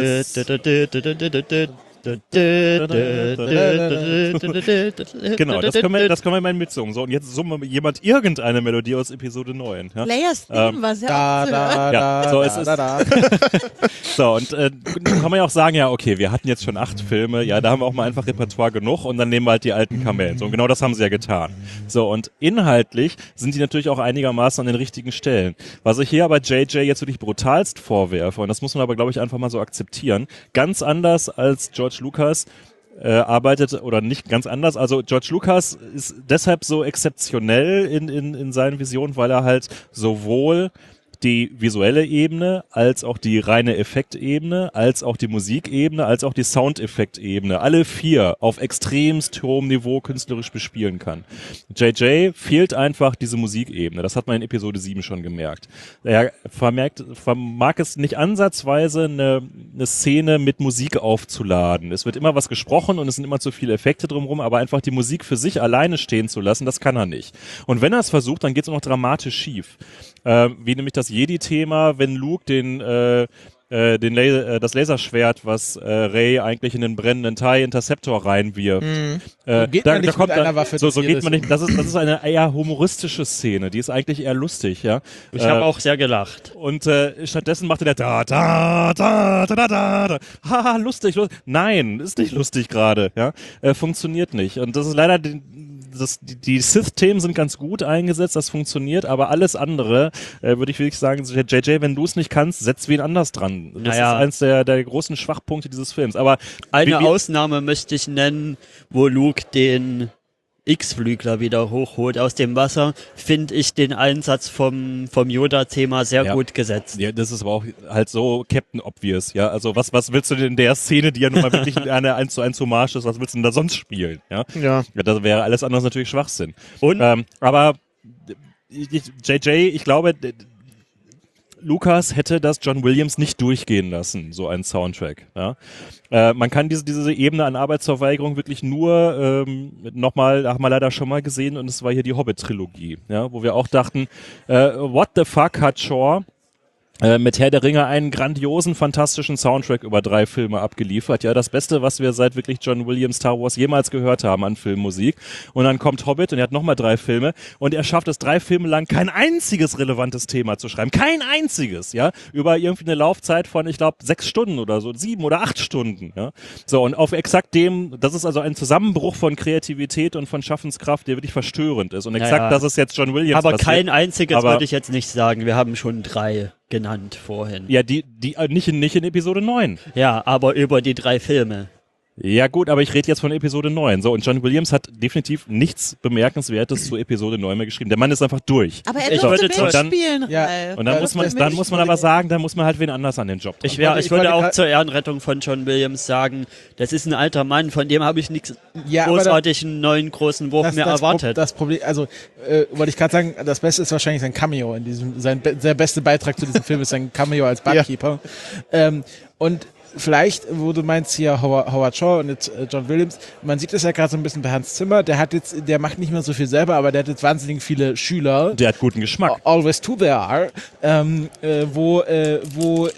S4: genau, das können wir mal mitsummen. So, und jetzt summen wir irgendeine Melodie aus Episode 9. Ja?
S3: Leia's Theme war sehr
S6: Da,
S3: oft zu hören.
S4: Ja, so, es ist-
S6: da.
S4: So, und kann man ja auch sagen, ja, okay, wir hatten jetzt schon 8 Filme, ja, da haben wir auch mal einfach Repertoire genug und dann nehmen wir halt die alten Kamellen. So, und genau das haben sie ja getan. So, und inhaltlich sind die natürlich auch einigermaßen an den richtigen Stellen. Was ich hier aber JJ jetzt wirklich brutalst vorwerfe, und das muss man aber, glaube ich, einfach mal so akzeptieren, ganz anders als George Lucas arbeitet, oder nicht ganz anders, also George Lucas ist deshalb so exzeptionell in seinen Visionen, weil er halt sowohl die visuelle Ebene, als auch die reine Effektebene, als auch die Musikebene, als auch die Soundeffektebene, alle 4 auf extremst hohem Niveau künstlerisch bespielen kann. JJ fehlt einfach diese Musikebene, das hat man in Episode 7 schon gemerkt. Er vermag es nicht ansatzweise, eine Szene mit Musik aufzuladen. Es wird immer was gesprochen und es sind immer zu viele Effekte drumherum, aber einfach die Musik für sich alleine stehen zu lassen, das kann er nicht. Und wenn er es versucht, dann geht es auch noch dramatisch schief. Wie nämlich das Jedi-Thema, wenn Luke das Laserschwert, was Rey eigentlich in den brennenden TIE Interceptor reinwirft.
S6: Geht man nicht mit einer Waffe
S4: so
S6: des
S4: geht
S6: Jedi.
S4: man nicht. Das ist eine eher humoristische Szene, die ist eigentlich eher lustig, ja.
S5: Ich habe auch sehr gelacht.
S4: Und stattdessen macht er da da da da da da da. Haha, lustig. Nein, ist nicht lustig gerade, ja. Funktioniert nicht. Und das ist leider die Sith-Themen sind ganz gut eingesetzt, das funktioniert, aber alles andere, würde ich wirklich sagen, JJ, wenn du es nicht kannst, setz wen anders dran. Das
S5: Naja.
S4: ist eins der großen Schwachpunkte dieses Films. Aber
S5: Eine
S4: wie-
S5: Ausnahme möchte ich nennen, wo Luke den X-Flügler wieder hochholt aus dem Wasser, finde ich den Einsatz vom Yoda-Thema sehr
S4: Ja.
S5: gut gesetzt.
S4: Ja, das ist aber auch halt so Captain Obvious, ja. Also was willst du denn in der Szene, die ja nun mal wirklich eine 1:1 Hommage ist, was willst du denn da sonst spielen, ja?
S7: Ja.
S4: Ja, das wäre alles anders natürlich Schwachsinn.
S5: Und
S4: Aber JJ, ich glaube, Lucas hätte das John Williams nicht durchgehen lassen, so ein Soundtrack. Ja? Man kann diese Ebene an Arbeitsverweigerung wirklich nur nochmal, haben wir leider schon mal gesehen, und es war hier die Hobbit-Trilogie, ja? Wo wir auch dachten, what the fuck hat Shaw mit Herr der Ringe einen grandiosen, fantastischen Soundtrack über 3 Filme abgeliefert. Ja, das Beste, was wir seit wirklich John Williams Star Wars jemals gehört haben an Filmmusik. Und dann kommt Hobbit und er hat nochmal 3 Filme und er schafft es 3 Filme lang kein einziges relevantes Thema zu schreiben. Kein einziges, ja. Über irgendwie eine Laufzeit von, ich glaube, 6 Stunden oder so, 7 oder 8 Stunden, ja. So, und auf exakt dem, das ist also ein Zusammenbruch von Kreativität und von Schaffenskraft, der wirklich verstörend ist. Und exakt
S5: Naja.
S4: das ist jetzt John Williams
S5: aber
S4: passiert.
S5: kein einziges
S4: Aber-
S5: würde ich jetzt nicht sagen. Wir haben schon 3 genannt vorhin.
S4: Ja, die nicht in Episode 9.
S5: Ja, aber über die 3 Filme.
S4: Ja gut, aber ich rede jetzt von Episode 9. So, und John Williams hat definitiv nichts Bemerkenswertes zu Episode 9 mehr geschrieben. Der Mann ist einfach durch.
S3: Aber er
S5: Ich
S3: durfte
S5: würde zum-
S3: mitspielen,
S6: Ja,
S3: Ralf.
S4: Und dann
S6: Ja,
S4: muss man,
S6: das-
S4: dann muss man aber sagen, dann muss man halt wen anders an den Job dran.
S5: Ich
S6: wollte
S5: würde auch
S6: grad-
S5: zur Ehrenrettung von John Williams sagen, das ist ein alter Mann, von dem habe ich nichts
S6: Ja, aber
S5: großartig einen neuen großen Wurf mehr erwartet.
S6: Das Problem, also wollte ich gerade sagen, das Beste ist wahrscheinlich sein Cameo in diesem, der beste Beitrag zu diesem Film ist sein Cameo als Barkeeper. Und vielleicht, wo du meinst hier Howard Shaw und jetzt John Williams, man sieht es ja gerade so ein bisschen bei Hans Zimmer, der macht nicht mehr so viel selber, aber der hat jetzt wahnsinnig viele Schüler.
S4: Der hat guten Geschmack.
S6: Always Two There Are, wo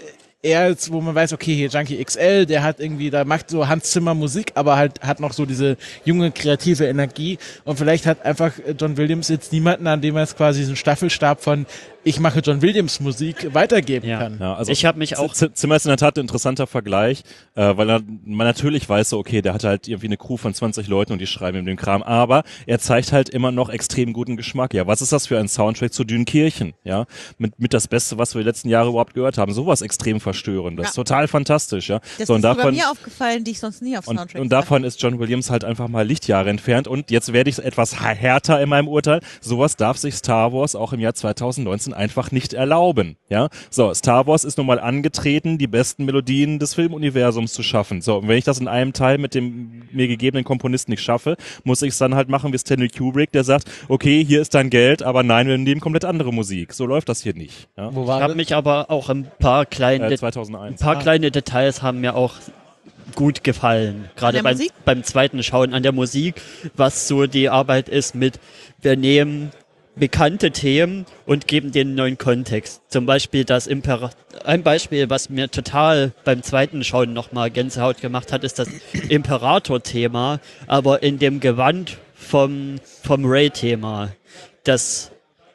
S6: eher jetzt, wo man weiß, okay, hier Junkie XL, der hat irgendwie, da macht so Hans Zimmer Musik, aber halt hat noch so diese junge, kreative Energie und vielleicht hat einfach John Williams jetzt niemanden, an dem er jetzt quasi so einen Staffelstab von ich mache John Williams Musik weitergeben kann.
S4: Ja, also
S5: Ich habe mich auch
S4: Zimmer ist in der Tat ein interessanter Vergleich, weil man natürlich weiß, so, okay, der hat halt irgendwie eine Crew von 20 Leuten und die schreiben ihm den Kram, aber er zeigt halt immer noch extrem guten Geschmack. Ja, was ist das für ein Soundtrack zu Dünkirchen? Ja, mit das Beste, was wir die letzten Jahre überhaupt gehört haben. Sowas extrem Verstörendes.
S3: Ja.
S4: Total fantastisch, ja.
S3: Das
S4: So, und
S3: ist bei
S4: davon,
S3: mir aufgefallen, die ich sonst nie auf Soundtracks
S4: und davon ist John Williams halt einfach mal Lichtjahre entfernt und jetzt werde ich etwas härter in meinem Urteil. Sowas darf sich Star Wars auch im Jahr 2019 einfach nicht erlauben. Ja, so, Star Wars ist nun mal angetreten, die besten Melodien des Filmuniversums zu schaffen. So, und wenn ich das in einem Teil mit dem mir gegebenen Komponisten nicht schaffe, muss ich es dann halt machen wie Stanley Kubrick, der sagt, okay, hier ist dein Geld, aber nein, wir nehmen komplett andere Musik. So läuft das hier nicht. Ja?
S6: Wo
S5: Ich
S6: war
S5: habe mich aber auch ein paar kleine
S4: 2001.
S5: kleine Details haben mir auch gut gefallen. Gerade
S3: An der Musik?
S5: beim zweiten Schauen an der Musik, was so die Arbeit ist mit, wir nehmen bekannte Themen und geben denen neuen Kontext. Zum Beispiel ein Beispiel, was mir total beim zweiten Schauen nochmal Gänsehaut gemacht hat, ist das Imperator-Thema, aber in dem Gewand vom Rey-Thema. Das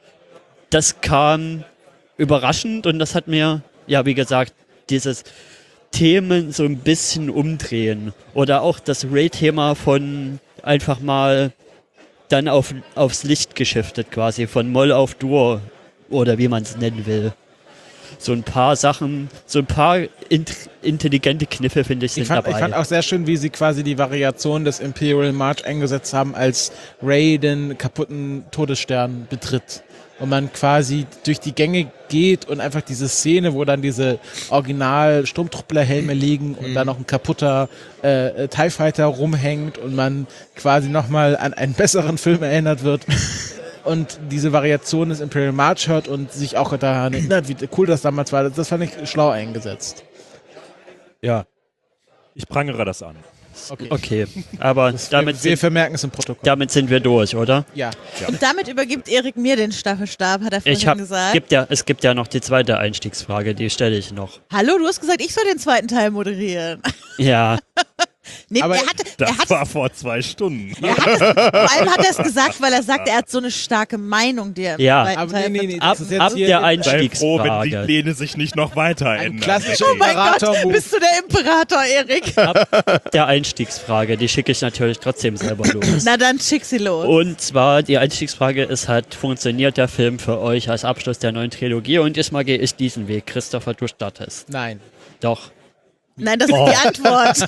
S5: kam überraschend und das hat mir, ja, wie gesagt, dieses Themen so ein bisschen umdrehen. Oder auch das Rey-Thema von einfach mal dann aufs Licht geschiftet quasi, von Moll auf Dur oder wie man es nennen will. So ein paar Sachen, so ein paar intelligente Kniffe, finde ich, sind dabei.
S6: Ich fand auch sehr schön, wie sie quasi die Variation des Imperial March eingesetzt haben, als Rey den kaputten Todesstern betritt. Und man quasi durch die Gänge geht und einfach diese Szene, wo dann diese original Sturmtruppler-Helme liegen und dann noch ein kaputter TIE Fighter rumhängt und man quasi nochmal an einen besseren Film erinnert wird und diese Variation des Imperial March hört und sich auch daran erinnert, wie cool das damals war. Das fand ich schlau eingesetzt.
S4: Ja. Ich prangere das an.
S5: Okay, aber
S6: Wir vermerken es im Protokoll.
S5: damit sind wir durch, oder?
S6: Ja.
S3: Und damit übergibt Erik mir den Staffelstab, hat er vorhin gesagt.
S5: Es gibt ja noch die zweite Einstiegsfrage, die stelle ich noch.
S3: Hallo, du hast gesagt, ich soll den zweiten Teil moderieren.
S5: Ja,
S3: Nee,
S6: Aber
S4: Das war vor 2 Stunden.
S3: vor allem hat er es gesagt, weil er sagt, er hat so eine starke Meinung, die er im
S5: Ja.
S3: zweiten
S6: Aber
S3: Teil
S6: nee,
S5: ab
S6: das ist jetzt
S5: der
S6: hier
S4: Sei froh, wenn die
S5: Einstiegsfrage.
S4: Pläne sich nicht noch weiter ändern.
S6: klassischer
S3: Oh mein Gott,
S6: Imperator-Move.
S3: bist du der Imperator, Erik?
S5: Der Einstiegsfrage, die schicke ich natürlich trotzdem selber los.
S3: Na dann schick sie los.
S5: Und zwar, die Einstiegsfrage ist halt, funktioniert der Film für euch als Abschluss der neuen Trilogie? Und diesmal gehe ich diesen Weg. Christopher, du startest.
S6: Nein.
S5: Doch.
S3: Nein, das ist die Antwort.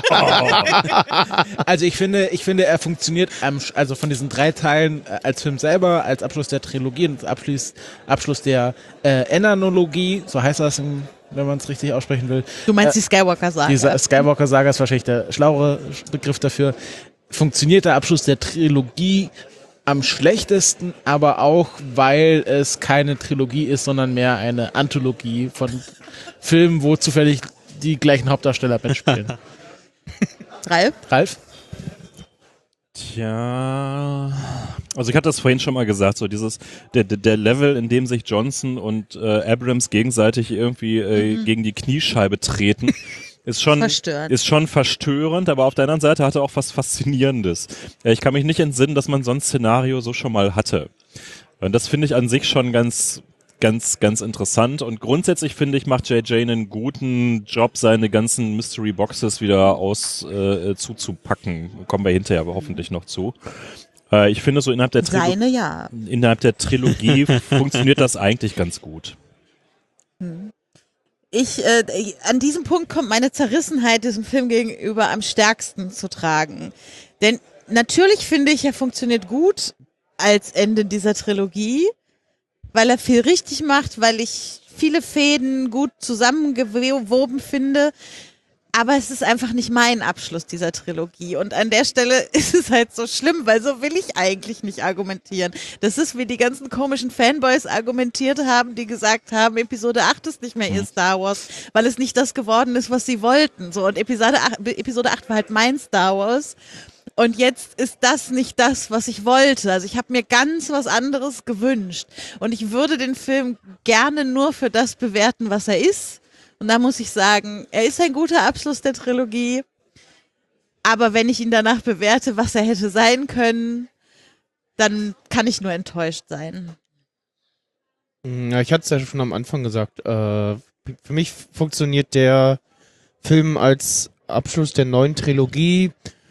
S6: Also ich finde, er funktioniert also von diesen 3 Teilen als Film selber, als Abschluss der Trilogie und als Abschluss der Enanologie, so heißt das, wenn man es richtig aussprechen will.
S3: Du meinst die Skywalker-Saga.
S6: Diese Skywalker-Saga ist wahrscheinlich der schlauere Begriff dafür. Funktioniert der Abschluss der Trilogie am schlechtesten, aber auch, weil es keine Trilogie ist, sondern mehr eine Anthologie von Filmen, wo zufällig die gleichen Hauptdarsteller mitspielen. Ralf?
S4: Tja, also ich hatte das vorhin schon mal gesagt, so der Level, in dem sich Johnson und Abrams gegenseitig irgendwie gegen die Kniescheibe treten, ist schon verstörend, aber auf der anderen Seite hatte auch was Faszinierendes. Ich kann mich nicht entsinnen, dass man so ein Szenario so schon mal hatte. Und das finde ich an sich schon ganz interessant und grundsätzlich finde ich, macht JJ einen guten Job, seine ganzen Mystery Boxes wieder zuzupacken. Kommen wir hinterher aber hoffentlich noch zu. Ich finde so innerhalb der Trilogie funktioniert das eigentlich ganz gut.
S3: An diesem Punkt kommt meine Zerrissenheit diesem Film gegenüber am stärksten zu tragen. Denn natürlich finde ich, er funktioniert gut als Ende dieser Trilogie, weil er viel richtig macht, weil ich viele Fäden gut zusammengewoben finde. Aber es ist einfach nicht mein Abschluss dieser Trilogie. Und an der Stelle ist es halt so schlimm, weil so will ich eigentlich nicht argumentieren. Das ist, wie die ganzen komischen Fanboys argumentiert haben, die gesagt haben, Episode 8 ist nicht mehr ihr Star Wars, weil es nicht das geworden ist, was sie wollten. So, und Episode 8 war halt mein Star Wars. Und jetzt ist das nicht das, was ich wollte. Also ich habe mir ganz was anderes gewünscht. Und ich würde den Film gerne nur für das bewerten, was er ist. Und da muss ich sagen, er ist ein guter Abschluss der Trilogie. Aber wenn ich ihn danach bewerte, was er hätte sein können, dann kann ich nur enttäuscht sein.
S7: Ja, ich hatte es ja schon am Anfang gesagt. Für mich funktioniert der Film als Abschluss der neuen Trilogie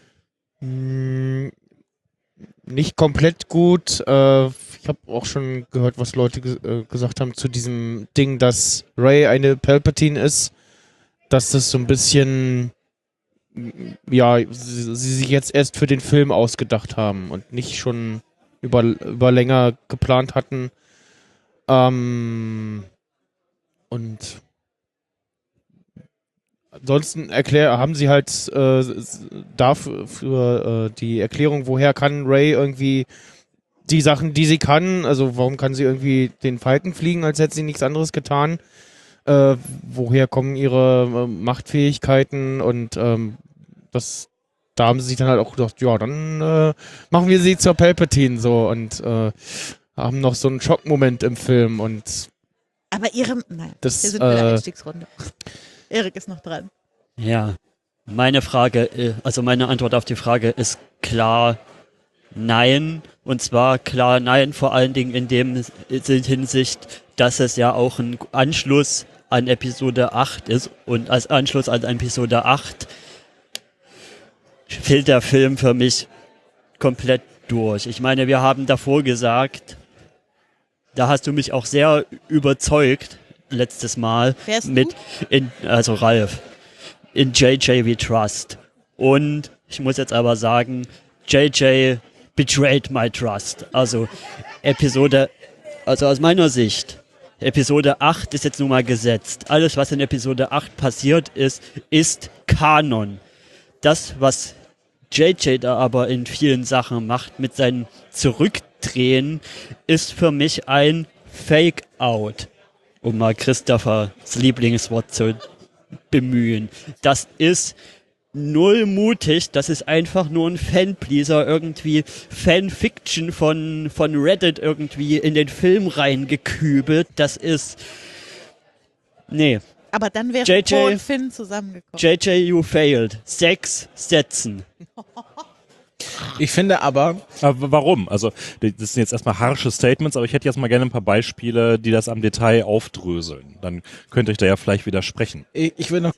S7: nicht komplett gut. Ich habe auch schon gehört, was Leute gesagt haben zu diesem Ding, dass Rey eine Palpatine ist, dass das so ein bisschen, ja, sie sich jetzt erst für den Film ausgedacht haben und nicht schon über länger geplant hatten. Und ansonsten haben sie halt dafür für die Erklärung, woher kann Rey irgendwie die Sachen, die sie kann, also warum kann sie irgendwie den Falken fliegen, als hätte sie nichts anderes getan, woher kommen ihre Machtfähigkeiten und da haben sie sich dann halt auch gedacht, ja, dann machen wir sie zur Palpatine so und haben noch so einen Schockmoment im Film und
S3: Aber nein,
S7: das,
S3: wir sind bei der Einstiegsrunde. Erik ist noch dran.
S5: Ja, meine Antwort auf die Frage ist klar nein. Und zwar klar nein, vor allen Dingen in dem Hinsicht, dass es ja auch ein Anschluss an Episode 8 ist. Und als Anschluss an Episode 8 fehlt der Film für mich komplett durch. Ich meine, wir haben davor gesagt, da hast du mich auch sehr überzeugt, letztes Mal,
S3: Wer ist
S5: also Ralf, in JJ We Trust. Und ich muss jetzt aber sagen, JJ betrayed my trust. Also aus meiner Sicht, Episode 8 ist jetzt nun mal gesetzt. Alles, was in Episode 8 passiert ist Kanon. Das, was JJ da aber in vielen Sachen macht, mit seinen Zurückdrehen, ist für mich ein Fake-Out. Um mal Christophers Lieblingswort zu bemühen. Das ist null mutig, das ist einfach nur ein Fanpleaser, irgendwie Fanfiction von Reddit irgendwie in den Film reingekübelt. Das ist... Nee.
S3: Aber dann wäre
S5: JJ
S3: Poe und Finn zusammengekommen.
S5: JJ, you failed. 6 Sätzen.
S6: Ich finde aber,
S4: Aber warum? Also, das sind jetzt erstmal harsche Statements, aber ich hätte jetzt mal gerne ein paar Beispiele, die das am Detail aufdröseln. Dann könnte ich da ja vielleicht widersprechen.
S6: ich will noch...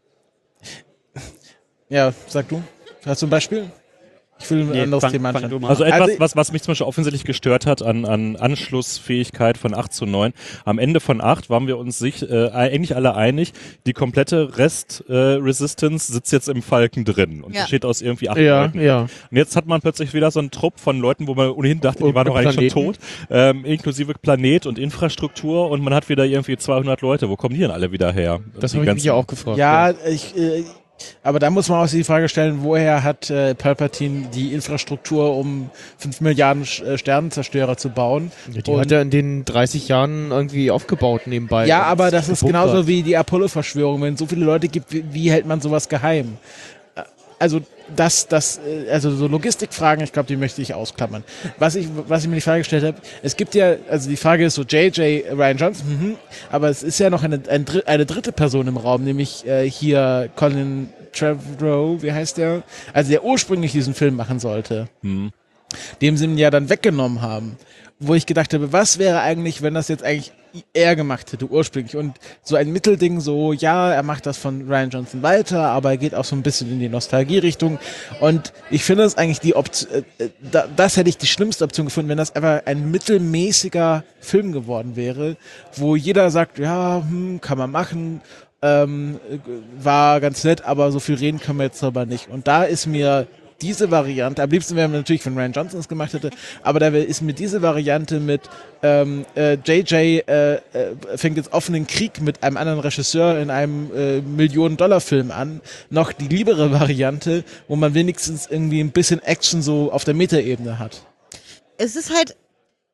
S6: Ja, sag du. Hast du ein Beispiel? Ich will ein anderes Thema
S5: fang
S6: anschauen.
S5: du mal
S4: Also
S5: an.
S4: etwas, was mich zum Beispiel offensichtlich gestört hat an Anschlussfähigkeit von 8 zu 9. Am Ende von 8 waren wir uns eigentlich alle einig, die komplette Rest-Resistance sitzt jetzt im Falken drin und
S3: Ja.
S4: besteht aus irgendwie 8
S7: ja,
S4: Leuten.
S7: ja.
S4: Und jetzt hat man plötzlich wieder so einen Trupp von Leuten, wo man ohnehin dachte, die waren doch eigentlich schon tot, inklusive Planet und Infrastruktur und man hat wieder irgendwie 200 Leute. Wo kommen die denn alle wieder her?
S7: Das
S4: Die
S7: habe ich mich
S4: ganzen-
S7: ja auch gefragt.
S6: Ja, aber da muss man auch die Frage stellen, woher hat Palpatine die Infrastruktur, um 5 Milliarden Sternenzerstörer zu bauen?
S7: Ja, die hat er in den 30 Jahren irgendwie aufgebaut nebenbei.
S6: Ja,
S7: Und
S6: aber das ist
S7: gebunkert.
S6: genauso wie die Apollo-Verschwörung. Wenn es so viele Leute gibt, wie hält man sowas geheim? Also also so Logistikfragen, ich glaube, die möchte ich ausklammern. Was ich mir die Frage gestellt habe, es gibt ja, also die Frage ist so JJ Ryan Johnson, aber es ist ja noch eine dritte Person im Raum, nämlich hier Colin Trevorrow, wie heißt der? Also der ursprünglich diesen Film machen sollte, dem sie ihn ja dann weggenommen haben. Wo ich gedacht habe, was wäre eigentlich, wenn das jetzt eigentlich er gemacht hätte ursprünglich und so ein Mittelding so, ja, er macht das von Ryan Johnson weiter, aber er geht auch so ein bisschen in die Nostalgie-Richtung und ich finde das eigentlich das hätte ich die schlimmste Option gefunden, wenn das einfach ein mittelmäßiger Film geworden wäre, wo jeder sagt, ja, kann man machen, war ganz nett, aber so viel reden können wir jetzt aber nicht und da ist mir diese Variante, am liebsten wäre natürlich, wenn Ryan Johnson es gemacht hätte, aber da ist mir diese Variante mit JJ fängt jetzt offenen Krieg mit einem anderen Regisseur in einem Millionen-Dollar-Film an, noch die liebere Variante, wo man wenigstens irgendwie ein bisschen Action so auf der Metaebene hat.
S3: Es ist halt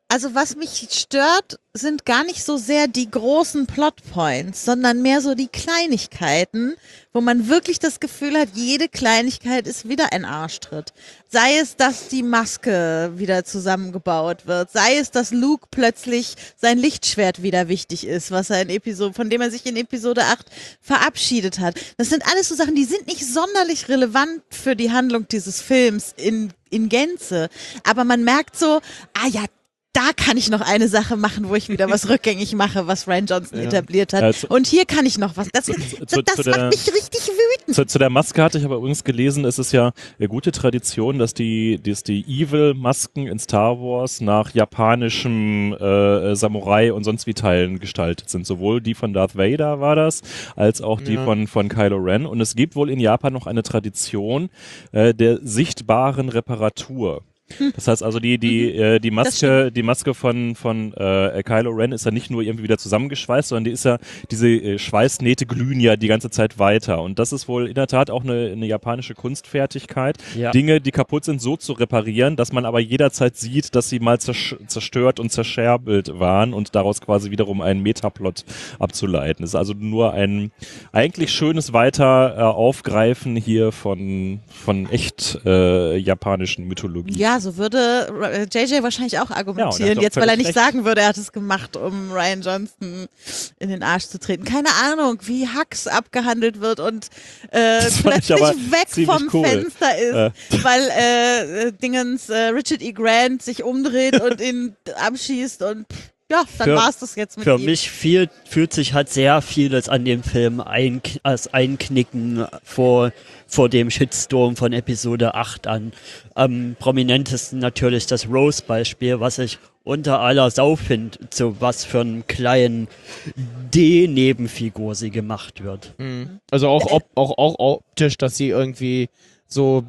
S3: Also was mich stört, sind gar nicht so sehr die großen Plotpoints, sondern mehr so die Kleinigkeiten, wo man wirklich das Gefühl hat, jede Kleinigkeit ist wieder ein Arschtritt. Sei es, dass die Maske wieder zusammengebaut wird, sei es, dass Luke plötzlich sein Lichtschwert wieder wichtig ist, was er von dem er sich in Episode 8 verabschiedet hat. Das sind alles so Sachen, die sind nicht sonderlich relevant für die Handlung dieses Films in Gänze. Aber man merkt so, da kann ich noch eine Sache machen, wo ich wieder was rückgängig mache, was Rian Johnson etabliert hat. Und hier kann ich noch was. Das macht mich richtig wütend.
S4: Zu der Maske hatte ich aber übrigens gelesen, es ist ja eine gute Tradition, dass die Evil-Masken in Star Wars nach japanischem Samurai und sonst wie Teilen gestaltet sind. Sowohl die von Darth Vader war das, als auch die von Kylo Ren. Und es gibt wohl in Japan noch eine Tradition der sichtbaren Reparatur. Das heißt also die Maske von Kylo Ren ist ja nicht nur irgendwie wieder zusammengeschweißt, sondern diese Schweißnähte glühen ja die ganze Zeit weiter. Und das ist wohl in der Tat auch eine japanische Kunstfertigkeit, Dinge, die kaputt sind, so zu reparieren, dass man aber jederzeit sieht, dass sie mal zerstört und zerscherbelt waren und daraus quasi wiederum einen Metaplot abzuleiten. Das ist also nur ein eigentlich schönes Aufgreifen hier von echt japanischen Mythologien.
S3: Ja, so würde JJ wahrscheinlich auch argumentieren, jetzt weil er nicht sagen würde, er hat es gemacht, um Rian Johnson in den Arsch zu treten. Keine Ahnung, wie Hux abgehandelt wird und plötzlich weg vom Fenster ist, weil Richard E. Grant sich umdreht und ihn abschießt und dann war's das jetzt mit ihm.
S5: Für mich fühlt sich halt sehr vieles an dem Film als Einknicken vor dem Shitstorm von Episode 8 an. Am prominentesten natürlich das Rose-Beispiel, was ich unter aller Sau finde, zu was für einem kleinen D-Nebenfigur sie gemacht wird.
S7: Also auch optisch, dass sie irgendwie so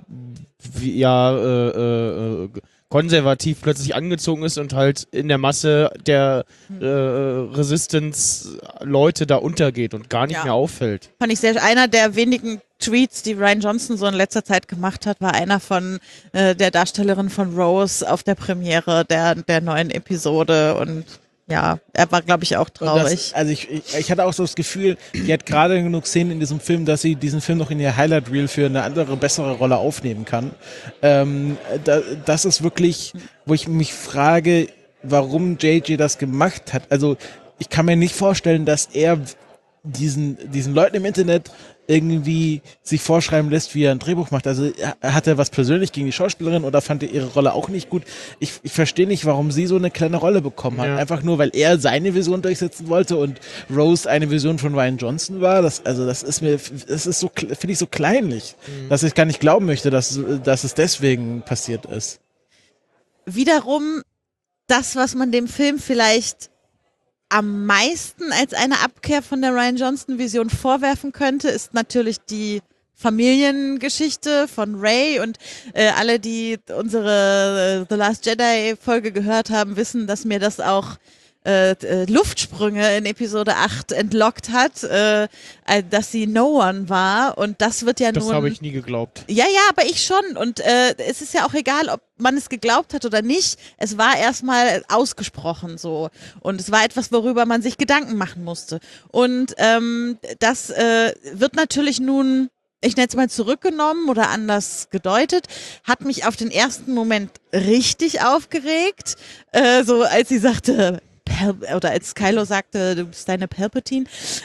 S7: konservativ plötzlich angezogen ist und halt in der Masse der Resistance-Leute da untergeht und gar nicht mehr auffällt.
S3: Fand ich sehr, einer der wenigen Tweets, die Rian Johnson so in letzter Zeit gemacht hat, war einer von der Darstellerin von Rose auf der Premiere der neuen Episode und er war, glaube ich, auch traurig.
S6: Ich hatte auch so das Gefühl, die hat gerade genug Szenen in diesem Film, dass sie diesen Film noch in ihr Highlight Reel für eine andere, bessere Rolle aufnehmen kann. Das ist wirklich, wo ich mich frage, warum JJ das gemacht hat. Also ich kann mir nicht vorstellen, dass er diesen Leuten im Internet irgendwie sich vorschreiben lässt, wie er ein Drehbuch macht. Also hat er was persönlich gegen die Schauspielerin oder fand er ihre Rolle auch nicht gut? Ich verstehe nicht, warum sie so eine kleine Rolle bekommen hat. Einfach nur, weil er seine Vision durchsetzen wollte und Rose eine Vision von Rian Johnson war. Das ist so, finde ich, so kleinlich, dass ich gar nicht glauben möchte, dass es deswegen passiert ist.
S3: Wiederum das, was man dem Film vielleicht am meisten als eine Abkehr von der Rian Johnson-Vision vorwerfen könnte, ist natürlich die Familiengeschichte von Rey und alle, die unsere The Last Jedi-Folge gehört haben, wissen, dass mir das auch Luftsprünge in Episode 8 entlockt hat, dass sie No One war und das wird ja nun...
S7: Das habe ich nie geglaubt.
S3: Ja, aber ich schon und es ist ja auch egal, ob man es geglaubt hat oder nicht, es war erstmal ausgesprochen so und es war etwas, worüber man sich Gedanken machen musste und das wird natürlich nun, ich nenne es mal zurückgenommen oder anders gedeutet, hat mich auf den ersten Moment richtig aufgeregt, so als sie sagte, oder als Kylo sagte, du bist deine Palpatine.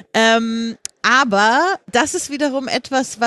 S3: Aber das ist wiederum etwas,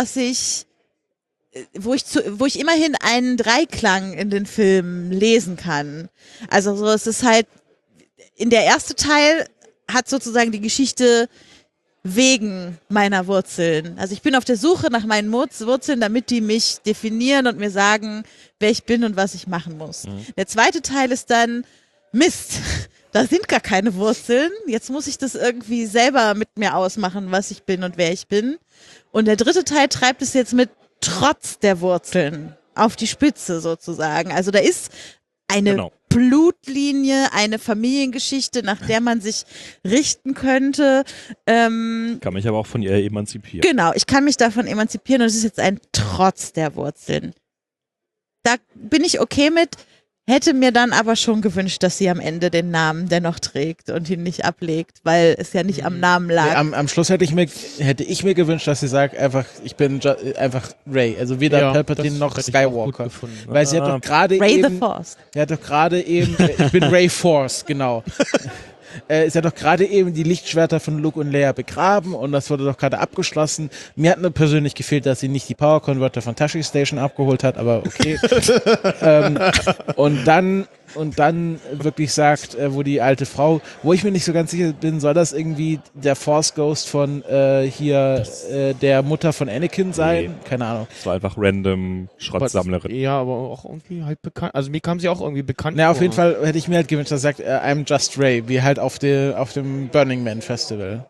S3: wo ich immerhin einen Dreiklang in den Filmen lesen kann. Also so, es ist halt, in der erste Teil hat sozusagen die Geschichte wegen meiner Wurzeln. Also ich bin auf der Suche nach meinen Wurzeln, damit die mich definieren und mir sagen, wer ich bin und was ich machen muss. Der zweite Teil ist dann, Mist, da sind gar keine Wurzeln. Jetzt muss ich das irgendwie selber mit mir ausmachen, was ich bin und wer ich bin. Und der dritte Teil treibt es jetzt mit trotz der Wurzeln auf die Spitze sozusagen. Also da ist eine Blutlinie, eine Familiengeschichte, nach der man sich richten könnte.
S4: Kann mich aber auch von ihr emanzipieren.
S3: Genau, ich kann mich davon emanzipieren und es ist jetzt ein Trotz der Wurzeln. Da bin ich okay mit. Hätte mir dann aber schon gewünscht, dass sie am Ende den Namen dennoch trägt und ihn nicht ablegt, weil es ja nicht am Namen lag.
S6: Nee, am Schluss hätte ich mir gewünscht, dass sie sagt einfach, ich bin einfach Rey, also weder Palpatine noch
S7: hätte ich auch gut
S6: Skywalker.
S7: gefunden.
S6: Weil sie hat doch gerade
S3: Ray the
S6: eben,
S3: Force.
S6: sie hat doch gerade eben, ich bin Ray Force, genau. Sie hat doch gerade eben die Lichtschwerter von Luke und Leia begraben und das wurde doch gerade abgeschlossen. Mir hat nur persönlich gefehlt, dass sie nicht die Power Converter von Tashi Station abgeholt hat, aber okay. Und dann wirklich sagt, wo die alte Frau, wo ich mir nicht so ganz sicher bin, soll das irgendwie der Force Ghost von der Mutter von Anakin sein?
S4: Nee.
S6: Keine Ahnung.
S4: Das war einfach random Schrottsammlerin.
S7: Ja, aber auch irgendwie halt bekannt. Also mir kam sie auch irgendwie bekannt
S6: Na,
S7: vor.
S6: auf jeden Fall hätte ich mir halt gewünscht, dass er sagt, I'm just Rey, wie halt auf dem Burning Man Festival.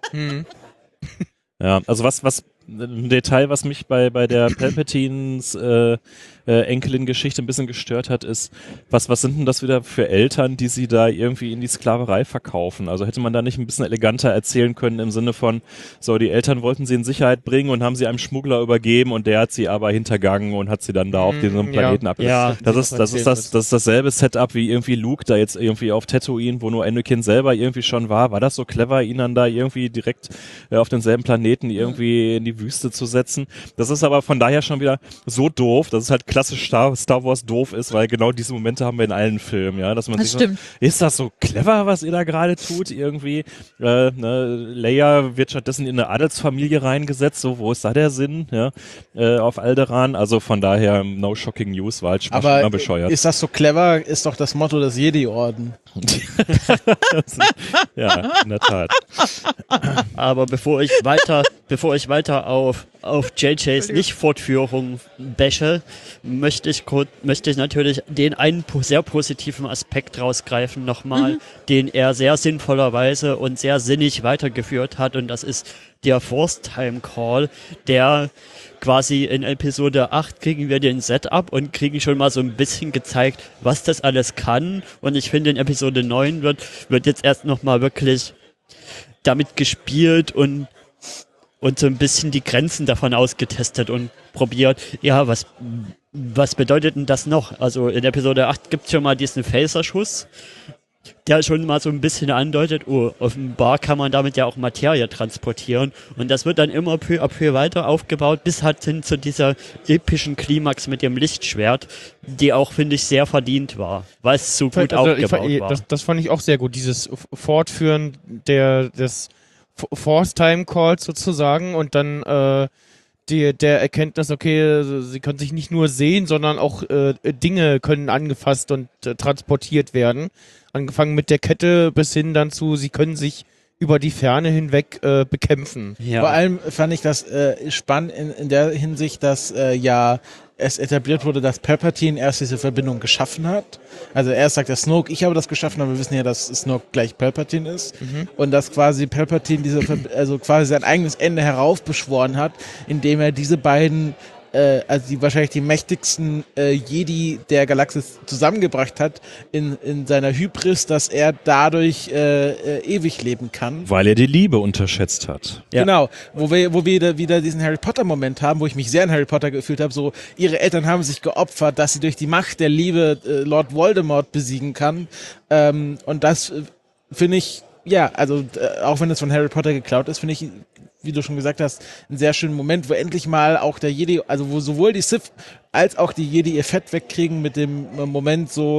S4: Ja, also was ein Detail, was mich bei der Palpatines Enkelin-Geschichte ein bisschen gestört hat, ist, was sind denn das wieder für Eltern, die sie da irgendwie in die Sklaverei verkaufen? Also hätte man da nicht ein bisschen eleganter erzählen können im Sinne von, so, die Eltern wollten sie in Sicherheit bringen und haben sie einem Schmuggler übergeben und der hat sie aber hintergangen und hat sie dann da auf diesem Planeten abgelegt.
S5: Ja,
S4: Das ist dasselbe Setup wie irgendwie Luke da jetzt irgendwie auf Tatooine, wo nur Anakin selber irgendwie schon war. War das so clever, ihn dann da irgendwie direkt auf denselben Planeten irgendwie in die Wüste zu setzen? Das ist aber von daher schon wieder so doof, dass es halt klassisch Star Wars doof ist, weil genau diese Momente haben wir in allen Filmen, ja, dass man
S3: Das
S4: sich
S3: stimmt.
S4: so, ist das so clever, was ihr da gerade tut irgendwie? Leia wird stattdessen in eine Adelsfamilie reingesetzt, so, wo ist da der Sinn, ja, auf Alderaan, also von daher no shocking news, war halt schon
S6: Aber
S4: immer bescheuert.
S6: ist das so clever, ist doch das Motto des Jedi-Orden.
S4: Ja, in der Tat.
S5: Aber bevor ich weiter auf JJs Nicht-Fortführung bashe, möchte ich natürlich den einen sehr positiven Aspekt rausgreifen nochmal, den er sehr sinnvollerweise und sehr sinnig weitergeführt hat, und das ist der Force Time Call, der quasi in Episode 8 kriegen wir den Setup und kriegen schon mal so ein bisschen gezeigt, was das alles kann, und ich finde in Episode 9 wird jetzt erst nochmal wirklich damit gespielt und so ein bisschen die Grenzen davon ausgetestet und probiert, ja, was bedeutet denn das noch? Also in Episode 8 gibt es schon mal diesen Phaserschuss, der schon mal so ein bisschen andeutet, oh, offenbar kann man damit ja auch Materie transportieren, und das wird dann immer peu à peu weiter aufgebaut, bis halt hin zu dieser epischen Klimax mit dem Lichtschwert, die auch, finde ich, sehr verdient war, weil es so gut aufgebaut war.
S7: Das fand ich auch sehr gut, dieses Fortführen des Force Time Calls sozusagen und dann der Erkenntnis, okay, sie können sich nicht nur sehen, sondern auch Dinge können angefasst und transportiert werden. Angefangen mit der Kette bis hin dann zu, sie können sich über die Ferne hinweg bekämpfen.
S5: Ja.
S6: Vor allem fand ich das spannend in der Hinsicht, dass es etabliert wurde, dass Palpatine erst diese Verbindung geschaffen hat. Also erst sagt der Snoke, ich habe das geschaffen, aber wir wissen ja, dass Snoke gleich Palpatine ist. Und dass quasi Palpatine also quasi sein eigenes Ende heraufbeschworen hat, indem er diese beiden also wahrscheinlich die mächtigsten Jedi der Galaxis zusammengebracht hat in seiner Hybris, dass er dadurch ewig leben kann.
S4: Weil er die Liebe unterschätzt hat.
S5: Ja.
S6: Genau, wo wir wieder diesen Harry Potter Moment haben, wo ich mich sehr an Harry Potter gefühlt habe, so ihre Eltern haben sich geopfert, dass sie durch die Macht der Liebe Lord Voldemort besiegen kann, und das finde ich, ja, also auch wenn es von Harry Potter geklaut ist, finde ich, wie du schon gesagt hast, einen sehr schönen Moment, wo endlich mal auch der Jedi, also wo sowohl die Sith als auch die Jedi ihr Fett wegkriegen mit dem Moment so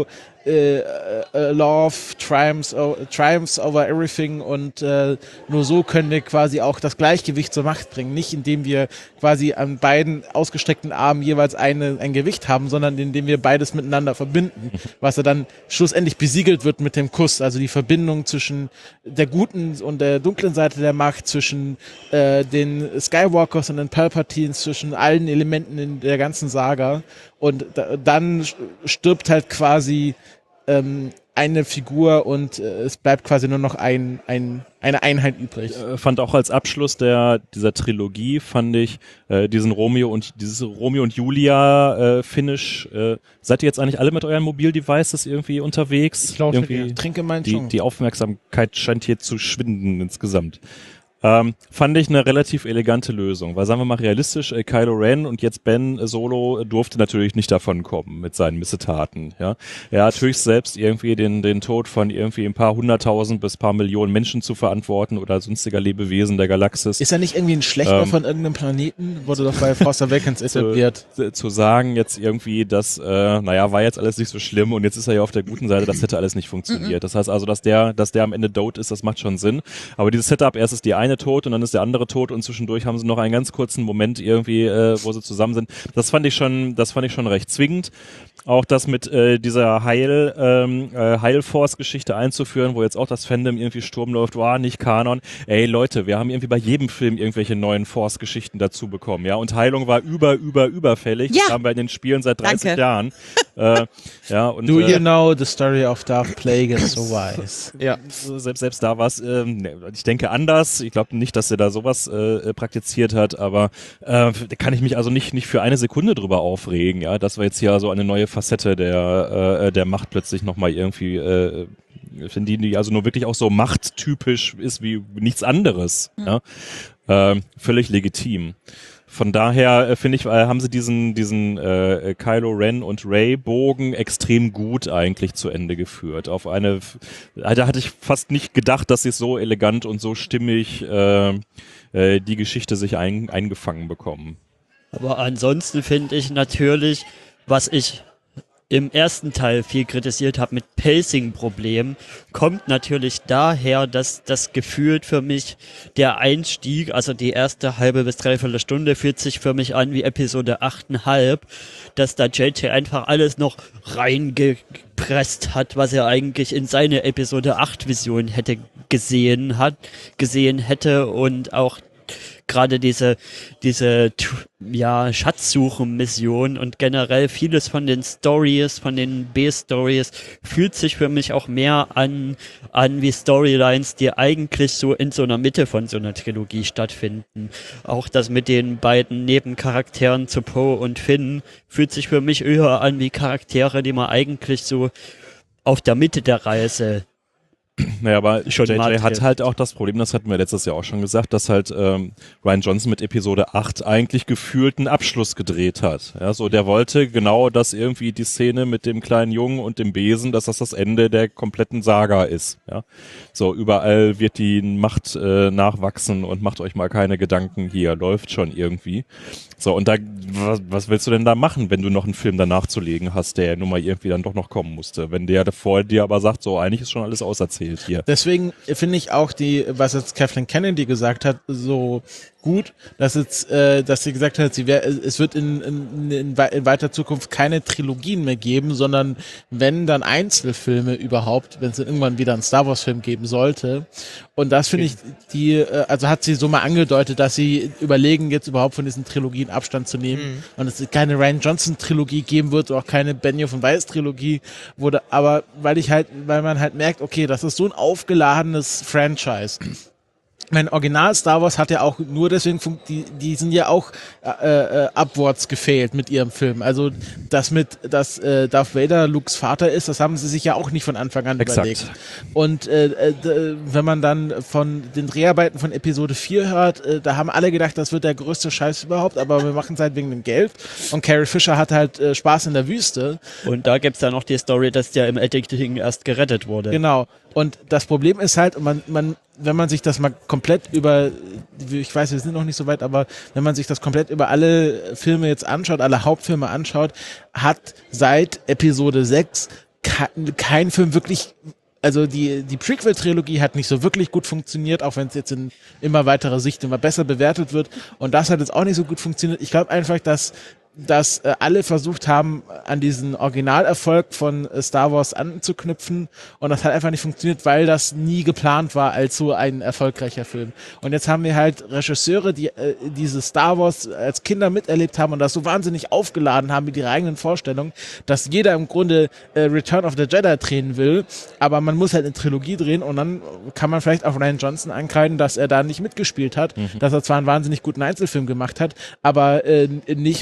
S6: Love triumphs over everything, und nur so können wir quasi auch das Gleichgewicht zur Macht bringen. Nicht indem wir quasi an beiden ausgestreckten Armen jeweils ein Gewicht haben, sondern indem wir beides miteinander verbinden, was ja dann schlussendlich besiegelt wird mit dem Kuss. Also die Verbindung zwischen der guten und der dunklen Seite der Macht, zwischen den Skywalkers und den Palpatines, zwischen allen Elementen in der ganzen Saga. Und dann stirbt halt quasi eine Figur und es bleibt quasi nur noch eine Einheit übrig.
S4: Fand auch als Abschluss dieser Trilogie, fand ich dieses Romeo und Julia Finish. Seid ihr jetzt eigentlich alle mit euren Mobildevices irgendwie unterwegs?
S7: Ich lausche
S4: irgendwie
S7: dir.
S6: Trinke meinen Chung.
S4: die Aufmerksamkeit scheint hier zu schwinden insgesamt. Fand ich eine relativ elegante Lösung, weil sagen wir mal realistisch, Kylo Ren und jetzt Ben Solo durfte natürlich nicht davon kommen mit seinen Missetaten. Ja? Er hat höchst selbst irgendwie den Tod von irgendwie ein paar 100.000 bis paar Millionen Menschen zu verantworten oder sonstiger Lebewesen der Galaxis.
S6: Ist er nicht irgendwie ein Schlechter von irgendeinem Planeten? Wurde doch bei Force Awakens etabliert.
S4: Zu sagen jetzt irgendwie, dass, war jetzt alles nicht so schlimm und jetzt ist er ja auf der guten Seite, das hätte alles nicht funktioniert. Das heißt also, dass der am Ende tot ist, das macht schon Sinn. Aber dieses Setup, erst ist die eine tot und dann ist der andere tot und zwischendurch haben sie noch einen ganz kurzen Moment irgendwie, wo sie zusammen sind. Das fand ich schon recht zwingend. Auch das mit dieser Heilforce-Geschichte einzuführen, wo jetzt auch das Fandom irgendwie Sturm läuft, nicht Kanon. Ey Leute, wir haben irgendwie bei jedem Film irgendwelche neuen Force-Geschichten dazu bekommen, ja. Und Heilung war überfällig.
S3: Ja.
S4: Das haben wir in den Spielen seit 30 Jahren. Und,
S6: Do you know the story of Darth Plagueis so wise?
S7: Ja.
S4: Selbst da war es, ich denke anders. Ich glaube nicht, dass er da sowas praktiziert hat, aber da kann ich mich also nicht für eine Sekunde drüber aufregen, ja, dass wir jetzt hier so eine neue Facette der Macht plötzlich nochmal irgendwie finden, die also nur wirklich auch so machttypisch ist wie nichts anderes. Ja? Völlig legitim. Von daher finde ich, haben sie diesen Kylo Ren und Rey Bogen extrem gut eigentlich zu Ende geführt. Da hatte ich fast nicht gedacht, dass sie es so elegant und so stimmig die Geschichte sich eingefangen bekommen.
S5: Aber ansonsten finde ich natürlich, was ich im ersten Teil viel kritisiert habe mit Pacing-Problemen, kommt natürlich daher, dass das gefühlt für mich der Einstieg, also die erste halbe bis dreiviertel Stunde, fühlt sich für mich an wie Episode 8,5, dass da JJ einfach alles noch reingepresst hat, was er eigentlich in seine Episode 8 Vision gesehen hätte und auch gerade diese Schatzsuchen-Mission und generell vieles von den Stories, von den B-Stories fühlt sich für mich auch mehr an wie Storylines, die eigentlich so in so einer Mitte von so einer Trilogie stattfinden. Auch das mit den beiden Nebencharakteren zu Poe und Finn fühlt sich für mich eher an wie Charaktere, die man eigentlich so auf der Mitte der Reise
S4: Naja, aber
S5: schon
S4: JJ hat halt auch das Problem, das hatten wir letztes Jahr auch schon gesagt, dass halt Rian Johnson mit Episode 8 eigentlich gefühlt einen Abschluss gedreht hat. Ja, so der wollte genau, dass irgendwie die Szene mit dem kleinen Jungen und dem Besen, dass das Ende der kompletten Saga ist. Ja, so überall wird die Macht nachwachsen und macht euch mal keine Gedanken, hier läuft schon irgendwie. So, und da, was willst du denn da machen, wenn du noch einen Film danach zu legen hast, der nun mal irgendwie dann doch noch kommen musste? Wenn der davor dir aber sagt, so eigentlich ist schon alles auserzählt hier. Deswegen
S6: finde ich auch was jetzt Kathleen Kennedy gesagt hat, so gut, dass sie gesagt hat, es wird in weiter Zukunft keine Trilogien mehr geben, sondern wenn dann Einzelfilme überhaupt, wenn es irgendwann wieder einen Star Wars Film geben sollte. Und das finde ich, also hat sie so mal angedeutet, dass sie überlegen, jetzt überhaupt von diesen Trilogien Abstand zu nehmen und es keine Rian Johnson Trilogie geben wird, auch keine Benioff und Weiss Trilogie wurde, aber weil man halt merkt, okay, das ist so ein aufgeladenes Franchise. Mein Original Star Wars hat ja auch nur deswegen, die sind ja auch upwards gefailt mit ihrem Film. Also dass Darth Vader Lukes Vater ist, das haben sie sich ja auch nicht von Anfang an überlegt. Und wenn man dann von den Dreharbeiten von Episode 4 hört, da haben alle gedacht, das wird der größte Scheiß überhaupt, aber wir machen es halt wegen dem Geld. Und Carrie Fisher hat halt Spaß in der Wüste.
S5: Und da gibt's ja noch die Story, dass der im Editing erst gerettet wurde.
S6: Genau. Und das Problem ist halt, wenn man sich das mal komplett ich weiß, wir sind noch nicht so weit, aber wenn man sich das komplett über alle Filme jetzt anschaut, alle Hauptfilme anschaut, hat seit Episode 6 kein Film wirklich, also die Prequel-Trilogie hat nicht so wirklich gut funktioniert, auch wenn es jetzt in immer weiterer Sicht immer besser bewertet wird. Und das hat jetzt auch nicht so gut funktioniert. Ich glaube einfach, dass alle versucht haben, an diesen Originalerfolg von Star Wars anzuknüpfen und das hat einfach nicht funktioniert, weil das nie geplant war als so ein erfolgreicher Film. Und jetzt haben wir halt Regisseure, die diese Star Wars als Kinder miterlebt haben und das so wahnsinnig aufgeladen haben mit ihrer eigenen Vorstellung, dass jeder im Grunde Return of the Jedi drehen will, aber man muss halt eine Trilogie drehen und dann kann man vielleicht auch Rian Johnson ankreiden, dass er da nicht mitgespielt hat, dass er zwar einen wahnsinnig guten Einzelfilm gemacht hat, aber nicht mit den anderen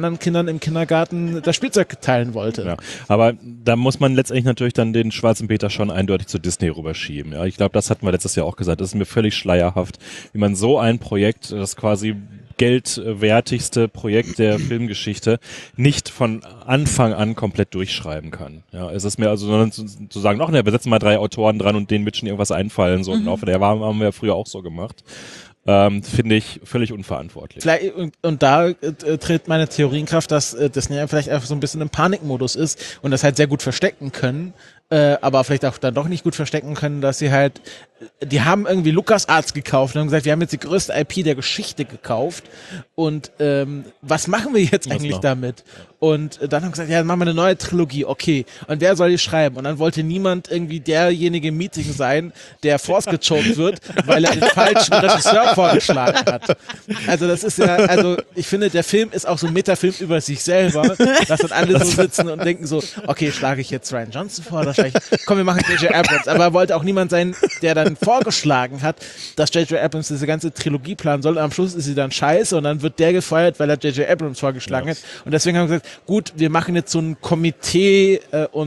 S6: anderen Kindern im Kindergarten das Spielzeug teilen wollte.
S4: Ja, aber da muss man letztendlich natürlich dann den schwarzen Peter schon eindeutig zu Disney rüberschieben. Ja, ich glaube, das hatten wir letztes Jahr auch gesagt. Das ist mir völlig schleierhaft, wie man so ein Projekt, das quasi geldwertigste Projekt der Filmgeschichte, nicht von Anfang an komplett durchschreiben kann. Ja, es ist mir also sondern zu sagen, ach ne, wir setzen mal 3 Autoren dran und denen wird schon irgendwas einfallen. So im Laufe der Jahre haben wir ja früher auch so gemacht. Finde ich völlig unverantwortlich.
S6: Vielleicht, und da tritt meine Theorie in Kraft, dass Disney vielleicht einfach so ein bisschen im Panikmodus ist und das halt sehr gut verstecken können, aber vielleicht auch dann doch nicht gut verstecken können, dass sie halt, die haben irgendwie LucasArts gekauft und haben gesagt, wir haben jetzt die größte IP der Geschichte gekauft und was machen wir jetzt eigentlich damit? Und dann haben gesagt, ja, dann machen wir eine neue Trilogie, okay. Und wer soll die schreiben? Und dann wollte niemand irgendwie derjenige im Meeting sein, der Force gechoked wird, weil er den falschen Regisseur vorgeschlagen hat. Also das ist ja, also ich finde, der Film ist auch so ein Metafilm über sich selber, dass dann alle so sitzen und denken so, okay, schlage ich jetzt Rian Johnson vor, oder komm, wir machen J.J. Abrams. Aber er wollte auch niemand sein, der dann vorgeschlagen hat, dass J.J. Abrams diese ganze Trilogie planen soll. Und am Schluss ist sie dann scheiße und dann wird der gefeuert, weil er J.J. Abrams vorgeschlagen hat. Und deswegen haben wir gesagt, gut, wir machen jetzt so ein Komitee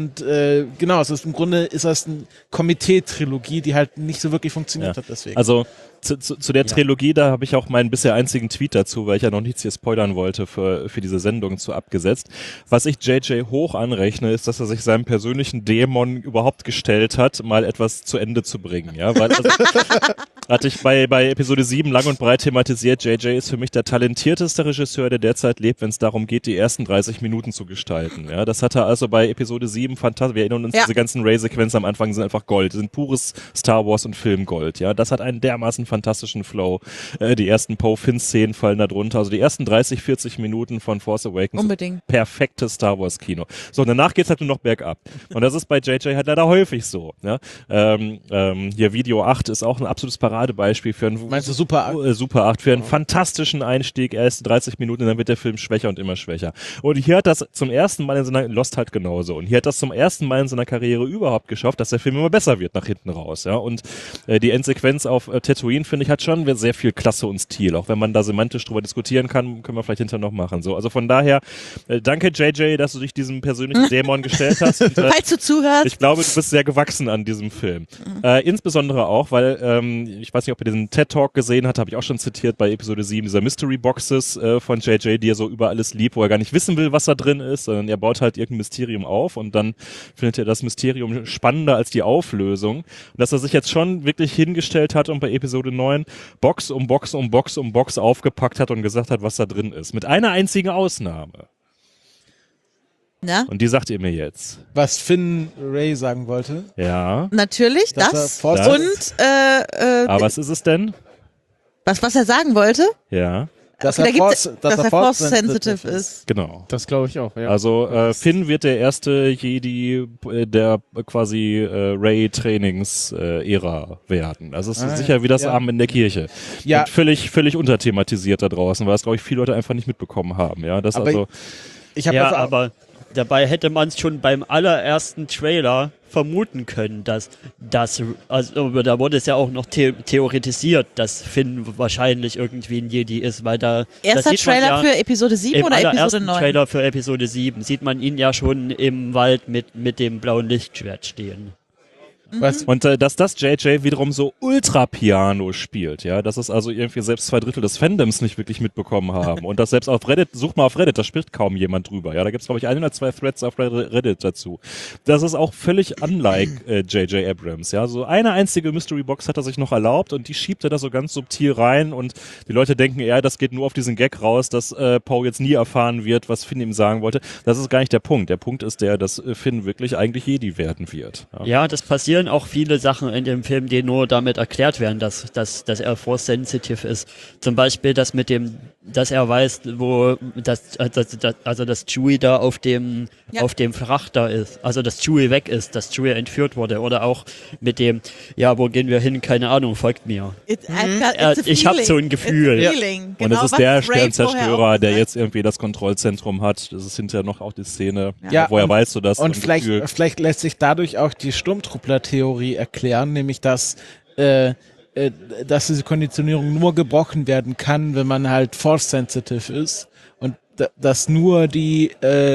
S6: genau, es ist im Grunde ist das eine Komitee-Trilogie, die halt nicht so wirklich funktioniert hat deswegen.
S4: Also zu der Trilogie, da habe ich auch meinen bisher einzigen Tweet dazu, weil ich ja noch nichts hier spoilern wollte für diese Sendung abgesetzt. Was ich JJ hoch anrechne, ist, dass er sich seinem persönlichen Dämon überhaupt gestellt hat, mal etwas zu Ende zu bringen. Ja, weil hatte ich bei Episode 7 lang und breit thematisiert, JJ ist für mich der talentierteste Regisseur, der derzeit lebt, wenn es darum geht, die ersten 30 Minuten zu gestalten. Ja, das hat er also bei Episode 7 fantastisch. Wir erinnern uns, diese ganzen Ray-Sequenzen am Anfang sind einfach Gold, sind pures Star Wars und Filmgold. Ja, das hat einen dermaßen fantastischen Flow. Die ersten Poe-Finn-Szenen fallen da drunter. Also die ersten 30, 40 Minuten von Force Awakens.
S3: Unbedingt.
S4: Perfektes Star Wars Kino. So, und danach geht's halt nur noch bergab. Und das ist bei JJ halt leider häufig so. Ja? Hier Video 8 ist auch ein absolutes Paradebeispiel für einen
S6: Meinst du Super 8?
S4: Super 8, für einen fantastischen Einstieg. Erst 30 Minuten, dann wird der Film schwächer und immer schwächer. Und hier hat das zum ersten Mal in seiner, Lost halt genauso. Und hier hat das zum ersten Mal in seiner Karriere überhaupt geschafft, dass der Film immer besser wird nach hinten raus. Ja? Und die Endsequenz auf Tatooine, finde ich, hat schon sehr viel Klasse und Stil. Auch wenn man da semantisch drüber diskutieren kann, können wir vielleicht hinterher noch machen. So, also von daher, danke JJ, dass du dich diesem persönlichen Dämon gestellt hast. Und,
S3: falls du zuhörst.
S4: Ich glaube, du bist sehr gewachsen an diesem Film. Insbesondere auch, weil, ich weiß nicht, ob ihr diesen TED-Talk gesehen habt, habe ich auch schon zitiert bei Episode 7, dieser Mystery-Boxes von JJ, die er so über alles liebt, wo er gar nicht wissen will, was da drin ist, sondern er baut halt irgendein Mysterium auf und dann findet er das Mysterium spannender als die Auflösung. Und dass er sich jetzt schon wirklich hingestellt hat und bei Episode 9 Box um Box um Box um Box aufgepackt hat und gesagt hat, was da drin ist. Mit einer einzigen Ausnahme.
S3: Na?
S4: Und die sagt ihr mir jetzt.
S6: Was Finn Ray sagen wollte.
S4: Ja.
S3: Natürlich, das. Und
S4: aber was ist es denn?
S3: Was er sagen wollte?
S4: Ja.
S6: Dass
S3: Da
S6: er
S3: gibt's-
S6: Force
S3: dass er Force-sensitive ist.
S4: Genau.
S7: Das glaube ich auch, ja.
S4: Also Finn wird der erste Jedi der quasi Ray-Trainings-Ära werden. Also es ist sicher wie das Amen in der Kirche.
S6: Ja.
S4: Und völlig unterthematisiert da draußen, weil es, glaube ich, viele Leute einfach nicht mitbekommen haben. Ja, das
S6: Aber
S4: also
S6: Ich habe
S5: Ja,
S6: das auch,
S5: aber dabei hätte man es schon beim allerersten Trailer vermuten können, dass das, also da wurde es ja auch noch theoretisiert, dass Finn wahrscheinlich irgendwie ein Jedi ist, weil da
S3: Erster
S5: sieht man
S3: Trailer
S5: ja,
S3: für Episode 7
S5: im
S3: oder Episode
S5: allerersten
S3: 9?
S5: Trailer für Episode 7 sieht man ihn ja schon im Wald mit dem blauen Lichtschwert stehen.
S6: was,
S4: und dass das JJ wiederum so Ultra-Piano spielt, ja, dass es also irgendwie selbst 2/3 des Fandoms nicht wirklich mitbekommen haben und das selbst auf Reddit, such mal auf Reddit, da spricht kaum jemand drüber, ja, da gibt's glaube ich 1 oder 2 Threads auf Reddit dazu. Das ist auch völlig unlike J.J. Abrams, ja, so eine einzige Mystery Box hat er sich noch erlaubt und die schiebt er da so ganz subtil rein und die Leute denken eher, das geht nur auf diesen Gag raus, dass Poe jetzt nie erfahren wird, was Finn ihm sagen wollte. Das ist gar nicht der Punkt. Der Punkt ist der, dass Finn wirklich eigentlich Jedi werden wird.
S5: Ja, das passieren auch viele Sachen in dem Film, die nur damit erklärt werden, dass er Force-sensitive ist. Zum Beispiel das mit dem, dass er weiß, wo dass Chewie da auf dem Frachter ist, also dass Chewie weg ist, dass Chewie entführt wurde oder auch mit dem, ja, wo gehen wir hin, keine Ahnung, folgt mir. Ich habe so ein Gefühl.
S4: Und
S3: Genau,
S4: es ist der Sternzerstörer, der jetzt irgendwie das Kontrollzentrum hat. Das ist hinterher noch auch die Szene, woher weißt du das?
S6: und
S4: so ein Gefühl.
S6: vielleicht lässt sich dadurch auch die Sturmtruppler-Theorie erklären, nämlich dass diese Konditionierung nur gebrochen werden kann, wenn man halt Force-sensitive ist. Und dass nur die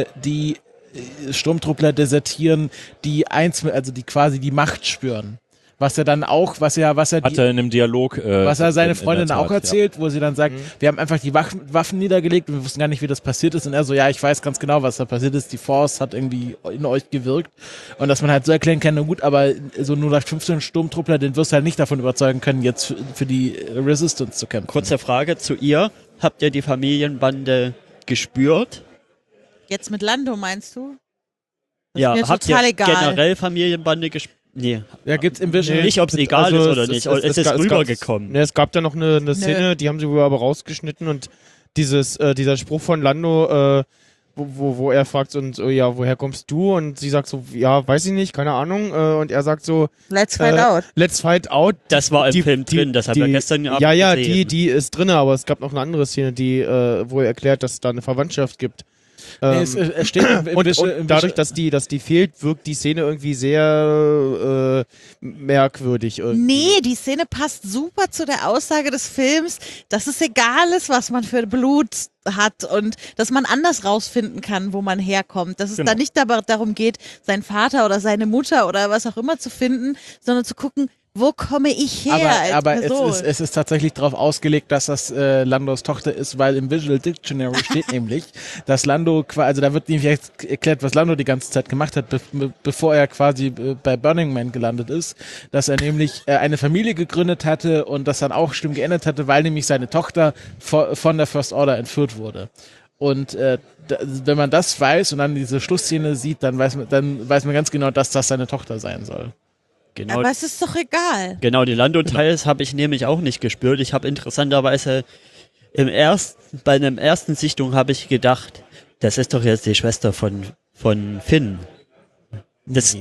S6: Sturmtruppler desertieren, die quasi die Macht spüren. Was er dann auch, was er
S4: Hat er in einem Dialog,
S6: was er seine
S4: in der
S6: Freundin
S4: Tat,
S6: auch erzählt, wo sie dann sagt, wir haben einfach die Waffen niedergelegt und wir wussten gar nicht, wie das passiert ist. Und er so, ja, ich weiß ganz genau, was da passiert ist. Die Force hat irgendwie in euch gewirkt. Und dass man halt so erklären kann, na gut, aber so nur nach 15 Sturmtruppler, den wirst du halt nicht davon überzeugen können, jetzt für die Resistance zu kämpfen.
S5: Kurze Frage zu ihr. Habt ihr die Familienbande gespürt?
S3: Jetzt mit Lando, meinst du? Das
S5: Ja,
S3: ist mir
S5: habt
S3: total
S5: ihr
S3: egal.
S5: generell Familienbande gespürt? Nee.
S6: Ja, gibt's im Vision
S5: Nicht, ob es egal ist oder nicht. Es ist
S7: gab-
S5: rübergekommen.
S7: Ne, es gab da noch eine Szene, die haben sie wohl aber rausgeschnitten und dieser Spruch von Lando, wo er fragt und so, ja, woher kommst du? Und sie sagt so, ja, weiß ich nicht, keine Ahnung. Und er sagt so,
S3: Let's find out.
S7: let's find out.
S5: Das war im Film drin, das haben wir gestern Abend
S7: Ja,
S5: gesehen.
S7: die ist drin, aber es gab noch eine andere Szene, wo er erklärt, dass es da eine Verwandtschaft gibt.
S6: es steht im
S7: Und
S6: Vision,
S7: dadurch, dass die fehlt, wirkt die Szene irgendwie sehr merkwürdig. Irgendwie.
S3: Nee, die Szene passt super zu der Aussage des Films, dass es egal ist, was man für Blut hat und dass man anders rausfinden kann, wo man herkommt. Dass es da nicht darum geht, seinen Vater oder seine Mutter oder was auch immer zu finden, sondern zu gucken, wo komme ich her
S6: aber
S3: als Person?
S6: es ist tatsächlich darauf ausgelegt, dass das Landos Tochter ist, weil im Visual Dictionary steht nämlich, dass Lando, also da wird nämlich erklärt, was Lando die ganze Zeit gemacht hat, bevor er quasi bei Burning Man gelandet ist, dass er nämlich eine Familie gegründet hatte und das dann auch schlimm geändert hatte, weil nämlich seine Tochter von der First Order entführt wurde. Und wenn man das weiß und dann diese Schlussszene sieht, dann weiß man ganz genau, dass das seine Tochter sein soll.
S5: Genau,
S3: Aber es ist doch egal.
S5: genau, die Lando-Teils habe ich nämlich auch nicht gespürt. Ich habe interessanterweise bei einer ersten Sichtung habe ich gedacht, das ist doch jetzt die Schwester von Finn. Das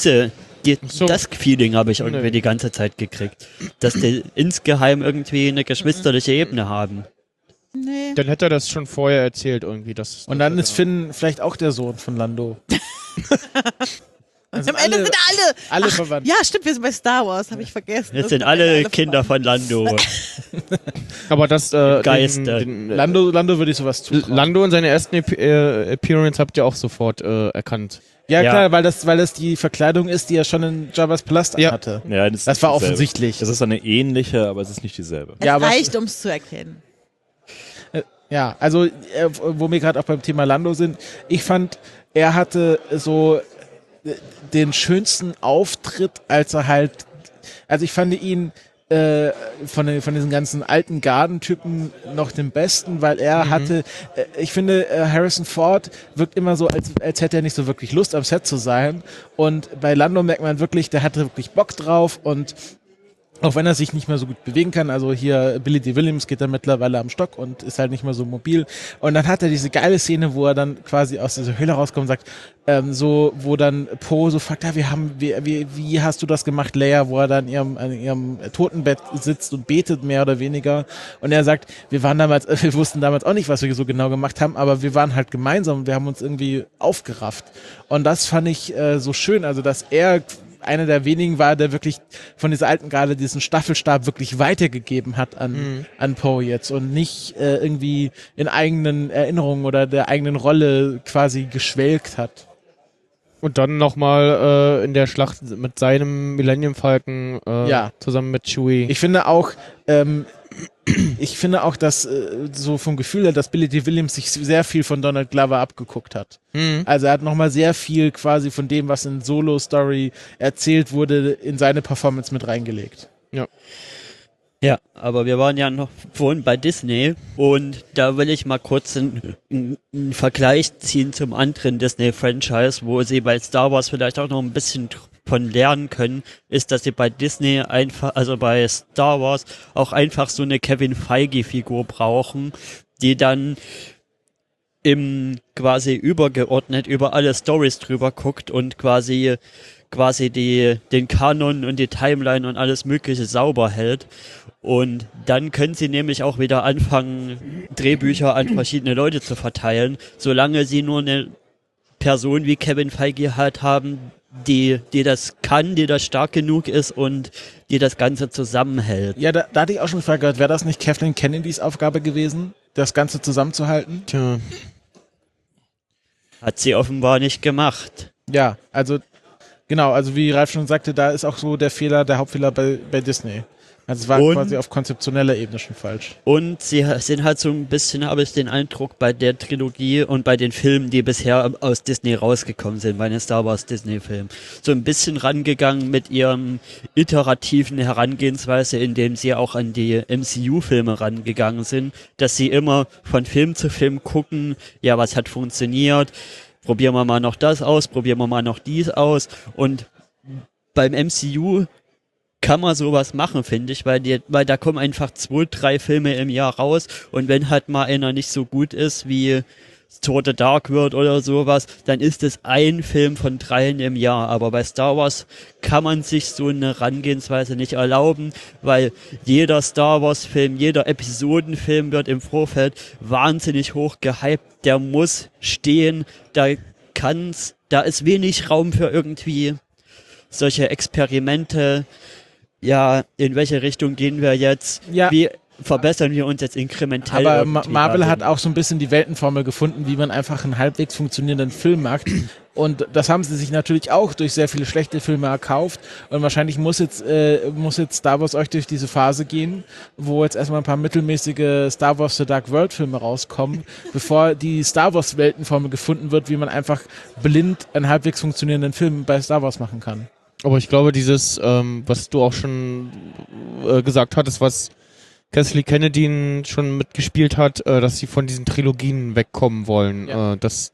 S5: Feeling habe ich irgendwie die ganze Zeit gekriegt. Dass die insgeheim irgendwie eine geschwisterliche Ebene haben.
S3: Nee.
S7: Dann hätte er das schon vorher erzählt irgendwie.
S6: Und dann ist Finn vielleicht auch der Sohn von Lando.
S3: Am Ende sind alle
S6: verwandt.
S3: Ja, stimmt, wir sind bei Star Wars, habe ich vergessen.
S5: Jetzt
S3: Das
S5: sind alle Kinder von Lando.
S7: Aber das
S5: Geister.
S6: Lando würde ich sowas zutrauen.
S7: Lando in seiner ersten Appearance habt ihr auch sofort erkannt.
S6: Ja,
S5: Ja.
S6: klar, weil das die Verkleidung ist, die er schon in Javas Palast hatte.
S4: Ja,
S6: Das
S4: ist
S6: war
S4: nicht dieselbe.
S6: offensichtlich.
S4: Es ist eine ähnliche, aber es ist nicht dieselbe.
S3: Es
S6: Ja, aber-
S3: reicht, um es zu erkennen.
S6: Ja, also wo wir gerade auch beim Thema Lando sind, ich fand, er hatte so den schönsten Auftritt, als er halt, also ich fand ihn von diesen ganzen alten Gardentypen noch den besten, weil er hatte, ich finde, Harrison Ford wirkt immer so, als hätte er nicht so wirklich Lust am Set zu sein, und bei Lando merkt man wirklich, der hatte wirklich Bock drauf, und auch wenn er sich nicht mehr so gut bewegen kann, also hier Billy D. Williams geht dann mittlerweile am Stock und ist halt nicht mehr so mobil. Und dann hat er diese geile Szene, wo er dann quasi aus dieser Höhle rauskommt und sagt, wo dann Poe so fragt, ja, wie hast du das gemacht, Leia, wo er dann an ihrem Totenbett sitzt und betet, mehr oder weniger. Und er sagt, wir wussten damals auch nicht, was wir so genau gemacht haben, aber wir waren halt gemeinsam und wir haben uns irgendwie aufgerafft. Und das fand ich so schön, also dass er einer der wenigen war, der wirklich von dieser alten Garde diesen Staffelstab wirklich weitergegeben hat an Poe jetzt und nicht irgendwie in eigenen Erinnerungen oder der eigenen Rolle quasi geschwelgt hat.
S7: Und dann nochmal in der Schlacht mit seinem Millennium Falcon zusammen mit Chewie.
S6: Ich finde auch, dass so vom Gefühl her, dass Billy D. Williams sich sehr viel von Donald Glover abgeguckt hat. Also er hat nochmal sehr viel quasi von dem, was in Solo-Story erzählt wurde, in seine Performance mit reingelegt.
S5: Ja, aber wir waren ja noch vorhin bei Disney und da will ich mal kurz einen Vergleich ziehen zum anderen Disney-Franchise, wo sie bei Star Wars vielleicht auch noch ein bisschen von lernen können, ist, dass sie bei Disney einfach, also bei Star Wars auch einfach so eine Kevin Feige-Figur brauchen, die dann quasi übergeordnet über alle Stories drüber guckt und quasi den Kanon und die Timeline und alles Mögliche sauber hält. Und dann können sie nämlich auch wieder anfangen, Drehbücher an verschiedene Leute zu verteilen, solange sie nur eine Person wie Kevin Feige halt haben, die das kann, die das stark genug ist und die das Ganze zusammenhält.
S6: Ja, da hatte ich auch schon gefragt, wäre das nicht Kathleen Kennedys Aufgabe gewesen? das Ganze zusammenzuhalten.
S1: Tja,
S5: Hat sie offenbar nicht gemacht.
S6: Ja, also genau, also wie Ralf schon sagte, da ist auch so der Hauptfehler bei Disney. Also es war
S5: Und-
S6: quasi auf konzeptioneller Ebene schon falsch.
S5: Und sie sind halt so ein bisschen, habe ich den Eindruck, bei der Trilogie und bei den Filmen, die bisher aus Disney rausgekommen sind, bei den Star Wars Disney-Filmen, so ein bisschen rangegangen mit ihrem iterativen Herangehensweise, indem sie auch an die MCU-Filme rangegangen sind, dass sie immer von Film zu Film gucken, ja, was hat funktioniert, probieren wir mal noch das aus, probieren wir mal noch dies aus, und beim MCU kann man sowas machen, finde ich, weil da kommen einfach 2, 3 Filme im Jahr raus, und wenn halt mal einer nicht so gut ist wie Thor The Dark World oder sowas, dann ist es ein Film von 3 im Jahr. Aber bei Star Wars kann man sich so eine Herangehensweise nicht erlauben, weil jeder Star Wars Film, jeder Episodenfilm wird im Vorfeld wahnsinnig hoch gehypt, der muss stehen, da ist wenig Raum für irgendwie solche Experimente. Ja, in welche Richtung gehen wir jetzt?
S6: Ja.
S5: Wie verbessern wir uns jetzt inkrementell?
S6: Aber
S5: irgendwie
S6: Marvel hat
S5: darin?
S6: auch so ein bisschen die Weltenformel gefunden, wie man einfach einen halbwegs funktionierenden Film macht. Und das haben sie sich natürlich auch durch sehr viele schlechte Filme erkauft. Und wahrscheinlich muss jetzt Star Wars euch durch diese Phase gehen, wo jetzt erstmal ein paar mittelmäßige Star Wars The Dark World Filme rauskommen, bevor die Star Wars Weltenformel gefunden wird, wie man einfach blind einen halbwegs funktionierenden Film bei Star Wars machen kann.
S7: Aber ich glaube, dieses, was du auch schon gesagt hattest, was Kathleen Kennedy schon mitgespielt hat, dass sie von diesen Trilogien wegkommen wollen,
S6: Ja.
S7: das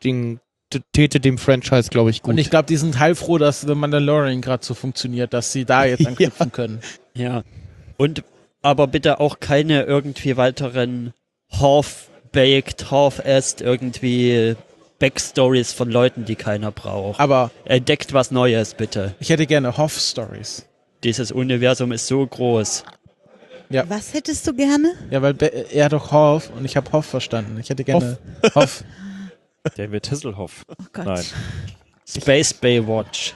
S7: täte dem Franchise, glaube ich, gut.
S6: Und ich glaube, die sind heilfroh, dass The Mandalorian gerade so funktioniert, dass sie da jetzt anknüpfen können.
S5: Ja. Und aber bitte auch keine irgendwie weiteren half-baked, half-assed irgendwie Backstories von Leuten, die keiner braucht.
S6: Aber
S5: Entdeckt was Neues, bitte.
S6: ich hätte gerne Hoff-Stories.
S5: Dieses Universum ist so groß.
S3: Was hättest du gerne?
S6: Ja, weil er hat doch Hoff und ich habe Hoff verstanden. Ich hätte gerne Hoff.
S4: David Hasselhoff.
S3: Oh Gott.
S4: Nein.
S5: Space Baywatch.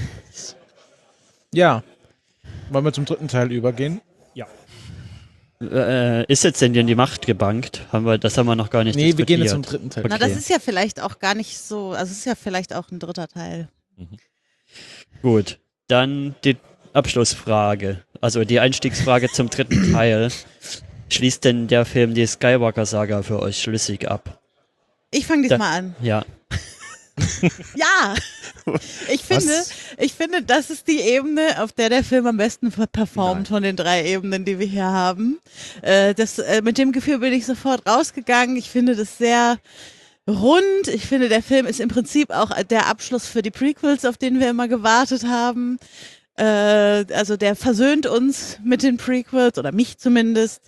S6: Ja. Wollen wir zum dritten Teil übergehen?
S5: Ist jetzt denn die Macht gebankt? Das haben wir noch gar nicht
S6: Nee, wir gehen jetzt
S5: diskutiert.
S6: zum dritten Teil.
S3: Na,
S5: Okay.
S3: das ist ja vielleicht auch gar nicht so, also es ist ja vielleicht auch ein dritter Teil.
S5: Gut, dann die Abschlussfrage. Also die Einstiegsfrage zum dritten Teil. Schließt denn der Film die Skywalker-Saga für euch schlüssig ab?
S3: Ich fange
S5: Da-
S3: diesmal an.
S5: Ja.
S3: Ja! Ich finde, das ist die Ebene, auf der der Film am besten performt von den 3 Ebenen, die wir hier haben. Mit dem Gefühl bin ich sofort rausgegangen. Ich finde das sehr rund. Ich finde, der Film ist im Prinzip auch der Abschluss für die Prequels, auf den wir immer gewartet haben. Also der versöhnt uns mit den Prequels, oder mich zumindest.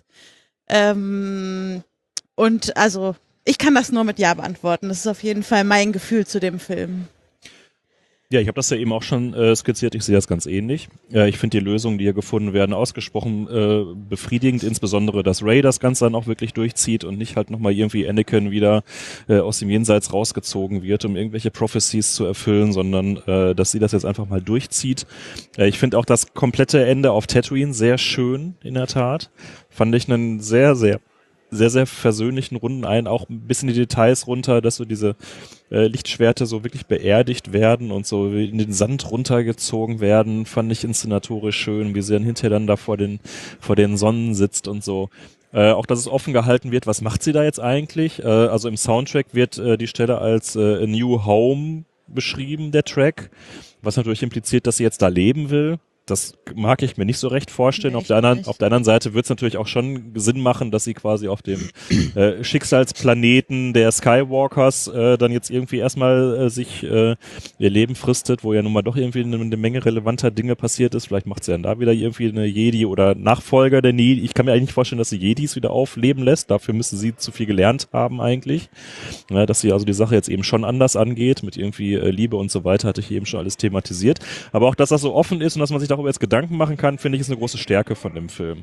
S3: Und also, ich kann das nur mit Ja beantworten. Das ist auf jeden Fall mein Gefühl zu dem Film.
S4: Ja, ich habe das ja eben auch schon skizziert. Ich sehe das ganz ähnlich. Ich finde die Lösungen, die hier gefunden werden, ausgesprochen befriedigend. Insbesondere, dass Rey das Ganze dann auch wirklich durchzieht und nicht halt nochmal irgendwie Anakin wieder aus dem Jenseits rausgezogen wird, um irgendwelche Prophecies zu erfüllen, sondern dass sie das jetzt einfach mal durchzieht. Ich finde auch das komplette Ende auf Tatooine sehr schön, in der Tat. Fand ich einen sehr, sehr versöhnlichen Runden ein, auch ein bisschen die Details runter, dass so diese Lichtschwerte so wirklich beerdigt werden und so in den Sand runtergezogen werden, fand ich inszenatorisch schön, wie sie dann hinterher dann da vor den Sonnen sitzt und so. Auch, dass es offen gehalten wird, was macht sie da jetzt eigentlich? Also im Soundtrack wird die Stelle als A New Home beschrieben, der Track, was natürlich impliziert, dass sie jetzt da leben will. Das mag ich mir nicht so recht vorstellen.
S3: Nee,
S4: auf der anderen Seite wird es natürlich auch schon Sinn machen, dass sie quasi auf dem Schicksalsplaneten der Skywalkers dann jetzt irgendwie erstmal sich ihr Leben fristet, wo ja nun mal doch irgendwie eine Menge relevanter Dinge passiert ist. Vielleicht macht sie dann da wieder irgendwie eine Jedi oder Nachfolger der Jedi. Ich kann mir eigentlich nicht vorstellen, dass sie Jedis wieder aufleben lässt. Dafür müsste sie zu viel gelernt haben eigentlich. Ja, dass sie also die Sache jetzt eben schon anders angeht, mit irgendwie Liebe und so weiter, hatte ich eben schon alles thematisiert. Aber auch, dass das so offen ist und dass man sich darüber jetzt Gedanken machen kann, finde ich, ist eine große Stärke von dem Film.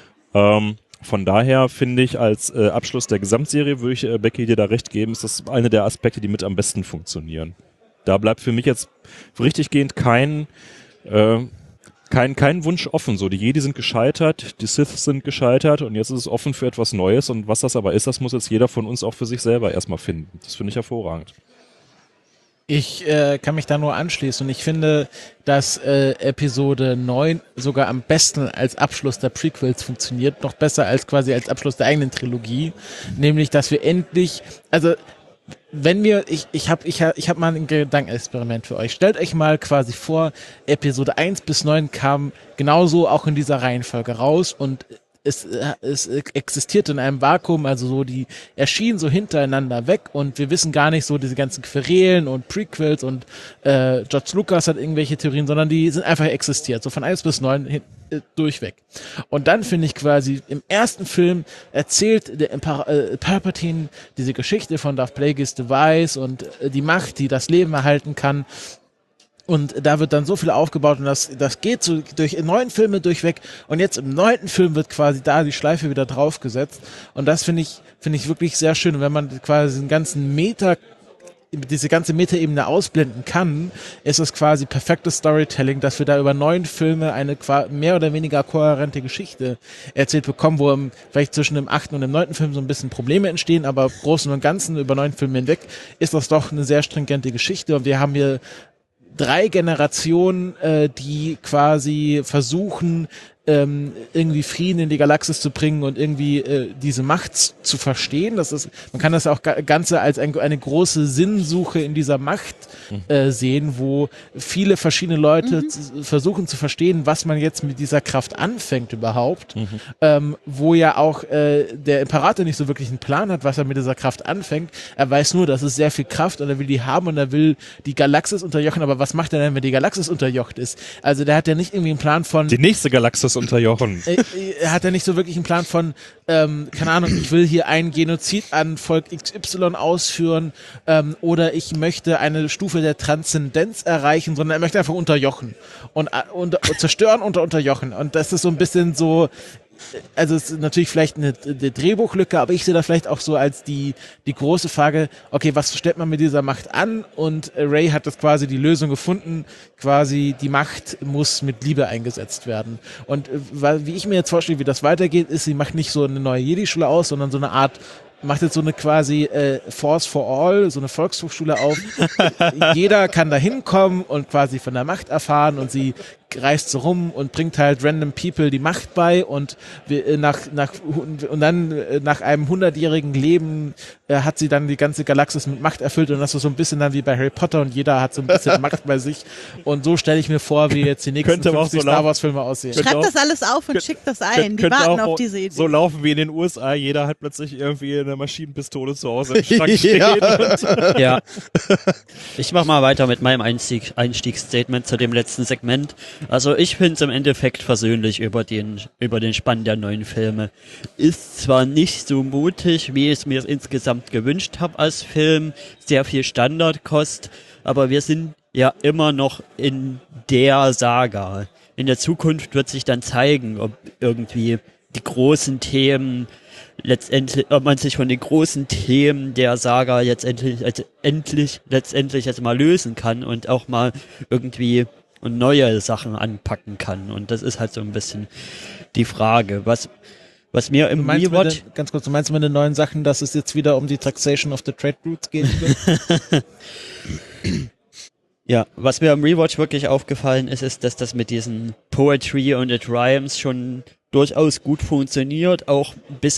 S4: Von daher finde ich, als Abschluss der Gesamtserie, würde ich Becky dir da recht geben, ist das eine der Aspekte, die mit am besten funktionieren. Da bleibt für mich jetzt richtiggehend kein kein Wunsch offen. So, die Jedi sind gescheitert, die Sith sind gescheitert und jetzt ist es offen für etwas Neues. Und was das aber ist, das muss jetzt jeder von uns auch für sich selber erstmal finden. Das finde ich hervorragend.
S6: Ich kann mich da nur anschließen und ich finde, dass Episode 9 sogar am besten als Abschluss der Prequels funktioniert, noch besser als quasi als Abschluss der eigenen Trilogie, nämlich, dass wir endlich, also wenn wir, ich hab mal ein Gedankenexperiment für euch. Stellt euch mal quasi vor, Episode 1 bis 9 kam genauso auch in dieser Reihenfolge raus und es existiert in einem Vakuum, also so, die erschienen so hintereinander weg und wir wissen gar nicht so diese ganzen Querelen und Prequels und George Lucas hat irgendwelche Theorien, sondern die sind einfach existiert, so von 1 bis 9 durchweg. Und dann finde ich quasi, im ersten Film erzählt der Palpatine diese Geschichte von Darth Plagueis Device und die Macht, die das Leben erhalten kann. Und da wird dann so viel aufgebaut und das geht so durch 9 Filme durchweg und jetzt im 9. Film wird quasi da die Schleife wieder draufgesetzt und das finde ich wirklich sehr schön. Und wenn man quasi diese ganze Metaebene ausblenden kann, ist es quasi perfektes Storytelling, dass wir da über 9 Filme eine mehr oder weniger kohärente Geschichte erzählt bekommen, wo vielleicht zwischen dem 8. und dem 9. Film so ein bisschen Probleme entstehen, aber im Großen und Ganzen über 9 Filme hinweg ist das doch eine sehr stringente Geschichte und wir haben hier 3 Generationen, die quasi versuchen, irgendwie Frieden in die Galaxis zu bringen und irgendwie diese Macht zu verstehen. Man kann das auch Ganze als eine große Sinnsuche in dieser Macht sehen, wo viele verschiedene Leute versuchen zu verstehen, was man jetzt mit dieser Kraft anfängt überhaupt, wo ja auch der Imperator nicht so wirklich einen Plan hat, was er mit dieser Kraft anfängt. Er weiß nur, das ist sehr viel Kraft und er will die haben und er will die Galaxis unterjochen, aber was macht er denn, wenn die Galaxis unterjocht ist? Also der hat ja nicht irgendwie einen Plan von...
S4: Die nächste Galaxis unterjochen.
S6: Er hat ja nicht so wirklich einen Plan von, keine Ahnung, ich will hier einen Genozid an Volk XY ausführen oder ich möchte eine Stufe der Transzendenz erreichen, sondern er möchte einfach unterjochen und zerstören und unterjochen. Und das ist so ein bisschen so, also es ist natürlich vielleicht eine Drehbuchlücke, aber ich sehe das vielleicht auch so als die große Frage, okay, was stellt man mit dieser Macht an? Und Rey hat das quasi die Lösung gefunden, quasi die Macht muss mit Liebe eingesetzt werden. Und wie ich mir jetzt vorstelle, wie das weitergeht, ist, sie macht nicht so eine neue Jedi-Schule aus, sondern so eine Art, macht jetzt so eine quasi Force for All, so eine Volkshochschule auf. Jeder kann da hinkommen und quasi von der Macht erfahren und sie reist so rum und bringt halt random people die Macht bei und nach einem 100-jährigen Leben hat sie dann die ganze Galaxis mit Macht erfüllt und das ist so ein bisschen dann wie bei Harry Potter und jeder hat so ein bisschen Macht bei sich und so stelle ich mir vor, wie jetzt die nächsten 50 Star Wars Filme aussehen.
S3: Schreibt das alles auf und schickt das ein. Die warten auf diese Idee.
S4: So laufen wie in den USA. Jeder hat plötzlich irgendwie eine Maschinenpistole zu Hause im Schrank stehen.
S5: Ja. Ich mach mal weiter mit meinem Einstiegsstatement zu dem letzten Segment. Also ich finde es im Endeffekt versöhnlich über den Spann der neuen Filme. Ist zwar nicht so mutig, wie ich es mir insgesamt gewünscht habe als Film, sehr viel Standardkost, aber wir sind ja immer noch in der Saga. In der Zukunft wird sich dann zeigen, ob irgendwie die großen Themen letztendlich, ob man sich von den großen Themen der Saga jetzt letztendlich jetzt mal lösen kann und auch mal irgendwie neue Sachen anpacken kann. Und das ist halt so ein bisschen die Frage. Was mir im Rewatch...
S6: Ganz kurz, du meinst mit den neuen Sachen, dass es jetzt wieder um die Taxation of the Trade Routes gehen wird?
S5: Ja, was mir im Rewatch wirklich aufgefallen ist, dass das mit diesen Poetry und It Rhymes schon durchaus gut funktioniert, auch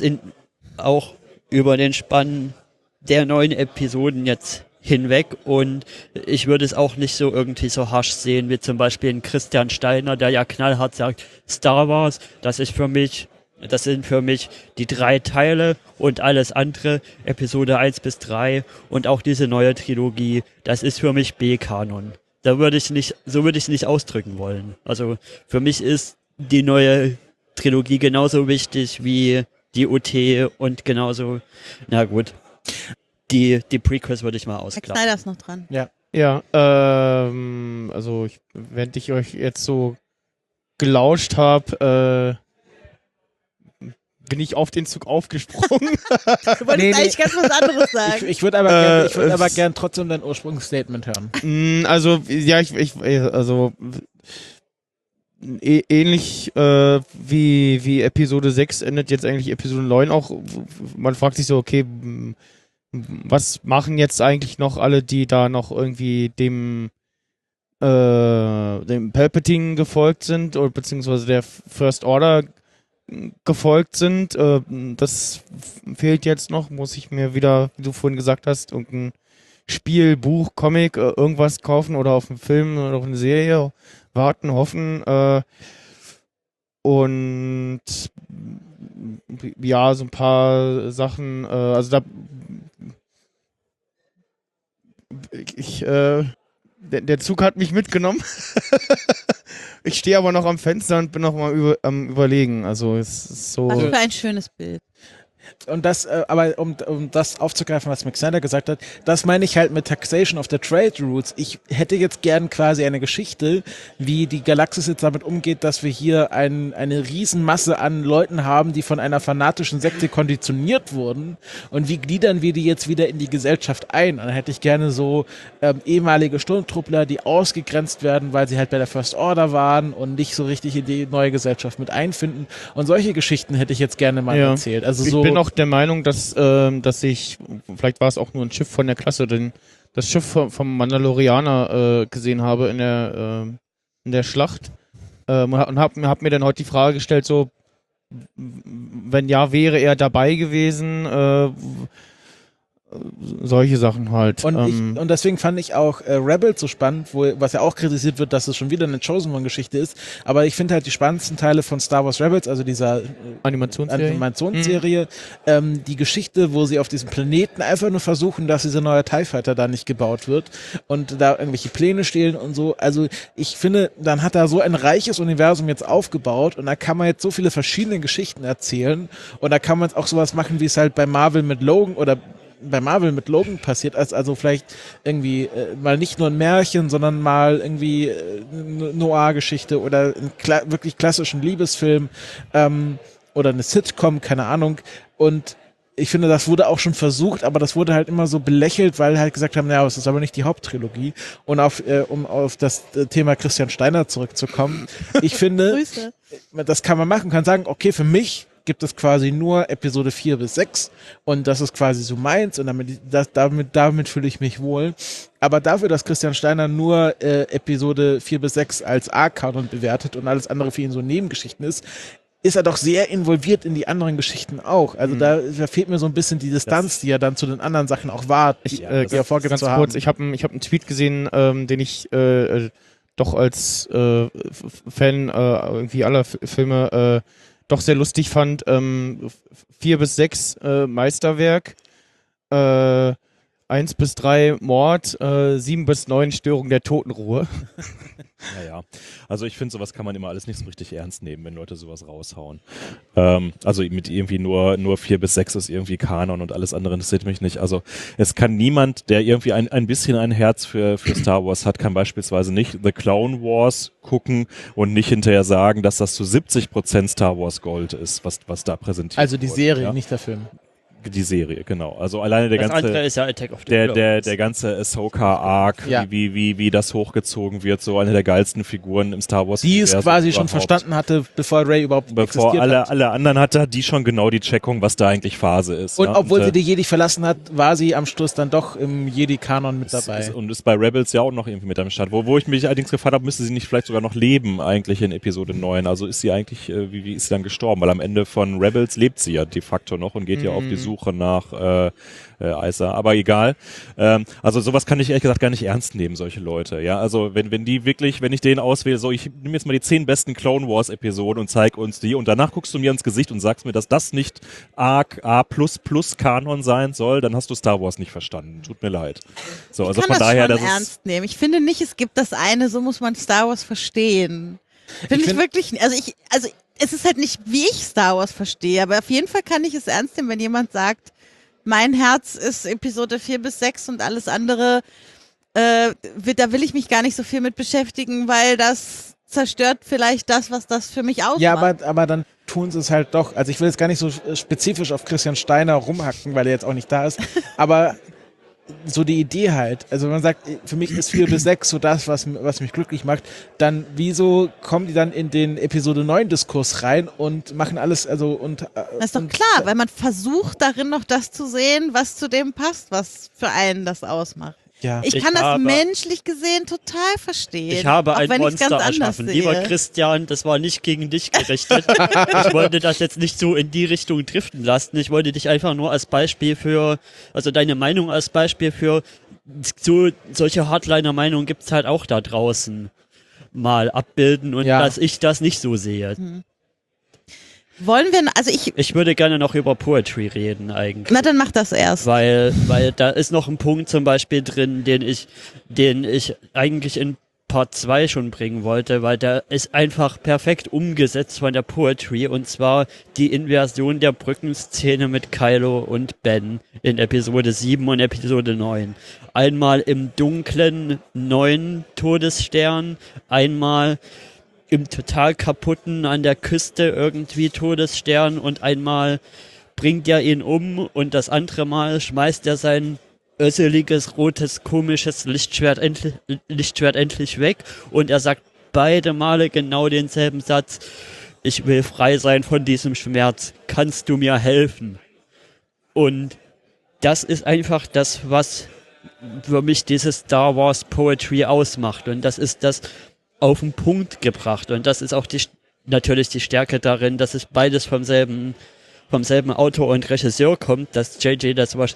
S5: über den Spann der 9 Episoden jetzt hinweg und ich würde es auch nicht so irgendwie so harsch sehen, wie zum Beispiel ein Christian Steiner, der ja knallhart sagt, Star Wars, das sind für mich die 3 Teile und alles andere, Episode 1 bis 3 und auch diese neue Trilogie, das ist für mich B-Kanon. So würde ich nicht ausdrücken wollen. Also für mich ist die neue Trilogie genauso wichtig wie die UT und genauso, na gut, die Prequels würde ich mal ausklappen.
S3: Zack Snyder ist noch dran.
S7: Ja, also während ich euch jetzt so gelauscht habe, bin ich auf den Zug aufgesprungen.
S3: Du wolltest eigentlich ganz was anderes sagen.
S6: Ich würde aber gern trotzdem dein Ursprungsstatement hören.
S7: Also, ja, also ähnlich wie Episode 6 endet jetzt eigentlich Episode 9 auch. Man fragt sich so, okay, was machen jetzt eigentlich noch alle, die da noch irgendwie dem Palpatine gefolgt sind oder beziehungsweise der First Order gefolgt sind. Das fehlt jetzt noch, muss ich mir wieder, wie du vorhin gesagt hast, irgendein Spiel, Buch, Comic, irgendwas kaufen oder auf einen Film oder auf eine Serie warten, hoffen. Und ja, so ein paar Sachen, also da der Zug hat mich mitgenommen. Ich stehe aber noch am Fenster und bin noch mal am Überlegen. Also es ist so.
S3: Was für ein schönes Bild.
S6: Und das, aber um das aufzugreifen, was Max Snyder gesagt hat, das meine ich halt mit Taxation of the Trade Routes. Ich hätte jetzt gern quasi eine Geschichte, wie die Galaxis jetzt damit umgeht, dass wir hier eine Riesenmasse an Leuten haben, die von einer fanatischen Sekte konditioniert wurden, und wie gliedern wir die jetzt wieder in die Gesellschaft ein? Und dann hätte ich gerne so ehemalige Sturmtruppler, die ausgegrenzt werden, weil sie halt bei der First Order waren und nicht so richtig in die neue Gesellschaft mit einfinden. Und solche Geschichten hätte ich jetzt gerne mal erzählt. Also
S7: ich
S6: so
S7: bin auch der Meinung, dass ich, vielleicht war es auch nur ein Schiff von der Klasse, denn das Schiff vom Mandalorianer gesehen habe in der Schlacht und hab mir dann heute die Frage gestellt, so, wenn ja, wäre er dabei gewesen, solche Sachen halt.
S6: Und deswegen fand ich auch Rebels so spannend, was ja auch kritisiert wird, dass es schon wieder eine Chosen One-Geschichte ist. Aber ich finde halt die spannendsten Teile von Star Wars Rebels, also dieser Animationsserie, die Geschichte, wo sie auf diesem Planeten einfach nur versuchen, dass dieser neue TIE Fighter da nicht gebaut wird und da irgendwelche Pläne stehlen und so. Also ich finde, dann hat er so ein reiches Universum jetzt aufgebaut und da kann man jetzt so viele verschiedene Geschichten erzählen und da kann man auch sowas machen, wie es halt bei Marvel mit Logan passiert, also vielleicht irgendwie mal nicht nur ein Märchen, sondern mal irgendwie eine Noir-Geschichte oder einen wirklich klassischen Liebesfilm oder eine Sitcom, keine Ahnung. Und ich finde, das wurde auch schon versucht, aber das wurde halt immer so belächelt, weil halt gesagt haben, naja, es ist aber nicht die Haupttrilogie. Und um auf das Thema Christian Steiner zurückzukommen, ich finde, das kann man machen, kann sagen, okay, für mich gibt es quasi nur Episode 4 bis 6 und das ist quasi so meins und damit fühle ich mich wohl. Aber dafür, dass Christian Steiner nur Episode 4 bis 6 als A-Kanon bewertet und alles andere für ihn so Nebengeschichten ist er doch sehr involviert in die anderen Geschichten auch. Also da fehlt mir so ein bisschen die Distanz, die er dann zu den anderen Sachen auch war, die er vorgibt zu haben.
S7: Kurz, ich hab einen Tweet gesehen, den ich doch als Fan irgendwie aller Filme doch sehr lustig fand. 4 bis 6 Meisterwerk, 1 bis 3 Mord, 7 bis 9 Störung der Totenruhe.
S4: Naja, also ich finde, sowas kann man immer alles nicht so richtig ernst nehmen, wenn Leute sowas raushauen. Also mit irgendwie nur 4 bis 6 ist irgendwie Kanon und alles andere interessiert mich nicht. Also es kann niemand, der irgendwie ein bisschen ein Herz für Star Wars hat, kann beispielsweise nicht The Clone Wars gucken und nicht hinterher sagen, dass das zu 70% Star Wars Gold ist, was da präsentiert wird.
S6: Also die Serie, ja? Nicht der Film.
S4: Die Serie, genau. Also alleine der
S5: das
S4: ganze,
S5: andere ist ja Attack of the
S4: der ganze Ahsoka-Arc,
S6: ja.
S4: wie das hochgezogen wird, so eine der geilsten Figuren im Star Wars.
S6: Die es quasi schon verstanden hatte, bevor Rey überhaupt existiert hat.
S4: Alle anderen hatte die schon genau die Checkung, was da eigentlich Phase ist.
S6: Und obwohl sie die Jedi verlassen hat, war sie am Schluss dann doch im Jedi-Kanon mit dabei.
S4: Und ist bei Rebels ja auch noch irgendwie mit am Start. Wo ich mich allerdings gefragt habe, müsste sie nicht vielleicht sogar noch leben eigentlich in Episode 9. Also ist sie eigentlich, wie ist sie dann gestorben? Weil am Ende von Rebels lebt sie ja de facto noch und geht ja auf die Suche nach Isa, aber egal. Also sowas kann ich ehrlich gesagt gar nicht ernst nehmen, solche Leute. Ja, also wenn ich den auswähle, so ich nehme jetzt mal die 10 besten Clone Wars Episoden und zeig uns die und danach guckst du mir ins Gesicht und sagst mir, dass das nicht A++ Kanon sein soll, dann hast du Star Wars nicht verstanden. Tut mir leid. So, also
S3: von daher, das ernst nehmen. Ich finde nicht, es gibt das eine, so muss man Star Wars verstehen. Finde ich wirklich, also es ist halt nicht, wie ich Star Wars verstehe, aber auf jeden Fall kann ich es ernst nehmen, wenn jemand sagt, mein Herz ist Episode 4 bis 6 und alles andere, da will ich mich gar nicht so viel mit beschäftigen, weil das zerstört vielleicht das, was das für mich ausmacht.
S6: Ja, aber dann tun sie es halt doch. Also ich will jetzt gar nicht so spezifisch auf Christian Steiner rumhacken, weil er jetzt auch nicht da ist, aber so die Idee halt, also wenn man sagt, für mich ist 4 bis 6 so das, was mich glücklich macht, dann wieso kommen die dann in den Episode 9 Diskurs rein und machen alles, also und
S3: Das ist doch klar, weil man versucht darin noch das zu sehen, was zu dem passt, was für einen das ausmacht.
S6: ja.
S3: Ich kann das menschlich gesehen total verstehen.
S5: Ich habe
S3: auch
S5: ein
S3: wenn ich's
S5: Monster
S3: ganz anders
S5: erschaffen.
S3: sehe.
S5: Lieber Christian, das war nicht gegen dich gerichtet. Ich wollte das jetzt nicht so in die Richtung driften lassen. Ich wollte dich einfach nur als Beispiel für, also deine Meinung als Beispiel für solche Hardliner-Meinungen gibt's halt auch da draußen mal abbilden und
S6: Ja.
S5: dass ich das nicht so sehe.
S3: Wollen wir, also
S5: Ich würde gerne noch über Poetry reden eigentlich.
S3: na dann mach das erst.
S5: Weil da ist noch ein Punkt zum Beispiel drin, den ich eigentlich in Part 2 schon bringen wollte, weil der ist einfach perfekt umgesetzt von der Poetry, und zwar die Inversion der Brückenszene mit Kylo und Ben in Episode 7 und Episode 9. Einmal im dunklen 9 Todesstern, einmal im total kaputten an der Küste irgendwie Todesstern, und einmal bringt er ihn um und das andere Mal schmeißt er sein össeliges, rotes, komisches Lichtschwert endlich weg, und er sagt beide Male genau denselben Satz: Ich will frei sein von diesem Schmerz, kannst du mir helfen? Und das ist einfach das, was für mich dieses Star Wars Poetry ausmacht, und das ist das auf den Punkt gebracht, und das ist auch natürlich die Stärke darin, dass es beides vom selben Autor und Regisseur kommt, dass JJ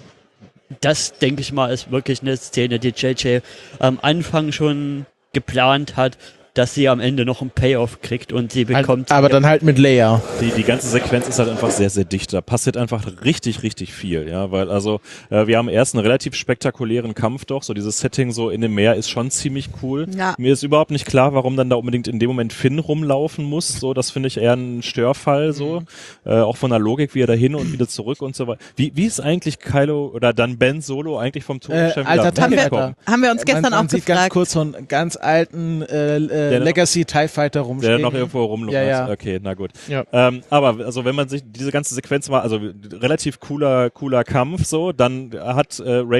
S5: das denke ich mal, ist wirklich eine Szene, die JJ am Anfang schon geplant hat, dass sie am Ende noch einen Payoff kriegt und sie bekommt...
S6: Aber dann halt mit Leia.
S4: Die ganze Sequenz ist halt einfach sehr, sehr dicht. Da passiert einfach richtig, richtig viel, ja, weil also wir haben erst einen relativ spektakulären Kampf doch, so dieses Setting so in dem Meer ist schon ziemlich cool.
S3: Ja.
S4: Mir ist überhaupt nicht klar, warum dann da unbedingt in dem Moment Finn rumlaufen muss, so, das finde ich eher ein Störfall, so, auch von der Logik, wie er da hin und wieder zurück und so weiter. Wie ist eigentlich Kylo oder dann Ben Solo eigentlich vom Todesstern
S6: Alter,
S4: wieder weggekommen?
S3: Haben wir uns gestern
S6: man
S3: auch
S6: sieht
S3: gefragt.
S6: ganz kurz so einen ganz alten
S4: noch-
S6: Legacy TIE Fighter
S4: Der
S6: rumstehen.
S4: noch irgendwo rumlungert.
S6: Ja, ja.
S4: Okay, na gut.
S7: Ja.
S4: Aber also wenn man sich diese ganze Sequenz mal, also relativ cooler Kampf so, dann hat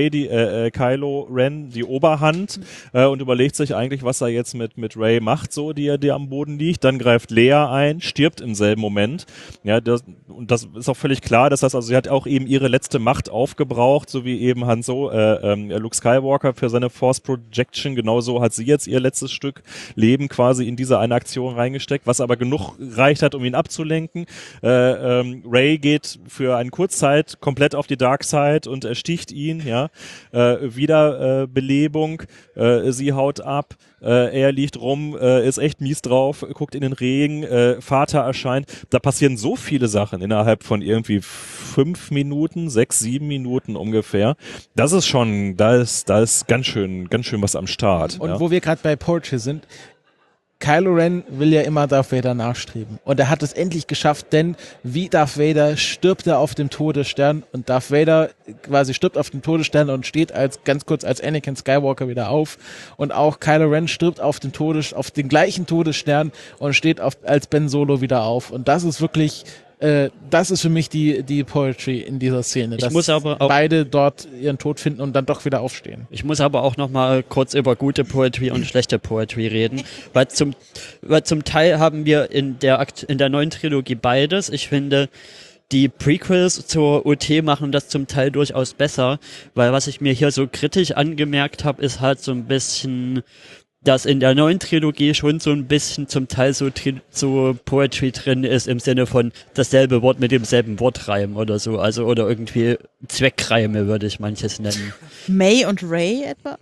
S4: Kylo Ren die Oberhand und überlegt sich eigentlich, was er jetzt mit Rey macht, so, die am Boden liegt. Dann greift Leia ein, stirbt im selben Moment. Ja, das ist auch völlig klar, dass das, also sie hat auch eben ihre letzte Macht aufgebraucht, so wie eben Luke Skywalker für seine Force Projection. Genauso hat sie jetzt ihr letztes Stück Leben quasi in diese eine Aktion reingesteckt, was aber genug reicht hat, um ihn abzulenken. Rey geht für eine Kurzzeit komplett auf die Dark Side und ersticht ihn, ja. Wiederbelebung, sie haut ab, er liegt rum, ist echt mies drauf, guckt in den Regen, Vater erscheint. Da passieren so viele Sachen innerhalb von irgendwie 5 Minuten, 6, 7 Minuten ungefähr. Das ist schon, da ist ganz schön was am Start.
S6: Und
S4: ja.
S6: wo wir gerade bei Poetry sind, Kylo Ren will ja immer Darth Vader nachstreben. Und er hat es endlich geschafft, denn wie Darth Vader stirbt er auf dem Todesstern, und Darth Vader quasi stirbt auf dem Todesstern und steht ganz kurz als Anakin Skywalker wieder auf. Und auch Kylo Ren stirbt auf den gleichen Todesstern und steht als Ben Solo wieder auf. Und das ist wirklich, das ist für mich die Poetry in dieser Szene. Dass
S5: muss aber auch-
S6: beide dort ihren Tod finden und dann doch wieder aufstehen.
S5: Ich muss aber auch noch mal kurz über gute Poetry und schlechte Poetry reden, weil zum Teil haben wir in der neuen Trilogie beides. Ich finde, die Prequels zur OT machen das zum Teil durchaus besser, weil was ich mir hier so kritisch angemerkt habe, ist halt so ein bisschen, dass in der neuen Trilogie schon so ein bisschen zum Teil so Poetry drin ist, im Sinne von dasselbe Wort mit demselben Wortreim oder so, also oder irgendwie Zweckreime würde ich manches nennen.
S3: May und Ray etwa?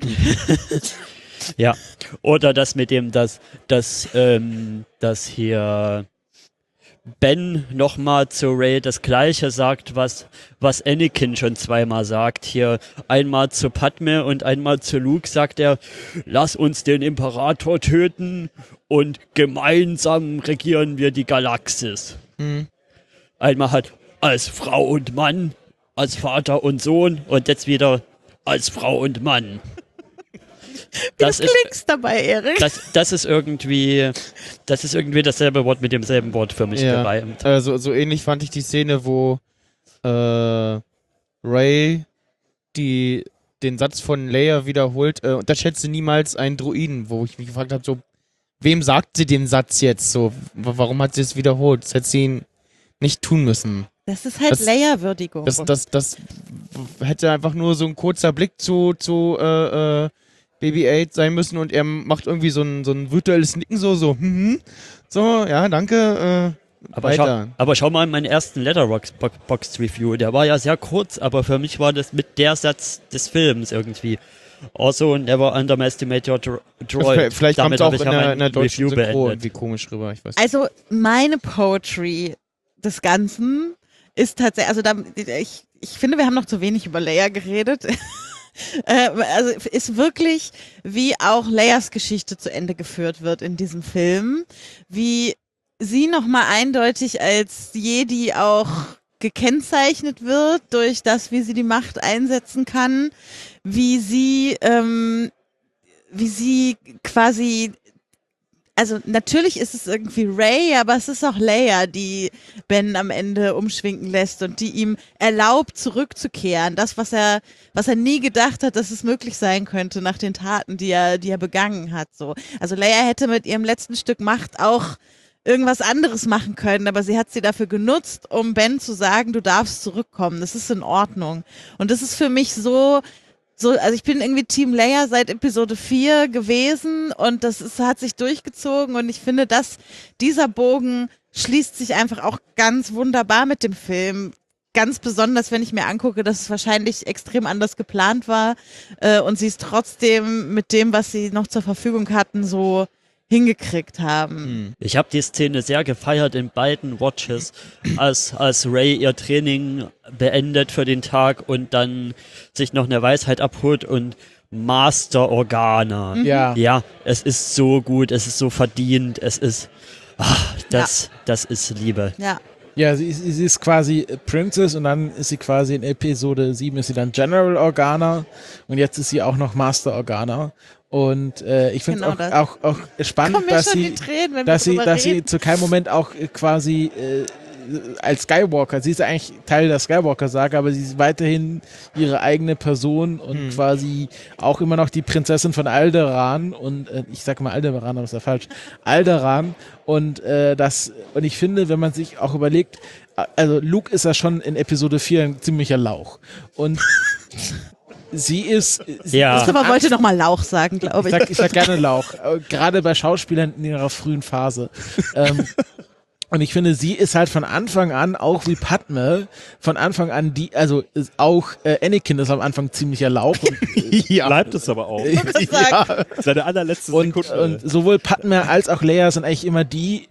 S5: Ja. Oder das mit dem, dass hier Ben nochmal zu Rey das Gleiche sagt, was Anakin schon zweimal sagt. Hier einmal zu Padme und einmal zu Luke sagt er: Lass uns den Imperator töten und gemeinsam regieren wir die Galaxis. Einmal halt als Frau und Mann, als Vater und Sohn, und jetzt wieder als Frau und Mann.
S3: Du klingst dabei, Erik.
S5: Das ist irgendwie dasselbe Wort mit demselben Wort für mich gereimt.
S7: So ähnlich fand ich die Szene, wo Ray die den Satz von Leia wiederholt, unterschätze niemals einen Druiden, wo ich mich gefragt habe, so, wem sagt sie den Satz jetzt so? Warum hat sie es wiederholt? Das hätte sie ihn nicht tun müssen.
S3: Das ist halt Leia-Würdigung.
S7: Das hätte einfach nur so ein kurzer Blick zu BB-8 sein müssen und er macht irgendwie so ein virtuelles Nicken so, so, ja, danke,
S5: aber schau mal in meinen ersten Letterboxd-Review, der war ja sehr kurz, aber für mich war das mit der Satz des Films irgendwie. Also never underestimate your droid.
S7: Vielleicht kommt es auch in der deutschen
S5: Review
S7: Synchro
S5: beendet.
S7: irgendwie komisch rüber, ich weiß nicht.
S3: Also meine Poetry des Ganzen ist tatsächlich, also ich finde, wir haben noch zu wenig über Leia geredet. Also ist wirklich, wie auch Leias Geschichte zu Ende geführt wird in diesem Film, wie sie nochmal eindeutig als Jedi auch gekennzeichnet wird durch das, wie sie die Macht einsetzen kann, wie sie quasi, also natürlich ist es irgendwie Rey, aber es ist auch Leia, die Ben am Ende umschwenken lässt und die ihm erlaubt, zurückzukehren. Das, was er nie gedacht hat, dass es möglich sein könnte nach den Taten, die er begangen hat. So. Also Leia hätte mit ihrem letzten Stück Macht auch irgendwas anderes machen können, aber sie hat sie dafür genutzt, um Ben zu sagen, du darfst zurückkommen, das ist in Ordnung. Und das ist für mich so, also ich bin irgendwie Team Leia seit Episode 4 gewesen und hat sich durchgezogen und ich finde, dass dieser Bogen schließt sich einfach auch ganz wunderbar mit dem Film. Ganz besonders, wenn ich mir angucke, dass es wahrscheinlich extrem anders geplant war und sie es trotzdem mit dem, was sie noch zur Verfügung hatten, so hingekriegt haben.
S5: Ich habe die Szene sehr gefeiert in beiden Watches, als Rey ihr Training beendet für den Tag und dann sich noch eine Weisheit abholt und Master Organa. Ja, es ist so gut, es ist so verdient, es ist, das ist Liebe.
S3: Ja.
S6: Ja, sie ist quasi Princess und dann ist sie quasi in Episode 7 ist sie dann General Organa und jetzt ist sie auch noch Master Organa. Und ich finde es
S3: Genau
S6: auch spannend, dass sie zu keinem Moment auch quasi als Skywalker, sie ist eigentlich Teil der Skywalker-Saga, aber sie ist weiterhin ihre eigene Person und quasi auch immer noch die Prinzessin von Alderaan und ich sage mal Alderaan, aber das ist ja falsch, Alderaan und ich finde, wenn man sich auch überlegt, also Luke ist ja schon in Episode 4 ein ziemlicher Lauch und sie ist
S3: Christopher wollte noch mal Lauch sagen, glaube ich.
S6: Ich sag gerne Lauch, gerade bei Schauspielern in ihrer frühen Phase. Und ich finde, sie ist halt von Anfang an, auch wie Padme, von Anfang an Anakin ist am Anfang ziemlicher Lauch. Und,
S4: Bleibt es aber auch. Seine allerletzte Sekunde.
S6: Und sowohl Padme als auch Leia sind eigentlich immer die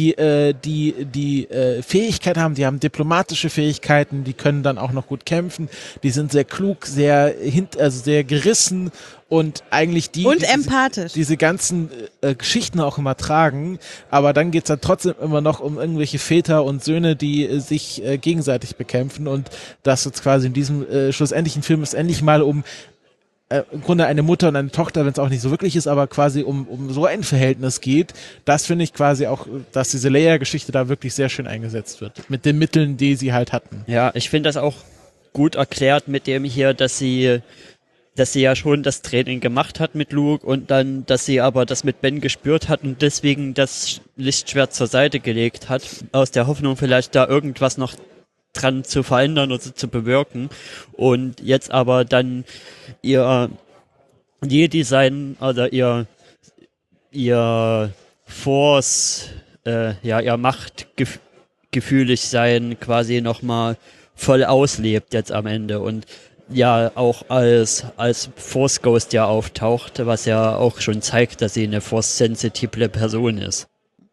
S6: Fähigkeit haben, die haben diplomatische Fähigkeiten, die können dann auch noch gut kämpfen, die sind sehr klug, sehr gerissen und eigentlich
S3: empathisch.
S6: Diese ganzen Geschichten auch immer tragen, aber dann geht's dann trotzdem immer noch um irgendwelche Väter und Söhne, die sich gegenseitig bekämpfen und das jetzt quasi in diesem schlussendlichen Film ist endlich mal um im Grunde eine Mutter und eine Tochter, wenn es auch nicht so wirklich ist, aber quasi um so ein Verhältnis geht, das finde ich quasi auch, dass diese Leia-Geschichte da wirklich sehr schön eingesetzt wird. Mit den Mitteln, die sie halt hatten.
S5: Ja, ich finde das auch gut erklärt mit dem hier, dass sie ja schon das Training gemacht hat mit Luke und dann, dass sie aber das mit Ben gespürt hat und deswegen das Lichtschwert zur Seite gelegt hat, aus der Hoffnung vielleicht da irgendwas noch dran zu verändern oder zu bewirken und jetzt aber dann ihr Jedi-Sein oder ihr Force, ihr machtgefühlig sein quasi nochmal voll auslebt jetzt am Ende und ja auch als Force Ghost ja auftaucht, was ja auch schon zeigt, dass sie eine Force-sensitive Person ist.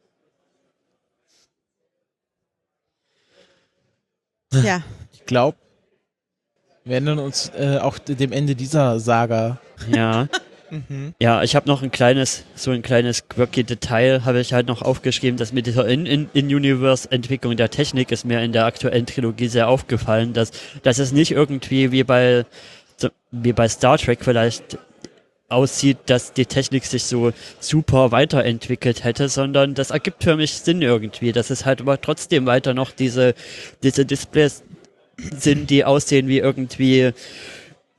S3: Ja.
S6: Ich glaube, wir ändern uns auch dem Ende dieser Saga.
S5: Ja. Ja, ich habe noch ein kleines quirky Detail, habe ich halt noch aufgeschrieben, dass mit dieser In-Universe-Entwicklung der Technik ist mir in der aktuellen Trilogie sehr aufgefallen, dass es nicht irgendwie wie bei Star Trek vielleicht aussieht, dass die Technik sich so super weiterentwickelt hätte, sondern das ergibt für mich Sinn irgendwie, dass es halt aber trotzdem weiter noch diese Displays sind, die aussehen wie irgendwie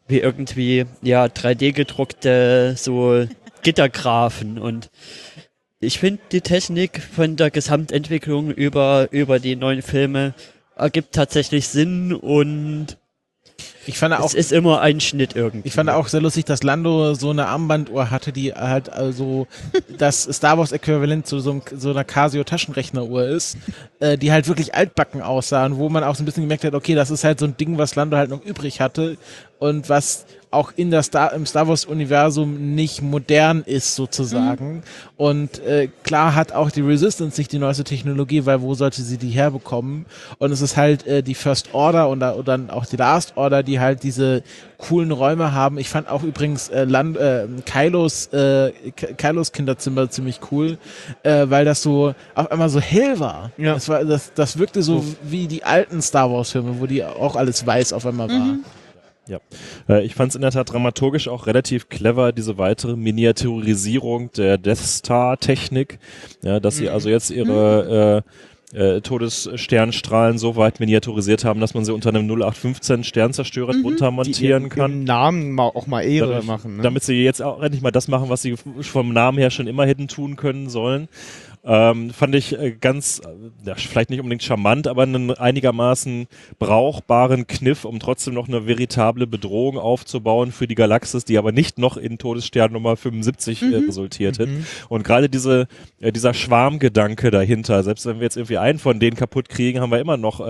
S5: wie irgendwie, ja, 3D gedruckte so Gittergrafen. Und ich finde, die Technik von der Gesamtentwicklung über die neuen Filme ergibt tatsächlich Sinn und
S6: Ich fand auch,
S5: es ist immer ein Schnitt irgendwie.
S6: ich fand auch sehr lustig, dass Lando so eine Armbanduhr hatte, die halt also das Star Wars Äquivalent zu so einer Casio Taschenrechneruhr ist, die halt wirklich altbacken aussah und wo man auch so ein bisschen gemerkt hat, okay, das ist halt so ein Ding, was Lando halt noch übrig hatte und was auch im Star Wars Universum nicht modern ist sozusagen. Und klar hat auch die Resistance nicht die neueste Technologie, weil wo sollte sie die herbekommen? Und es ist halt die First Order und dann auch die Last Order, die halt diese coolen Räume haben. Ich fand auch übrigens Kylos Kinderzimmer ziemlich cool, weil das so auf einmal so hell war.
S7: Ja.
S6: Das wirkte so wie die alten Star Wars Filme, wo die auch alles weiß auf einmal war.
S4: Ja, ich fand es in der Tat dramaturgisch auch relativ clever, diese weitere Miniaturisierung der Death Star-Technik, ja, dass sie also jetzt ihre Todessternstrahlen so weit miniaturisiert haben, dass man sie unter einem 0815 Sternzerstörer drunter montieren kann.
S7: Ihren Namen auch mal Ehre machen. Ne?
S4: Damit sie jetzt auch endlich mal das machen, was sie vom Namen her schon immer hätten tun können sollen. Fand ich ganz, vielleicht nicht unbedingt charmant, aber einen einigermaßen brauchbaren Kniff, um trotzdem noch eine veritable Bedrohung aufzubauen für die Galaxis, die aber nicht noch in Todesstern Nummer 75 resultiert hätte. Und gerade dieser Schwarmgedanke dahinter, selbst wenn wir jetzt irgendwie einen von denen kaputt kriegen, haben wir immer noch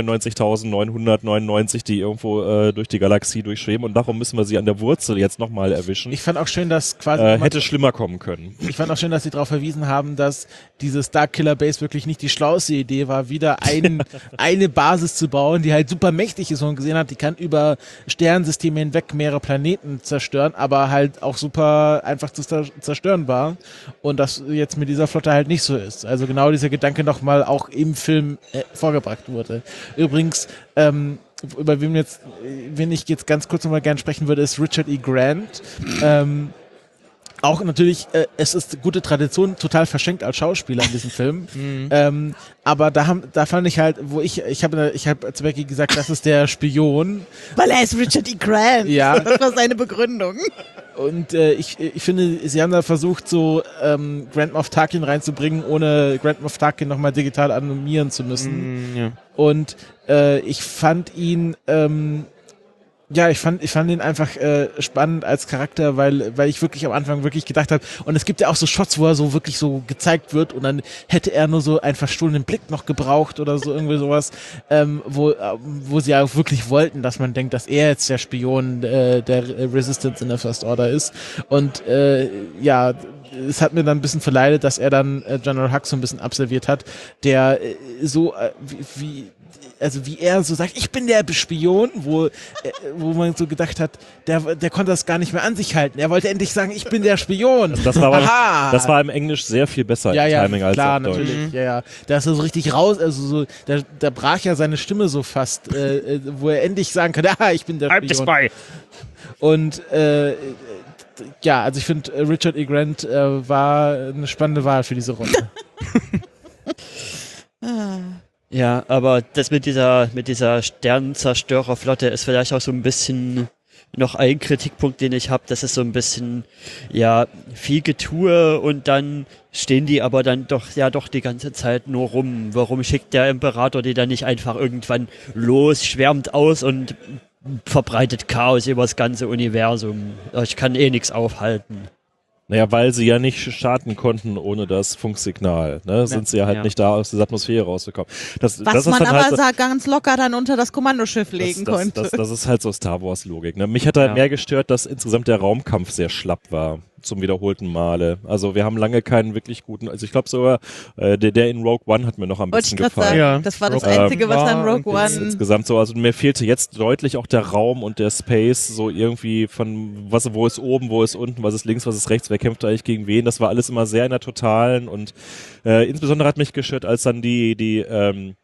S4: 99.999, die irgendwo durch die Galaxie durchschweben und darum müssen wir sie an der Wurzel jetzt nochmal erwischen.
S6: Ich fand auch schön, dass quasi
S4: hätte schlimmer kommen können.
S6: Ich fand auch schön, dass sie darauf verwiesen haben, dass diese Starkiller Base wirklich nicht die schlauste Idee war, wieder eine Basis zu bauen, die halt super mächtig ist und gesehen hat, die kann über Sternensysteme hinweg mehrere Planeten zerstören, aber halt auch super einfach zu zerstören war und das jetzt mit dieser Flotte halt nicht so ist. Also genau dieser Gedanke nochmal auch im Film vorgebracht wurde. Übrigens, über wen ich jetzt ganz kurz nochmal gerne sprechen würde, ist Richard E. Grant. Auch natürlich, es ist gute Tradition, total verschenkt als Schauspieler in diesem Film. Aber da fand ich halt, ich habe zu Becky gesagt, das ist der Spion.
S3: Weil er ist Richard E. Grant.
S6: Ja.
S3: Das war seine Begründung.
S6: Und ich finde, sie haben da versucht, so Grand Moff Tarkin reinzubringen, ohne Grand Moff Tarkin nochmal digital animieren zu müssen.
S7: Ja.
S6: Und ich fand ihn ich fand ihn einfach spannend als Charakter, weil ich wirklich am Anfang wirklich gedacht habe, und es gibt ja auch so Shots, wo er so wirklich so gezeigt wird und dann hätte er nur so einen verstohlenen Blick noch gebraucht oder so irgendwie sowas, wo sie ja auch wirklich wollten, dass man denkt, dass er jetzt der Spion der Resistance in der First Order ist. Und es hat mir dann ein bisschen verleidet, dass er dann General Hux so ein bisschen absolviert hat, der so wie er so sagt, ich bin der Spion, wo man so gedacht hat, der konnte das gar nicht mehr an sich halten. Er wollte endlich sagen, ich bin der Spion.
S4: Das war im Englisch sehr viel besser im Timing als
S6: klar,
S4: auf Deutsch.
S6: natürlich. Ja. Da ist er so richtig raus, also so, da brach ja seine Stimme so fast, wo er endlich sagen kann, ich bin der Spion. Und also ich finde, Richard E. Grant war eine spannende Wahl für diese Rolle.
S5: Ja, aber das mit dieser Sternenzerstörerflotte ist vielleicht auch so ein bisschen noch ein Kritikpunkt, den ich habe. Das ist so ein bisschen, viel Getue und dann stehen die aber dann doch die ganze Zeit nur rum. Warum schickt der Imperator die dann nicht einfach irgendwann los, schwärmt aus und verbreitet Chaos über das ganze Universum? Ich kann nichts aufhalten.
S4: Naja, weil sie ja nicht starten konnten ohne das Funksignal. Ne? Sind sie ja halt nicht da aus dieser Atmosphäre rausgekommen. Das
S3: man
S4: ist dann
S3: aber
S4: halt
S3: ganz locker dann unter das Kommandoschiff legen konnte.
S4: Das ist halt so Star Wars Logik. Ne? Mich hat halt mehr gestört, dass insgesamt der Raumkampf sehr schlapp war. Zum wiederholten Male. Also wir haben lange keinen wirklich guten, also ich glaube sogar, der in Rogue One hat mir noch ein bisschen gefallen.
S3: Sagen,
S7: Ja.
S3: das war das Einzige, was an Rogue One...
S4: Insgesamt so, also mir fehlte jetzt deutlich auch der Raum und der Space, so irgendwie von, wo ist oben, wo ist unten, was ist links, was ist rechts, wer kämpft eigentlich gegen wen, das war alles immer sehr in der Totalen und insbesondere hat mich gestört, als dann die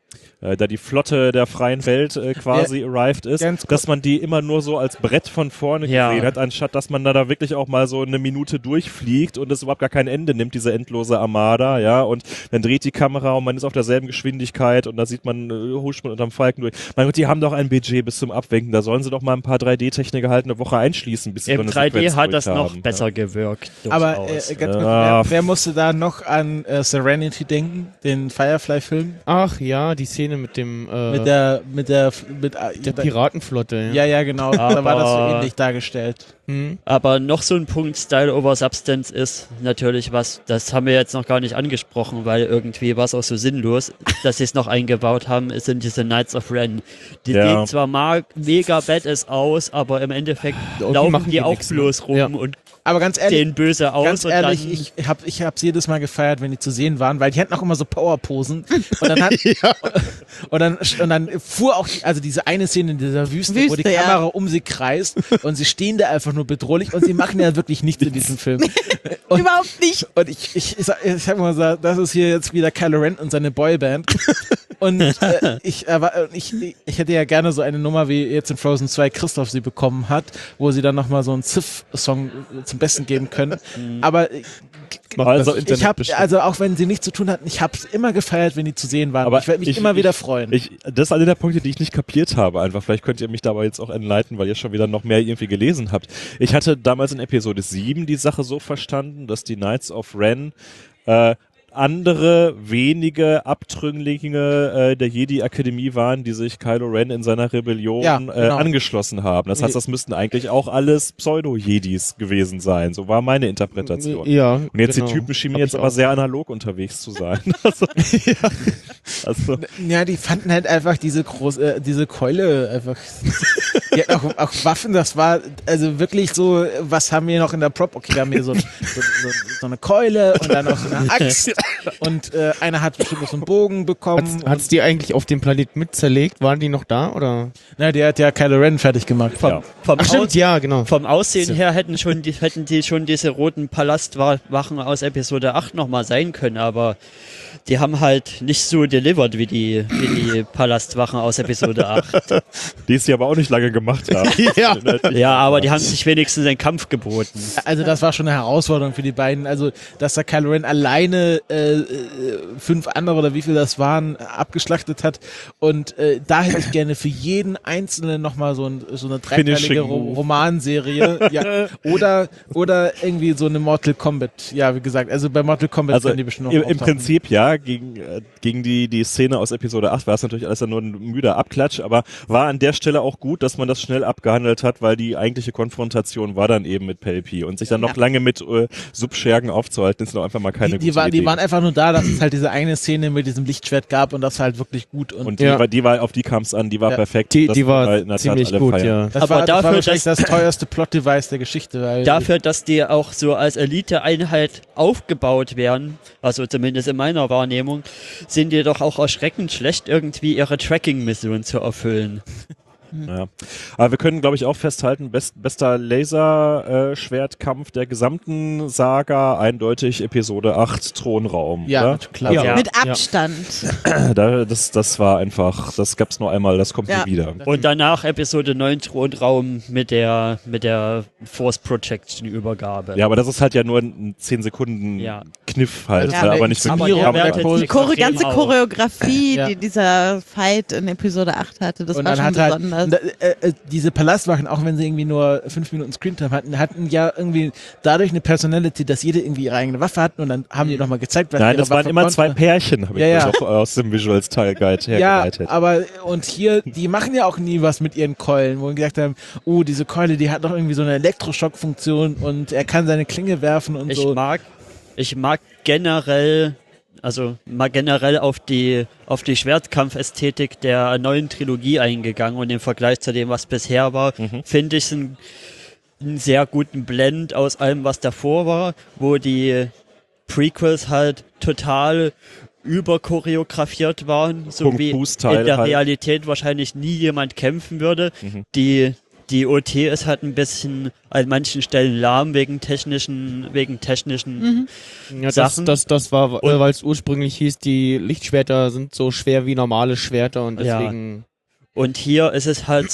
S4: da die Flotte der freien Welt quasi arrived ist,
S6: ganz
S4: dass man die immer nur so als Brett von vorne gesehen hat, anstatt dass man da wirklich auch mal so eine Minute durchfliegt und es überhaupt gar kein Ende nimmt, diese endlose Armada, ja, und dann dreht die Kamera und man ist auf derselben Geschwindigkeit und da sieht man, huscht man unterm Falken durch. Mein Gott, die haben doch ein Budget bis zum Abwinken, da sollen sie doch mal ein paar 3D-Techniker halt eine Woche einschließen, bis sie so
S5: Im
S4: eine
S5: 3D
S4: Sequenz
S5: hat das
S4: durchhaben,
S5: noch besser gewirkt.
S6: Aber
S5: durchaus.
S6: ganz kurz, wer musste da noch an Serenity denken, den Firefly-Film?
S7: Ach ja, die Szene mit dem
S6: Der
S7: Piratenflotte.
S6: ja, genau. Da war das so ähnlich dargestellt.
S5: Aber noch so ein Punkt Style over Substance ist natürlich was, das haben wir jetzt noch gar nicht angesprochen, weil irgendwie war es auch so sinnlos, dass sie es noch eingebaut haben, es sind diese Knights of Ren. Die sehen zwar mega badass aus, aber im Endeffekt laufen
S7: machen
S5: die
S7: die
S5: auch
S7: nix, ne?
S5: bloß rum
S7: Ja.
S5: und
S6: Aber ganz ehrlich,
S5: sehen böse aus.
S6: ganz
S5: und
S6: ehrlich,
S5: dann,
S6: ich hab's jedes Mal gefeiert, wenn die zu sehen waren, weil die hatten auch immer so Powerposen. Und dann und dann fuhr auch diese eine Szene in dieser Wüste, wo die
S3: Wüste,
S6: Kamera um sie kreist und sie stehen da einfach nur bedrohlich und sie machen ja wirklich nichts in diesem Film. Und,
S3: Überhaupt nicht.
S6: Und ich hab mal gesagt, das ist hier jetzt wieder Kylo Ren und seine Boyband. Und ich hätte ja gerne so eine Nummer, wie jetzt in Frozen 2 Christoph sie bekommen hat, wo sie dann nochmal so einen Sith-Song zum Besten geben können. Aber ich habe, also auch wenn sie nichts zu tun hatten, ich habe es immer gefeiert, wenn die zu sehen waren.
S4: Aber
S6: ich werde mich immer wieder freuen.
S4: Das ist einer der Punkte, die ich nicht kapiert habe einfach. Vielleicht könnt ihr mich dabei jetzt auch enlighten, weil ihr schon wieder noch mehr irgendwie gelesen habt. Ich hatte damals in Episode 7 die Sache so verstanden, dass die Knights of Ren andere, wenige Abtrünglinge der Jedi-Akademie waren, die sich Kylo Ren in seiner Rebellion angeschlossen haben. Das heißt, das müssten eigentlich auch alles Pseudo-Jedis gewesen sein. So war meine Interpretation.
S7: Ja,
S4: Und jetzt
S7: genau.
S4: die Typen schienen
S7: Hab
S4: jetzt
S7: ich
S4: aber
S7: auch.
S4: sehr analog unterwegs zu sein. Also,
S6: Ja, die fanden halt einfach diese Keule einfach. Die hatten auch Waffen, das war also wirklich so, was haben wir noch in der Prop? Okay, wir haben hier so eine Keule und dann noch so eine Axt und einer hat bestimmt noch so einen Bogen bekommen.
S7: Hat's die eigentlich auf dem Planet mit zerlegt? Waren die noch da, oder?
S6: Na, der hat ja Kylo Ren fertig gemacht.
S4: ja.
S5: vom,
S7: Ach stimmt, ja, genau.
S5: vom Aussehen her hätten die schon diese roten Palastwachen aus Episode 8 nochmal sein können, aber die haben halt nicht so delivered wie die Palastwachen aus Episode 8.
S4: Die es ja aber auch nicht lange gemacht haben.
S7: Ja.
S5: Ja, aber die haben sich wenigstens den Kampf geboten.
S6: Also das war schon eine Herausforderung für die beiden. Also, dass da Kylo Ren alleine 5 andere oder wie viel das waren, abgeschlachtet hat. Und da hätte ich gerne für jeden Einzelnen nochmal so eine dreiteilige
S4: Finishing Move.
S6: Romanserie. Ja. Oder irgendwie so eine Mortal Kombat. Ja, wie gesagt, also bei Mortal Kombat
S4: Also
S6: können die bestimmt noch
S4: im
S6: auftauchen.
S4: Prinzip ja, gegen die Szene aus Episode 8 war es natürlich alles ja nur ein müder Abklatsch, aber war an der Stelle auch gut, dass man das schnell abgehandelt hat, weil die eigentliche Konfrontation war dann eben mit Pelpi und sich dann noch lange mit Subschergen aufzuhalten, ist noch einfach mal keine
S6: Die
S4: gute Idee.
S6: waren einfach nur da, dass es halt diese eine Szene mit diesem Lichtschwert gab und das war halt wirklich gut.
S4: Und
S7: Ja.
S4: auf die kam es an, die war
S6: Ja.
S4: perfekt.
S7: Die
S4: Das
S7: war
S4: in der Tat
S7: ziemlich
S4: alle
S7: gut,
S4: feiern.
S7: ja.
S6: Das
S5: Aber
S6: war
S5: dafür,
S6: wahrscheinlich das teuerste Plot-Device der Geschichte. Weil
S5: Dafür, dass die auch so als Elite-Einheit aufgebaut werden, also zumindest in meiner Wahrnehmung, sind die doch auch erschreckend schlecht, irgendwie ihre Tracking-Mission zu erfüllen.
S4: Ja. Aber wir können, glaube ich, auch festhalten, bester Laserschwertkampf der gesamten Saga, eindeutig Episode 8, Thronraum.
S6: ja,
S4: oder?
S6: klar.
S5: Ja.
S3: Mit Abstand.
S4: Das war einfach, das gab's nur einmal, das kommt
S3: Ja.
S4: nie wieder.
S5: Und danach Episode 9 Thronraum mit der Force Protection Übergabe.
S4: Ja, aber das ist halt ja nur ein 10 Sekunden
S5: Ja.
S4: Kniff halt,
S3: Ja.
S4: ne, aber nicht
S5: Aber
S4: wirklich.
S5: der
S6: Aber
S5: wertet
S6: die
S5: sich
S3: Die
S5: extrem
S3: ganze
S5: auf.
S3: Choreografie,
S6: Ja.
S3: die dieser Fight in Episode 8 hatte, das
S6: Und
S3: war
S6: dann
S3: schon
S6: hat
S3: besonders.
S6: diese Palastwachen, auch wenn sie irgendwie nur 5 Minuten Screentime hatten ja irgendwie dadurch eine Personality, dass jede irgendwie ihre eigene Waffe hatten und dann haben die nochmal gezeigt, was
S4: Nein,
S6: ihre
S4: das waren
S6: Waffe
S4: immer
S6: konnte.
S4: 2 Pärchen, habe ich
S6: Ja,
S4: mir
S6: ja.
S4: doch aus dem Visuals Style Guide
S6: Ja,
S4: hergeleitet.
S6: aber und hier, die machen ja auch nie was mit ihren Keulen, wo wir gesagt haben, oh, diese Keule, die hat doch irgendwie so eine Elektroschockfunktion und er kann seine Klinge werfen und
S5: Ich
S6: so.
S5: mag generell auf die Schwertkampfästhetik der neuen Trilogie eingegangen und im Vergleich zu dem, was bisher war, finde ich einen sehr guten Blend aus allem, was davor war, wo die Prequels halt total überchoreografiert waren, so
S4: Kung
S5: wie
S4: Fu-Style
S5: in der
S4: halt.
S5: Realität wahrscheinlich nie jemand kämpfen würde. Die Die OT ist halt ein bisschen an manchen Stellen lahm wegen technischen
S7: Ja,
S5: Sachen.
S7: das war, weil es ursprünglich hieß, die Lichtschwerter sind so schwer wie normale Schwerter und
S5: Ja.
S7: deswegen.
S5: Und hier ist es halt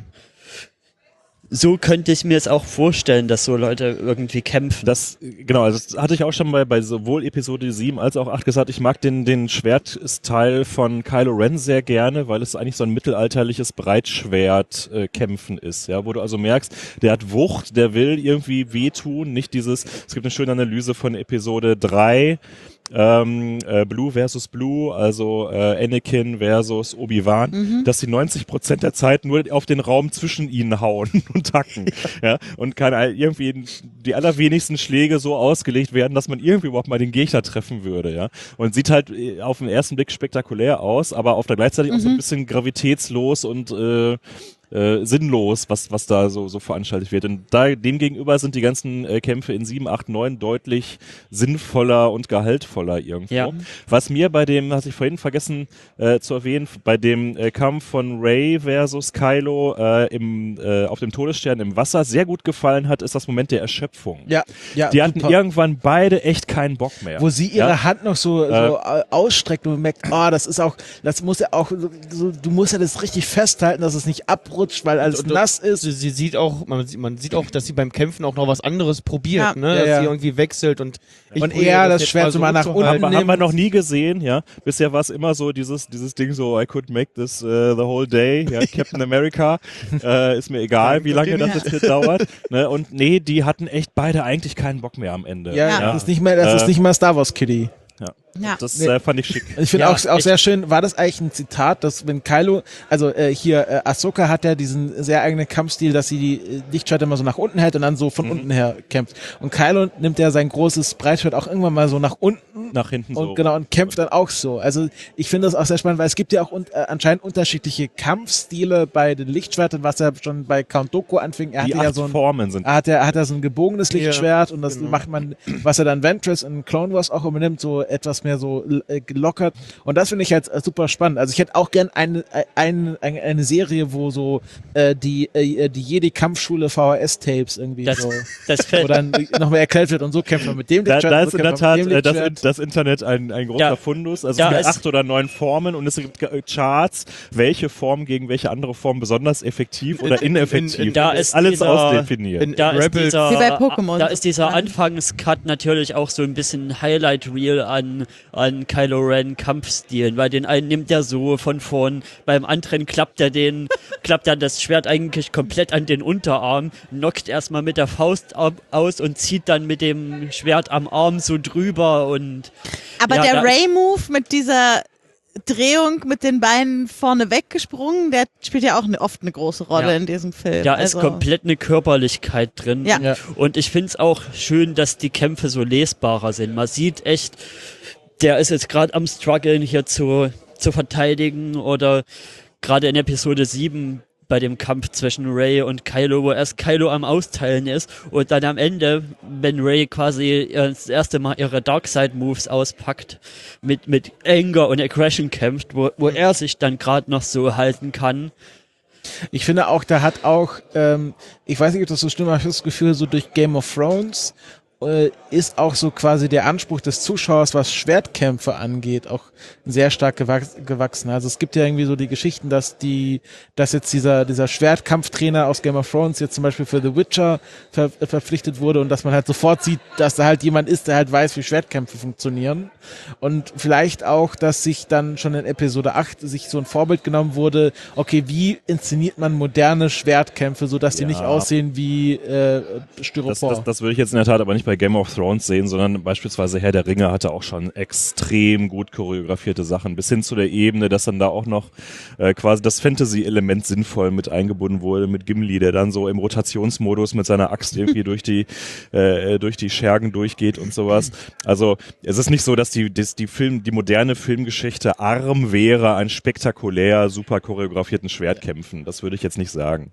S5: so könnte ich mir es auch vorstellen, dass so Leute irgendwie kämpfen.
S4: Genau, also das hatte ich auch schon bei sowohl Episode 7 als auch 8 gesagt, ich mag den Schwertstyle von Kylo Ren sehr gerne, weil es eigentlich so ein mittelalterliches Breitschwert-Kämpfen ist, ja, wo du also merkst, der hat Wucht, der will irgendwie wehtun, nicht es gibt eine schöne Analyse von Episode 3, Blue versus Blue, also Anakin versus Obi-Wan, dass sie 90% der Zeit nur auf den Raum zwischen ihnen hauen und hacken. Ja, und kann irgendwie die allerwenigsten Schläge so ausgelegt werden, dass man irgendwie überhaupt mal den Gegner treffen würde. Ja, und sieht halt auf den ersten Blick spektakulär aus, aber auf der gleichzeitig auch so ein bisschen gravitätslos und sinnlos, was da so veranstaltet wird. Und dem gegenüber sind die ganzen Kämpfe in 7, 8, 9 deutlich sinnvoller und gehaltvoller irgendwo.
S5: Ja.
S4: Was mir bei dem, hatte ich vorhin vergessen zu erwähnen, bei dem Kampf von Rey versus Kylo auf dem Todesstern im Wasser sehr gut gefallen hat, ist das Moment der Erschöpfung.
S6: Ja,
S4: Die hatten
S6: super.
S4: irgendwann beide echt keinen Bock mehr.
S6: Wo sie ihre Hand noch so ausstreckt und man merkt, das muss ja auch, du musst ja das richtig festhalten, dass es nicht abrutscht, weil alles nass ist.
S7: Sie sieht auch, man sieht auch, dass sie beim Kämpfen auch noch was anderes probiert,
S3: Ja.
S7: ne?
S6: Ja,
S7: dass
S6: ja.
S7: sie irgendwie wechselt und
S6: Und er das Schwert so mal nach unten
S4: Aber haben wir
S6: nimmt.
S4: noch nie gesehen, ja. Bisher war es immer so dieses Ding so, I could make this the whole day, ja, Captain America, ist mir egal, wie lange das jetzt hier dauert. Ne? Und nee, die hatten echt beide eigentlich keinen Bock mehr am Ende.
S6: Ja,
S3: Ja.
S6: das ist nicht mehr Star Wars Kitty.
S3: Ja.
S4: Das fand ich schick.
S6: Ich finde
S5: Ja,
S6: auch sehr schön, war das eigentlich ein Zitat, dass wenn Kylo, also Ahsoka hat ja diesen sehr eigenen Kampfstil, dass sie die Lichtschwerter immer so nach unten hält und dann so von unten her kämpft. Und Kylo nimmt ja sein großes Breitschwert auch irgendwann mal so nach unten
S4: Nach hinten so.
S6: und genau und kämpft dann auch so. Also ich finde das auch sehr spannend, weil es gibt ja auch anscheinend unterschiedliche Kampfstile bei den Lichtschwertern, was ja schon bei Count Dooku anfing. Er
S4: Die
S6: hatte ja
S4: 8
S6: so ein
S4: Formen sind.
S6: hat er so ein gebogenes Lichtschwert und das
S7: genau.
S6: macht man, was er dann Ventress in Clone Wars auch übernimmt, so etwas mehr so gelockert. Und das finde ich halt super spannend. Also ich hätte auch gern eine Serie, wo so die Jedi-Kampfschule VHS-Tapes irgendwie
S5: Das,
S6: so,
S5: das
S6: wo
S5: fällt,
S6: dann nochmal erklärt wird und so kämpft man mit dem Lichtschwert.
S4: Da
S6: und
S4: ist
S6: so
S4: in der
S6: kämpft man
S4: Tat
S6: mit dem Lichtschwert.
S4: das Internet ein großer
S5: Ja.
S4: Fundus. Also
S5: Da
S4: es gibt
S5: ist-
S4: 8 oder 9 Formen und es gibt Charts, welche Form gegen welche andere Form besonders effektiv oder ineffektiv.
S5: da ist
S4: alles
S5: dieser-
S4: ausdefiniert.
S5: da ist
S7: Rebels.
S5: dieser,
S3: Wie bei Pokémon
S5: da ist dieser
S3: sozusagen.
S5: Anfangscut natürlich auch so ein bisschen Highlight-Reel an Kylo Ren Kampfstilen, weil den einen nimmt er so von vorn, beim anderen klappt er das Schwert eigentlich komplett an den Unterarm, knockt erstmal mit der Faust aus und zieht dann mit dem Schwert am Arm so drüber und
S3: Aber
S5: Ja,
S3: der
S5: da-
S3: Ray-Move mit dieser Drehung mit den Beinen vorne weggesprungen, der spielt ja auch oft eine große Rolle
S5: Ja.
S3: in diesem Film.
S5: da ist
S3: Also,
S5: komplett eine Körperlichkeit drin.
S3: Ja.
S6: Ja.
S5: Und ich finde es auch schön, dass die Kämpfe so lesbarer sind. Man sieht echt, der ist jetzt gerade am struggeln hier zu verteidigen oder gerade in Episode 7 bei dem Kampf zwischen Rey und Kylo, wo erst Kylo am Austeilen ist und dann am Ende, wenn Rey quasi das erste Mal ihre Darkseid-Moves auspackt, mit Anger und Aggression kämpft, wo er sich dann gerade noch so halten kann.
S6: Ich finde auch, da hat auch, ich weiß nicht, ob das so stimmt, aber ich habe das Gefühl, so durch Game of Thrones ist auch so quasi der Anspruch des Zuschauers, was Schwertkämpfe angeht, auch sehr stark gewachsen. Also es gibt ja irgendwie so die Geschichten, dass jetzt dieser Schwertkampftrainer aus Game of Thrones jetzt zum Beispiel für The Witcher verpflichtet wurde und dass man halt sofort sieht, dass da halt jemand ist, der halt weiß, wie Schwertkämpfe funktionieren. Und vielleicht auch, dass sich dann schon in Episode 8 sich so ein Vorbild genommen wurde, okay, wie inszeniert man moderne Schwertkämpfe, sodass die
S4: Ja.
S6: nicht aussehen wie Styropor.
S4: Das würde ich jetzt in der Tat aber nicht bei Game of Thrones sehen, sondern beispielsweise Herr der Ringe hatte auch schon extrem gut choreografierte Sachen, bis hin zu der Ebene, dass dann da auch noch quasi das Fantasy-Element sinnvoll mit eingebunden wurde, mit Gimli, der dann so im Rotationsmodus mit seiner Axt irgendwie durch die Schergen durchgeht und sowas. Also es ist nicht so, dass die moderne Filmgeschichte arm wäre an spektakulär, super choreografierten Schwertkämpfen. Das würde ich jetzt nicht sagen.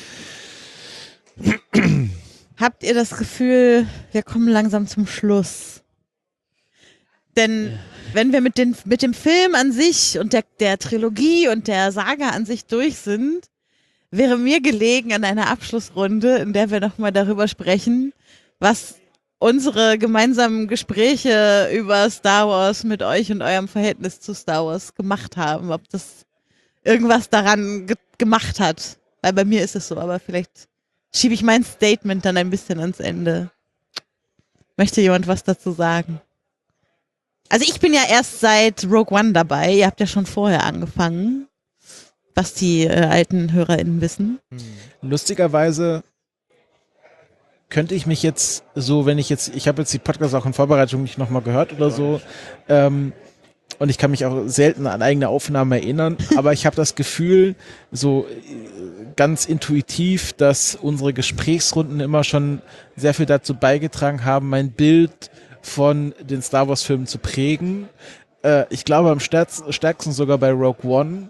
S3: Habt ihr das Gefühl, wir kommen langsam zum Schluss? Denn wenn wir mit dem Film an sich und der Trilogie und der Saga an sich durch sind, wäre mir gelegen in einer Abschlussrunde, in der wir nochmal darüber sprechen, was unsere gemeinsamen Gespräche über Star Wars mit euch und eurem Verhältnis zu Star Wars gemacht haben. Ob das irgendwas daran gemacht hat. Weil bei mir ist es so, aber vielleicht schiebe ich mein Statement dann ein bisschen ans Ende. Möchte jemand was dazu sagen? Also ich bin ja erst seit Rogue One dabei. Ihr habt ja schon vorher angefangen, was die alten HörerInnen wissen.
S6: Lustigerweise könnte ich mich jetzt so, ich habe jetzt die Podcasts auch in Vorbereitung nicht nochmal gehört oder so, und ich kann mich auch selten an eigene Aufnahmen erinnern, aber ich habe das Gefühl, so ganz intuitiv, dass unsere Gesprächsrunden immer schon sehr viel dazu beigetragen haben, mein Bild von den Star Wars Filmen zu prägen. Ich glaube am stärksten sogar bei Rogue One,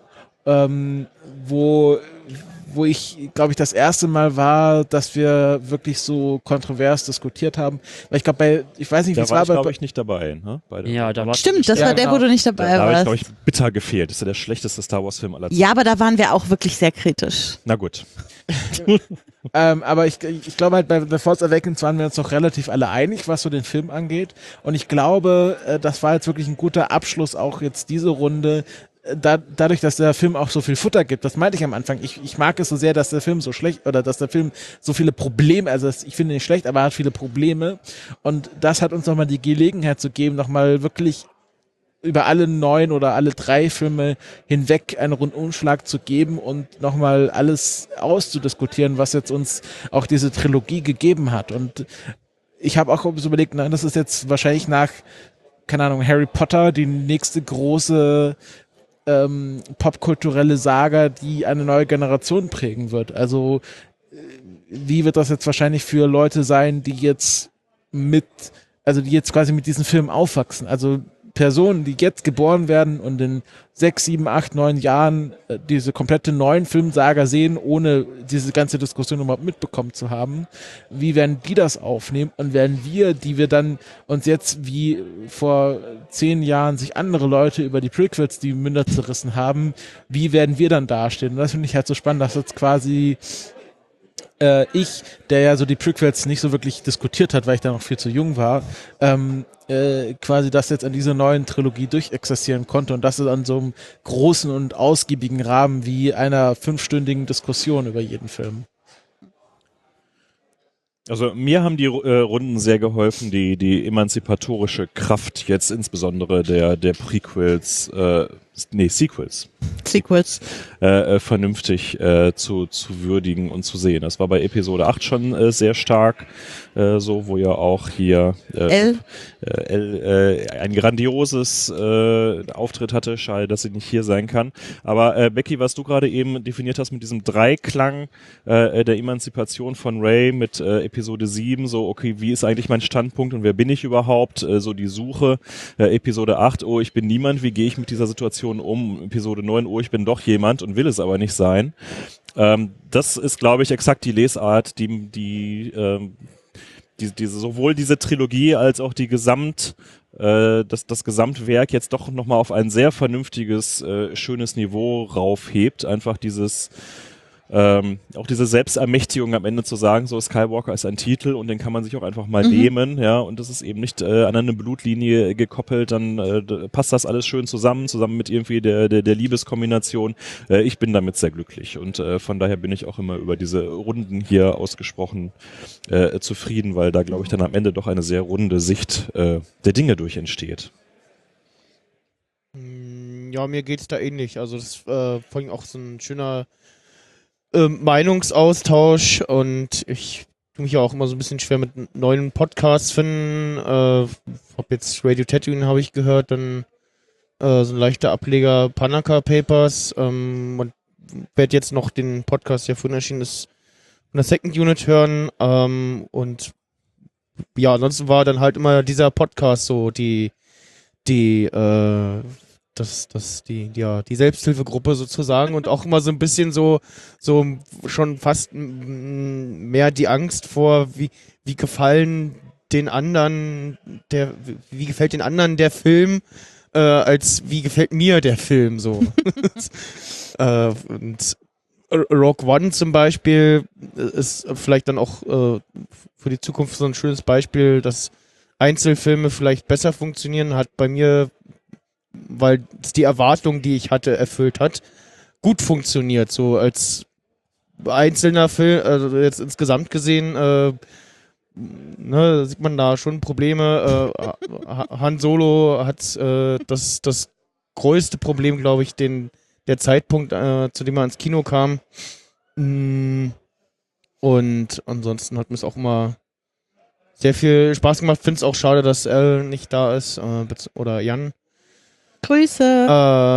S6: wo ich, glaube ich, das erste Mal war, dass wir wirklich so kontrovers diskutiert haben. Weil ich glaube, ich weiß nicht, wie es war,
S4: aber... Da war ich nicht dabei. Ne?
S5: Ja, da war
S3: Stimmt, das war der, wo du nicht dabei warst.
S4: Da habe ich, glaube ich, bitter gefehlt. Das ist ja der schlechteste Star Wars-Film aller Zeiten.
S3: Ja, aber da waren wir auch wirklich sehr kritisch.
S4: Na gut.
S6: Aber ich glaube halt, bei The Force Awakens waren wir uns noch relativ alle einig, was so den Film angeht. Und ich glaube, das war jetzt wirklich ein guter Abschluss, auch jetzt diese Runde, dadurch, dass der Film auch so viel Futter gibt. Das meinte ich am Anfang. Ich mag es so sehr, dass der Film so schlecht, oder dass der Film so viele Probleme, also ich finde ihn nicht schlecht, aber er hat viele Probleme. Und das hat uns nochmal die Gelegenheit zu geben, nochmal wirklich über alle 9 oder alle 3 Filme hinweg einen Rundumschlag zu geben und nochmal alles auszudiskutieren, was jetzt uns auch diese Trilogie gegeben hat. Und ich habe auch so überlegt, na, das ist jetzt wahrscheinlich nach, keine Ahnung, Harry Potter die nächste große popkulturelle Saga, die eine neue Generation prägen wird. Also wie wird das jetzt wahrscheinlich für Leute sein, die jetzt quasi mit diesen Filmen aufwachsen? Also Personen, die jetzt geboren werden und in 6, 7, 8, 9 Jahren diese komplette neuen Filmsaga sehen, ohne diese ganze Diskussion überhaupt mitbekommen zu haben. Wie werden die das aufnehmen? Und werden wir, die wir dann uns jetzt wie vor 10 Jahren sich andere Leute über die Prequels die Münder zerrissen haben, wie werden wir dann dastehen? Und das finde ich halt so spannend, dass jetzt quasi ich, der ja so die Prequels nicht so wirklich diskutiert hat, weil ich da noch viel zu jung war, quasi das jetzt an dieser neuen Trilogie durchexistieren konnte, und das ist an so einem großen und ausgiebigen Rahmen wie einer 5-stündigen Diskussion über jeden Film.
S4: Also mir haben die Runden sehr geholfen, die emanzipatorische Kraft jetzt insbesondere der Prequels, Sequels, vernünftig zu würdigen und zu sehen. Das war bei Episode 8 schon sehr stark, so, wo ja auch hier ein grandioses Auftritt hatte. Schade, dass sie nicht hier sein kann. Aber Becky, was du gerade eben definiert hast mit diesem Dreiklang der Emanzipation von Rey mit Episode 7, so, okay, wie ist eigentlich mein Standpunkt und wer bin ich überhaupt? So die Suche. Episode 8, oh, ich bin niemand, wie gehe ich mit dieser Situation um? Episode 9, oh, ich bin doch jemand und will es aber nicht sein. Das ist, glaube ich, exakt die Lesart, die sowohl diese Trilogie als auch die das Gesamtwerk jetzt doch nochmal auf ein sehr vernünftiges, schönes Niveau raufhebt. Einfach auch diese Selbstermächtigung am Ende zu sagen, so Skywalker ist ein Titel und den kann man sich auch einfach mal nehmen, ja, und das ist eben nicht an eine Blutlinie gekoppelt, dann passt das alles schön zusammen mit irgendwie der Liebeskombination. Ich bin damit sehr glücklich und von daher bin ich auch immer über diese Runden hier ausgesprochen zufrieden, weil da, glaube ich, dann am Ende doch eine sehr runde Sicht der Dinge durch entsteht.
S7: Ja, mir geht's da ähnlich. Also das ist vor allem auch so ein schöner Meinungsaustausch, und ich tue mich ja auch immer so ein bisschen schwer mit neuen Podcasts finden. Hab jetzt Radio Tatooine habe ich gehört, dann so ein leichter Ableger Panaka Papers, und werde jetzt noch den Podcast, der vorhin erschienen ist, von der Second Unit hören, und ja, ansonsten war dann halt immer dieser Podcast so die Selbsthilfegruppe sozusagen, und auch immer so ein bisschen so schon fast mehr die Angst vor, wie gefällt den anderen der Film, als wie gefällt mir der Film so. Und Rogue One zum Beispiel ist vielleicht dann auch für die Zukunft so ein schönes Beispiel, dass Einzelfilme vielleicht besser funktionieren, hat bei mir, weil es die Erwartung, die ich hatte, erfüllt hat, gut funktioniert. So als einzelner Film, also jetzt insgesamt gesehen, sieht man da schon Probleme. Han Solo hat das größte Problem, glaube ich, der Zeitpunkt, zu dem er ins Kino kam. Und ansonsten hat mir es auch immer sehr viel Spaß gemacht. Finde es auch schade, dass Elle nicht da ist, oder Jan.
S3: Grüße.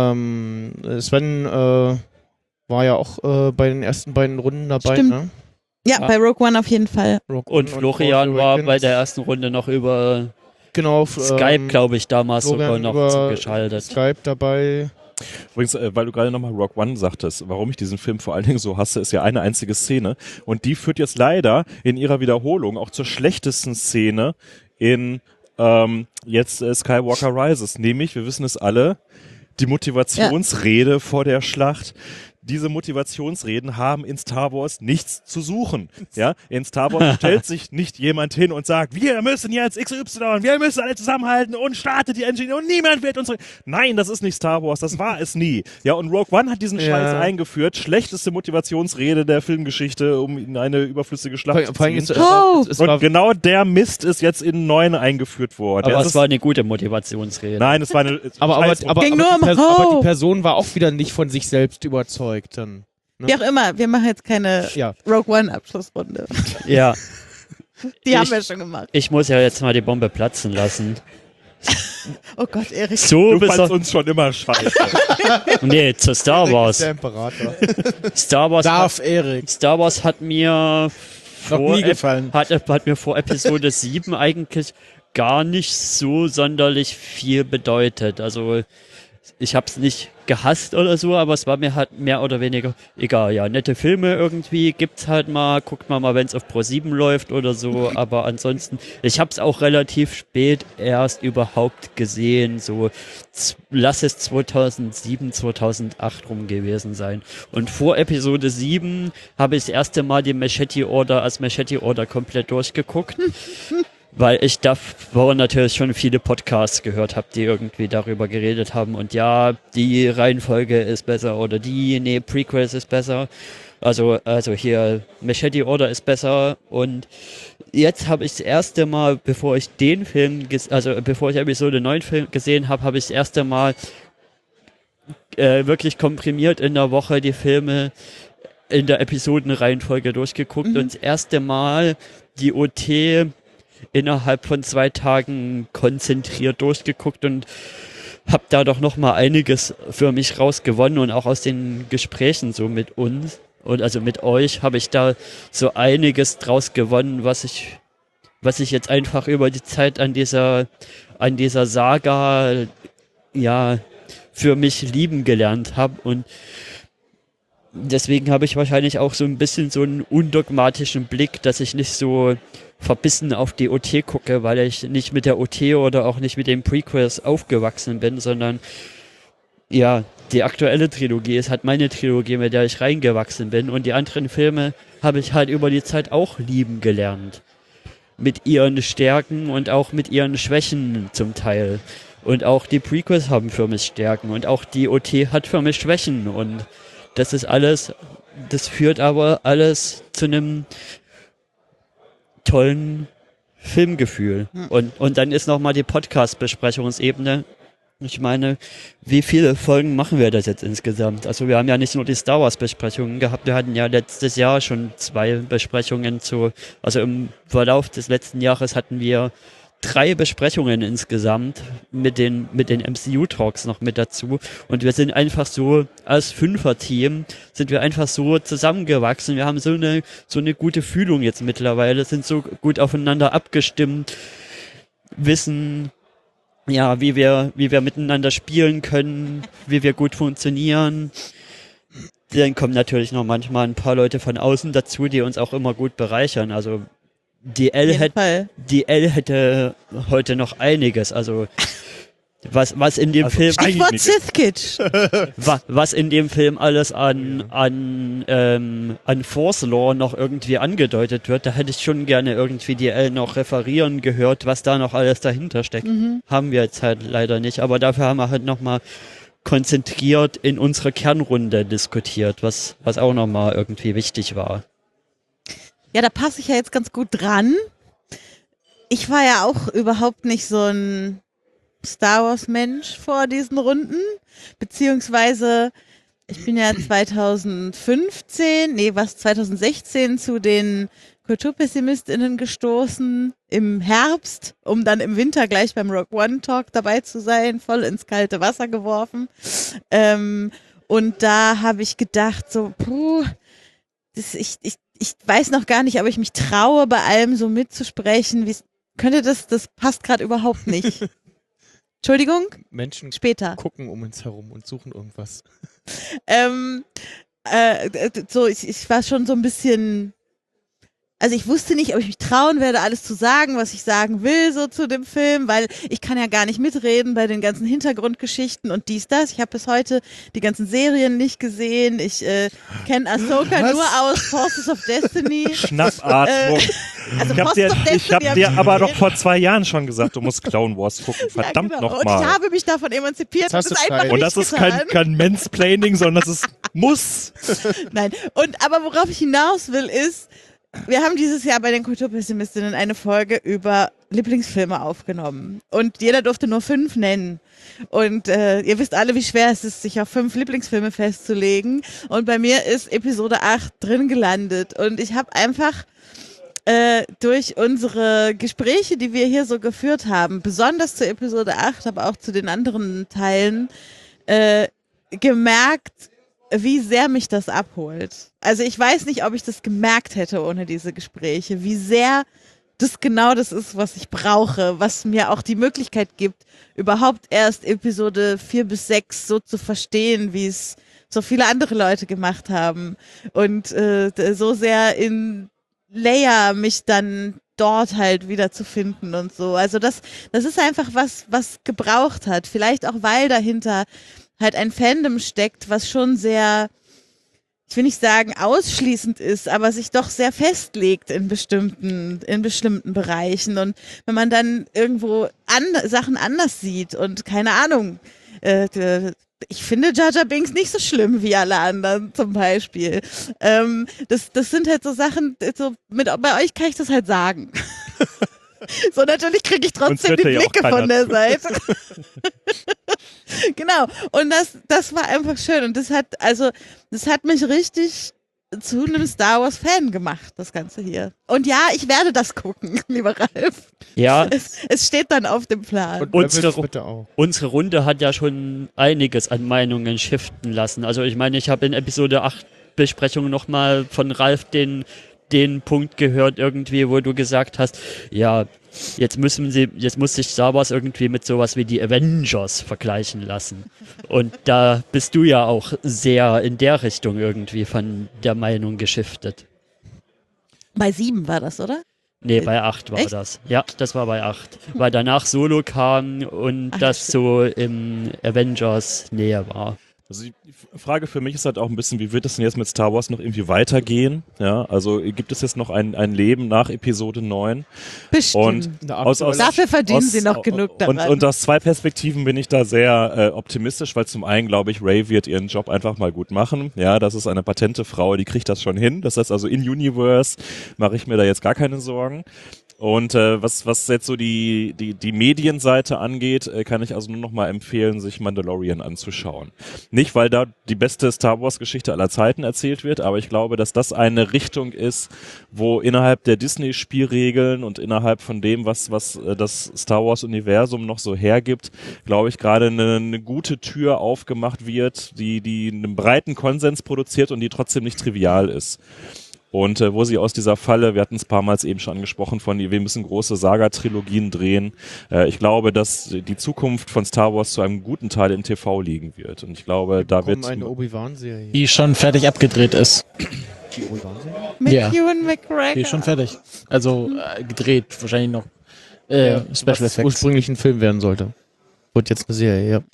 S7: Sven war ja auch bei den ersten beiden Runden dabei.
S3: Stimmt.
S7: Ne?
S3: Ja, bei Rogue One auf jeden Fall.
S7: Rogue
S5: Und
S7: One
S5: Florian
S7: Force
S5: war
S7: Awakens.
S5: bei der ersten Runde noch über
S7: Genau,
S5: Skype, glaube ich, damals sogar
S7: Florian
S5: noch
S7: über
S5: zugeschaltet.
S7: Skype dabei.
S4: Übrigens, weil du gerade nochmal Rogue One sagtest, warum ich diesen Film vor allen Dingen so hasse, ist ja eine einzige Szene. Und die führt jetzt leider in ihrer Wiederholung auch zur schlechtesten Szene in Skywalker Rises. Nämlich, wir wissen es alle, die Motivationsrede vor der Schlacht. Diese Motivationsreden haben in Star Wars nichts zu suchen. Ja, in Star Wars stellt sich nicht jemand hin und sagt, wir müssen jetzt XY, wir müssen alle zusammenhalten und startet die Engine und niemand wird uns... Nein, das ist nicht Star Wars, das war es nie. Ja, und Rogue One hat diesen Scheiß eingeführt. Schlechteste Motivationsrede der Filmgeschichte, um in eine überflüssige Schlacht zu ziehen. Und genau der Mist ist jetzt in 9 eingeführt worden.
S5: Aber es war eine gute Motivationsrede.
S4: Nein, es war eine...
S7: Aber
S3: Ging nur um
S7: die Person war auch wieder nicht von sich selbst überzeugt. Dann, ne?
S3: Wie auch immer, wir machen jetzt keine Rogue One Abschlussrunde.
S5: Ja.
S3: Die haben wir schon gemacht.
S5: Ich muss ja jetzt mal die Bombe platzen lassen.
S3: Oh Gott, Erik.
S4: Du fandst uns schon immer scheiße.
S5: Nee, zu Star Wars.
S7: Der Imperator.
S5: Star Wars hat mir
S6: Noch nie gefallen.
S5: Hat mir vor Episode 7 eigentlich gar nicht so sonderlich viel bedeutet. Also ich habe es nicht gehasst oder so, aber es war mir halt mehr oder weniger egal. Ja, nette Filme irgendwie gibt's halt mal, guckt man mal, wenn es auf Pro7 läuft oder so, aber ansonsten, ich habe es auch relativ spät erst überhaupt gesehen, so lass es 2007, 2008 rum gewesen sein. Und vor Episode 7 habe ich das erste Mal die Machete Order komplett durchgeguckt. Weil ich davor natürlich schon viele Podcasts gehört habe, die irgendwie darüber geredet haben. Und ja, die Reihenfolge ist besser oder Prequels ist besser. Also hier Machete Order ist besser. Und jetzt habe ich das erste Mal, bevor ich Episode 9 gesehen habe, habe ich das erste Mal wirklich komprimiert in der Woche die Filme in der Episodenreihenfolge durchgeguckt. Und das erste Mal die OT innerhalb von 2 Tagen konzentriert durchgeguckt und habe da doch noch mal einiges für mich rausgewonnen und auch aus den Gesprächen so mit uns und also mit euch habe ich da so einiges draus gewonnen, was ich jetzt einfach über die Zeit an dieser Saga ja für mich lieben gelernt habe und deswegen habe ich wahrscheinlich auch so ein bisschen so einen undogmatischen Blick, dass ich nicht so verbissen auf die OT gucke, weil ich nicht mit der OT oder auch nicht mit den Prequels aufgewachsen bin, sondern ja, die aktuelle Trilogie ist halt meine Trilogie, mit der ich reingewachsen bin und die anderen Filme habe ich halt über die Zeit auch lieben gelernt. Mit ihren Stärken und auch mit ihren Schwächen zum Teil. Und auch die Prequels haben für mich Stärken und auch die OT hat für mich Schwächen und das ist alles, das führt aber alles zu einem tollen Filmgefühl. Und dann ist nochmal die Podcast-Besprechungsebene. Ich meine, wie viele Folgen machen wir das jetzt insgesamt? Also wir haben ja nicht nur die Star Wars-Besprechungen gehabt, wir hatten ja letztes Jahr schon 2 Besprechungen also im Verlauf des letzten Jahres hatten wir 3 Besprechungen insgesamt mit den MCU-Talks noch mit dazu und wir sind einfach so als 5er-Team sind wir einfach so zusammengewachsen. Wir haben so eine gute Fühlung jetzt mittlerweile, sind so gut aufeinander abgestimmt, wissen ja, wie wir miteinander spielen können, wie wir gut funktionieren. Dann kommen natürlich noch manchmal ein paar Leute von außen dazu, die uns auch immer gut bereichern. Also die Elle hätte heute noch einiges. Also Was in dem
S4: Also
S5: Film
S3: Stichwort
S4: Einige.
S3: Sith-Kitsch.
S5: was in dem Film alles an Force Lore noch irgendwie angedeutet wird, da hätte ich schon gerne irgendwie die L noch referieren gehört, was da noch alles dahinter steckt. Haben wir jetzt halt leider nicht, aber dafür haben wir halt nochmal konzentriert in unserer Kernrunde diskutiert, was auch nochmal irgendwie wichtig war.
S3: Ja, da passe ich ja jetzt ganz gut dran. Ich war ja auch überhaupt nicht so ein Star Wars Mensch vor diesen Runden, beziehungsweise ich bin ja 2016 zu den KulturpessimistInnen gestoßen im Herbst, um dann im Winter gleich beim Rogue One Talk dabei zu sein, voll ins kalte Wasser geworfen. Und da habe ich gedacht, so, ich weiß noch gar nicht, ob ich mich traue, bei allem so mitzusprechen. Das passt gerade überhaupt nicht. Entschuldigung?
S7: Menschen
S3: Später.
S7: gucken um uns herum und suchen irgendwas.
S3: Ich war schon so ein bisschen, also ich wusste nicht, ob ich mich trauen werde, alles zu sagen, was ich sagen will, so zu dem Film, weil ich kann ja gar nicht mitreden bei den ganzen Hintergrundgeschichten und das. Ich habe bis heute die ganzen Serien nicht gesehen. Ich kenne Ahsoka nur aus Forces of Destiny.
S4: Schnappatmung.
S3: Also
S4: Ich hab
S3: Forces of Destiny
S4: hab
S3: hab
S4: dir
S3: ich
S4: aber
S3: gesehen.
S4: doch vor 2 Jahren schon gesagt, du musst Clone Wars gucken. Verdammt
S3: Ja, genau. Und ich
S4: nochmal.
S3: habe mich davon emanzipiert
S7: Jetzt hast
S3: und es
S7: du
S3: einfach
S7: Zeit.
S4: Und
S3: nicht
S4: das ist
S3: getan.
S4: kein Mansplaining, sondern das ist muss.
S3: Nein. Aber worauf ich hinaus will, ist, wir haben dieses Jahr bei den Kulturpessimistinnen eine Folge über Lieblingsfilme aufgenommen. Und jeder durfte nur 5 nennen. Und ihr wisst alle, wie schwer es ist, sich auf 5 Lieblingsfilme festzulegen. Und bei mir ist Episode 8 drin gelandet. Und ich habe einfach durch unsere Gespräche, die wir hier so geführt haben, besonders zu Episode 8, aber auch zu den anderen Teilen, gemerkt, wie sehr mich das abholt. Also ich weiß nicht, ob ich das gemerkt hätte ohne diese Gespräche, wie sehr das genau das ist, was ich brauche, was mir auch die Möglichkeit gibt, überhaupt erst Episode 4 bis 6 so zu verstehen, wie es so viele andere Leute gemacht haben. Und so sehr in Leia mich dann dort halt wieder zu finden und so. Also das ist einfach was gebraucht hat. Vielleicht auch, weil dahinter halt ein Fandom steckt, was schon sehr, ich will nicht sagen ausschließend ist, aber sich doch sehr festlegt in bestimmten Bereichen. Und wenn man dann irgendwo Sachen anders sieht und keine Ahnung, ich finde Jar Jar Binks nicht so schlimm wie alle anderen zum Beispiel. Das sind halt so Sachen, bei euch kann ich das halt sagen. So, natürlich kriege ich trotzdem
S4: Uns
S3: die
S4: hört ja auch
S3: Blicke
S4: keiner
S3: von der
S4: zu.
S3: Seite. Genau. Und das war einfach schön. Und das hat mich richtig zu einem Star Wars Fan gemacht, das Ganze hier. Und ja, ich werde das gucken, lieber Ralf.
S5: Ja,
S3: Es steht dann auf dem Plan.
S7: Und
S5: Unsere-
S7: Rebels bitte auch.
S5: unsere Runde hat ja schon einiges an Meinungen shiften lassen. Also ich meine, ich habe in Episode 8 Besprechung nochmal von Ralf den Punkt gehört irgendwie, wo du gesagt hast, ja, jetzt muss sich Star Wars irgendwie mit sowas wie die Avengers vergleichen lassen. Und da bist du ja auch sehr in der Richtung irgendwie von der Meinung geschiftet.
S3: Bei 7 war das, oder?
S5: Nee, bei 8 war
S3: Echt?
S5: das. Ja, das war bei 8. Weil danach Solo kam und
S3: Ach,
S5: das so im Avengers Nähe war.
S4: Also die Frage für mich ist halt auch ein bisschen, wie wird es denn jetzt mit Star Wars noch irgendwie weitergehen? Ja, also gibt es jetzt noch ein Leben nach Episode 9?
S3: Bestimmt.
S4: Und
S3: Dafür verdienen sie noch genug daran.
S4: Und aus 2 Perspektiven bin ich da sehr optimistisch, weil zum einen glaube ich, Rey wird ihren Job einfach mal gut machen. Ja, das ist eine patente Frau, die kriegt das schon hin. Das heißt also in Universe mache ich mir da jetzt gar keine Sorgen. Und was jetzt so die Medienseite angeht, kann ich also nur noch mal empfehlen, sich Mandalorian anzuschauen. Nicht, weil da die beste Star Wars Geschichte aller Zeiten erzählt wird, aber ich glaube, dass das eine Richtung ist, wo innerhalb der Disney-Spielregeln und innerhalb von dem, was das Star Wars-Universum noch so hergibt, glaube ich, gerade eine gute Tür aufgemacht wird, die einen breiten Konsens produziert und die trotzdem nicht trivial ist. Und wo sie aus dieser Falle, wir hatten es ein paar Mal eben schon angesprochen, wir müssen große Saga-Trilogien drehen. Ich glaube, dass die Zukunft von Star Wars zu einem guten Teil im TV liegen wird. Und ich glaube, da wird
S7: eine Obi-Wan-Serie.
S6: Die schon fertig abgedreht ist.
S7: Die Obi-Wan-Serie?
S3: Mit
S6: Ja.
S3: Ewan McGregor.
S6: Die ist schon fertig. Also gedreht, wahrscheinlich noch Special
S7: Was
S6: Effects.
S7: ursprünglich ein Film werden sollte. Wird jetzt eine Serie, ja.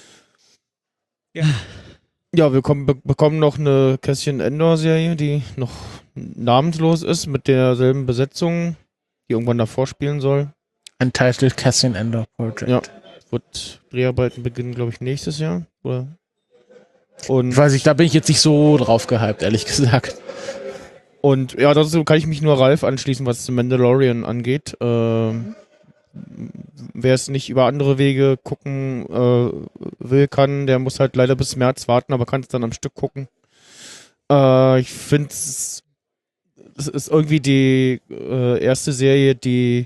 S7: Ja, wir bekommen noch eine Cassian Andor-Serie, die noch namenslos ist, mit derselben Besetzung, die irgendwann davor spielen soll.
S6: Untitled Cassian Andor Project.
S7: Ja. Wird Dreharbeiten beginnen, glaube ich, nächstes Jahr. Oder? Und
S6: Ich weiß nicht, da bin ich jetzt nicht so drauf gehypt, ehrlich gesagt.
S7: Und ja, dazu kann ich mich nur Ralf anschließen, was The Mandalorian angeht. Wer es nicht über andere Wege gucken will, der muss halt leider bis März warten, aber kann es dann am Stück gucken. Ich finde, es ist irgendwie die erste Serie, die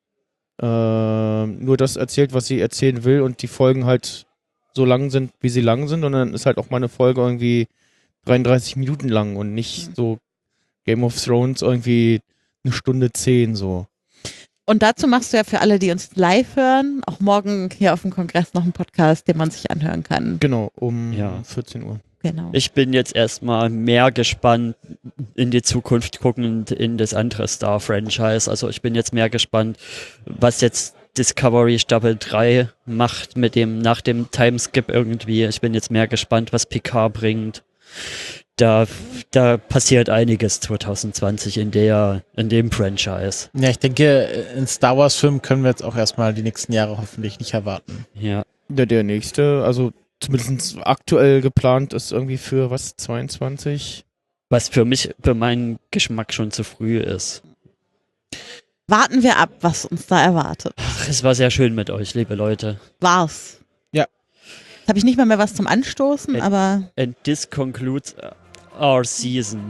S7: nur das erzählt, was sie erzählen will und die Folgen halt so lang sind, wie sie lang sind und dann ist halt auch mal eine Folge irgendwie 33 Minuten lang und nicht so Game of Thrones irgendwie 1:10 so.
S3: Und dazu machst du ja für alle, die uns live hören, auch morgen hier auf dem Kongress noch einen Podcast, den man sich anhören kann.
S7: Genau, um
S5: Ja.
S7: 14 Uhr.
S3: Genau.
S5: Ich bin jetzt erstmal mehr gespannt in die Zukunft guckend in das andere Star-Franchise. Also ich bin jetzt mehr gespannt, was jetzt Discovery Staffel 3 macht mit dem, nach dem Timeskip irgendwie. Ich bin jetzt mehr gespannt, was Picard bringt. Da passiert einiges 2020 in dem Franchise.
S6: Ja, ich denke, in Star Wars Filmen können wir jetzt auch erstmal die nächsten Jahre hoffentlich nicht erwarten.
S5: Ja.
S7: Ja, der nächste, also zumindest aktuell geplant ist irgendwie für was, 22?
S5: Was für meinen Geschmack schon zu früh ist.
S3: Warten wir ab, was uns da erwartet.
S5: Ach, es war sehr schön mit euch, liebe Leute.
S3: War's.
S6: Ja.
S3: Jetzt habe ich nicht mal mehr was zum Anstoßen, aber
S5: And this concludes our season.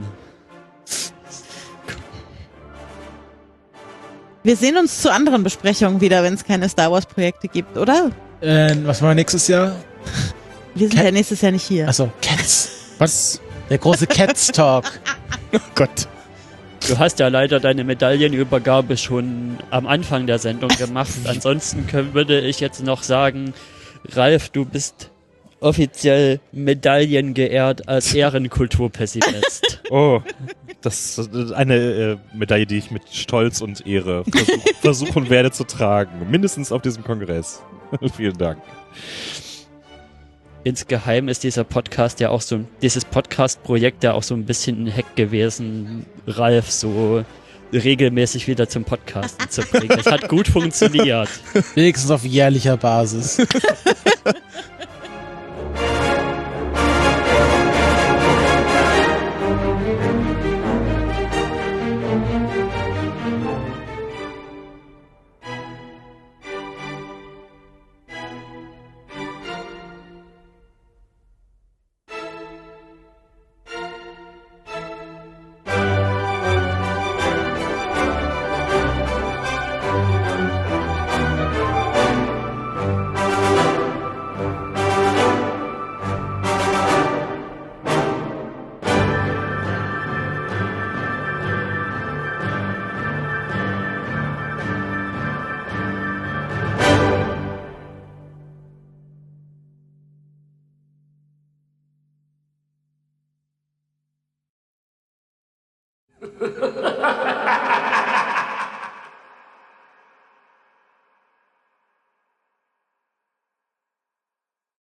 S3: wir sehen uns zu anderen Besprechungen wieder, wenn es keine Star Wars Projekte gibt, oder?
S6: Was machen wir nächstes Jahr?
S3: Wir sind ja nächstes Jahr nicht hier.
S6: Achso, Cats.
S7: Was?
S6: Der große Cats Talk.
S7: Oh Gott.
S5: Du hast ja leider deine Medaillenübergabe schon am Anfang der Sendung gemacht. Ansonsten würde ich jetzt noch sagen, Ralf, du bist offiziell medaillengeehrt als Ehrenkulturpessimist.
S4: Oh, das ist eine Medaille, die ich mit Stolz und Ehre versuchen werde zu tragen. Mindestens auf diesem Kongress. Vielen Dank.
S5: Insgeheim ist dieser Podcast ja auch so, dieses Podcast-Projekt ja auch so ein bisschen ein Hack gewesen, Ralf so regelmäßig wieder zum Podcasten zu bringen. Es hat gut funktioniert.
S6: Wenigstens auf jährlicher Basis.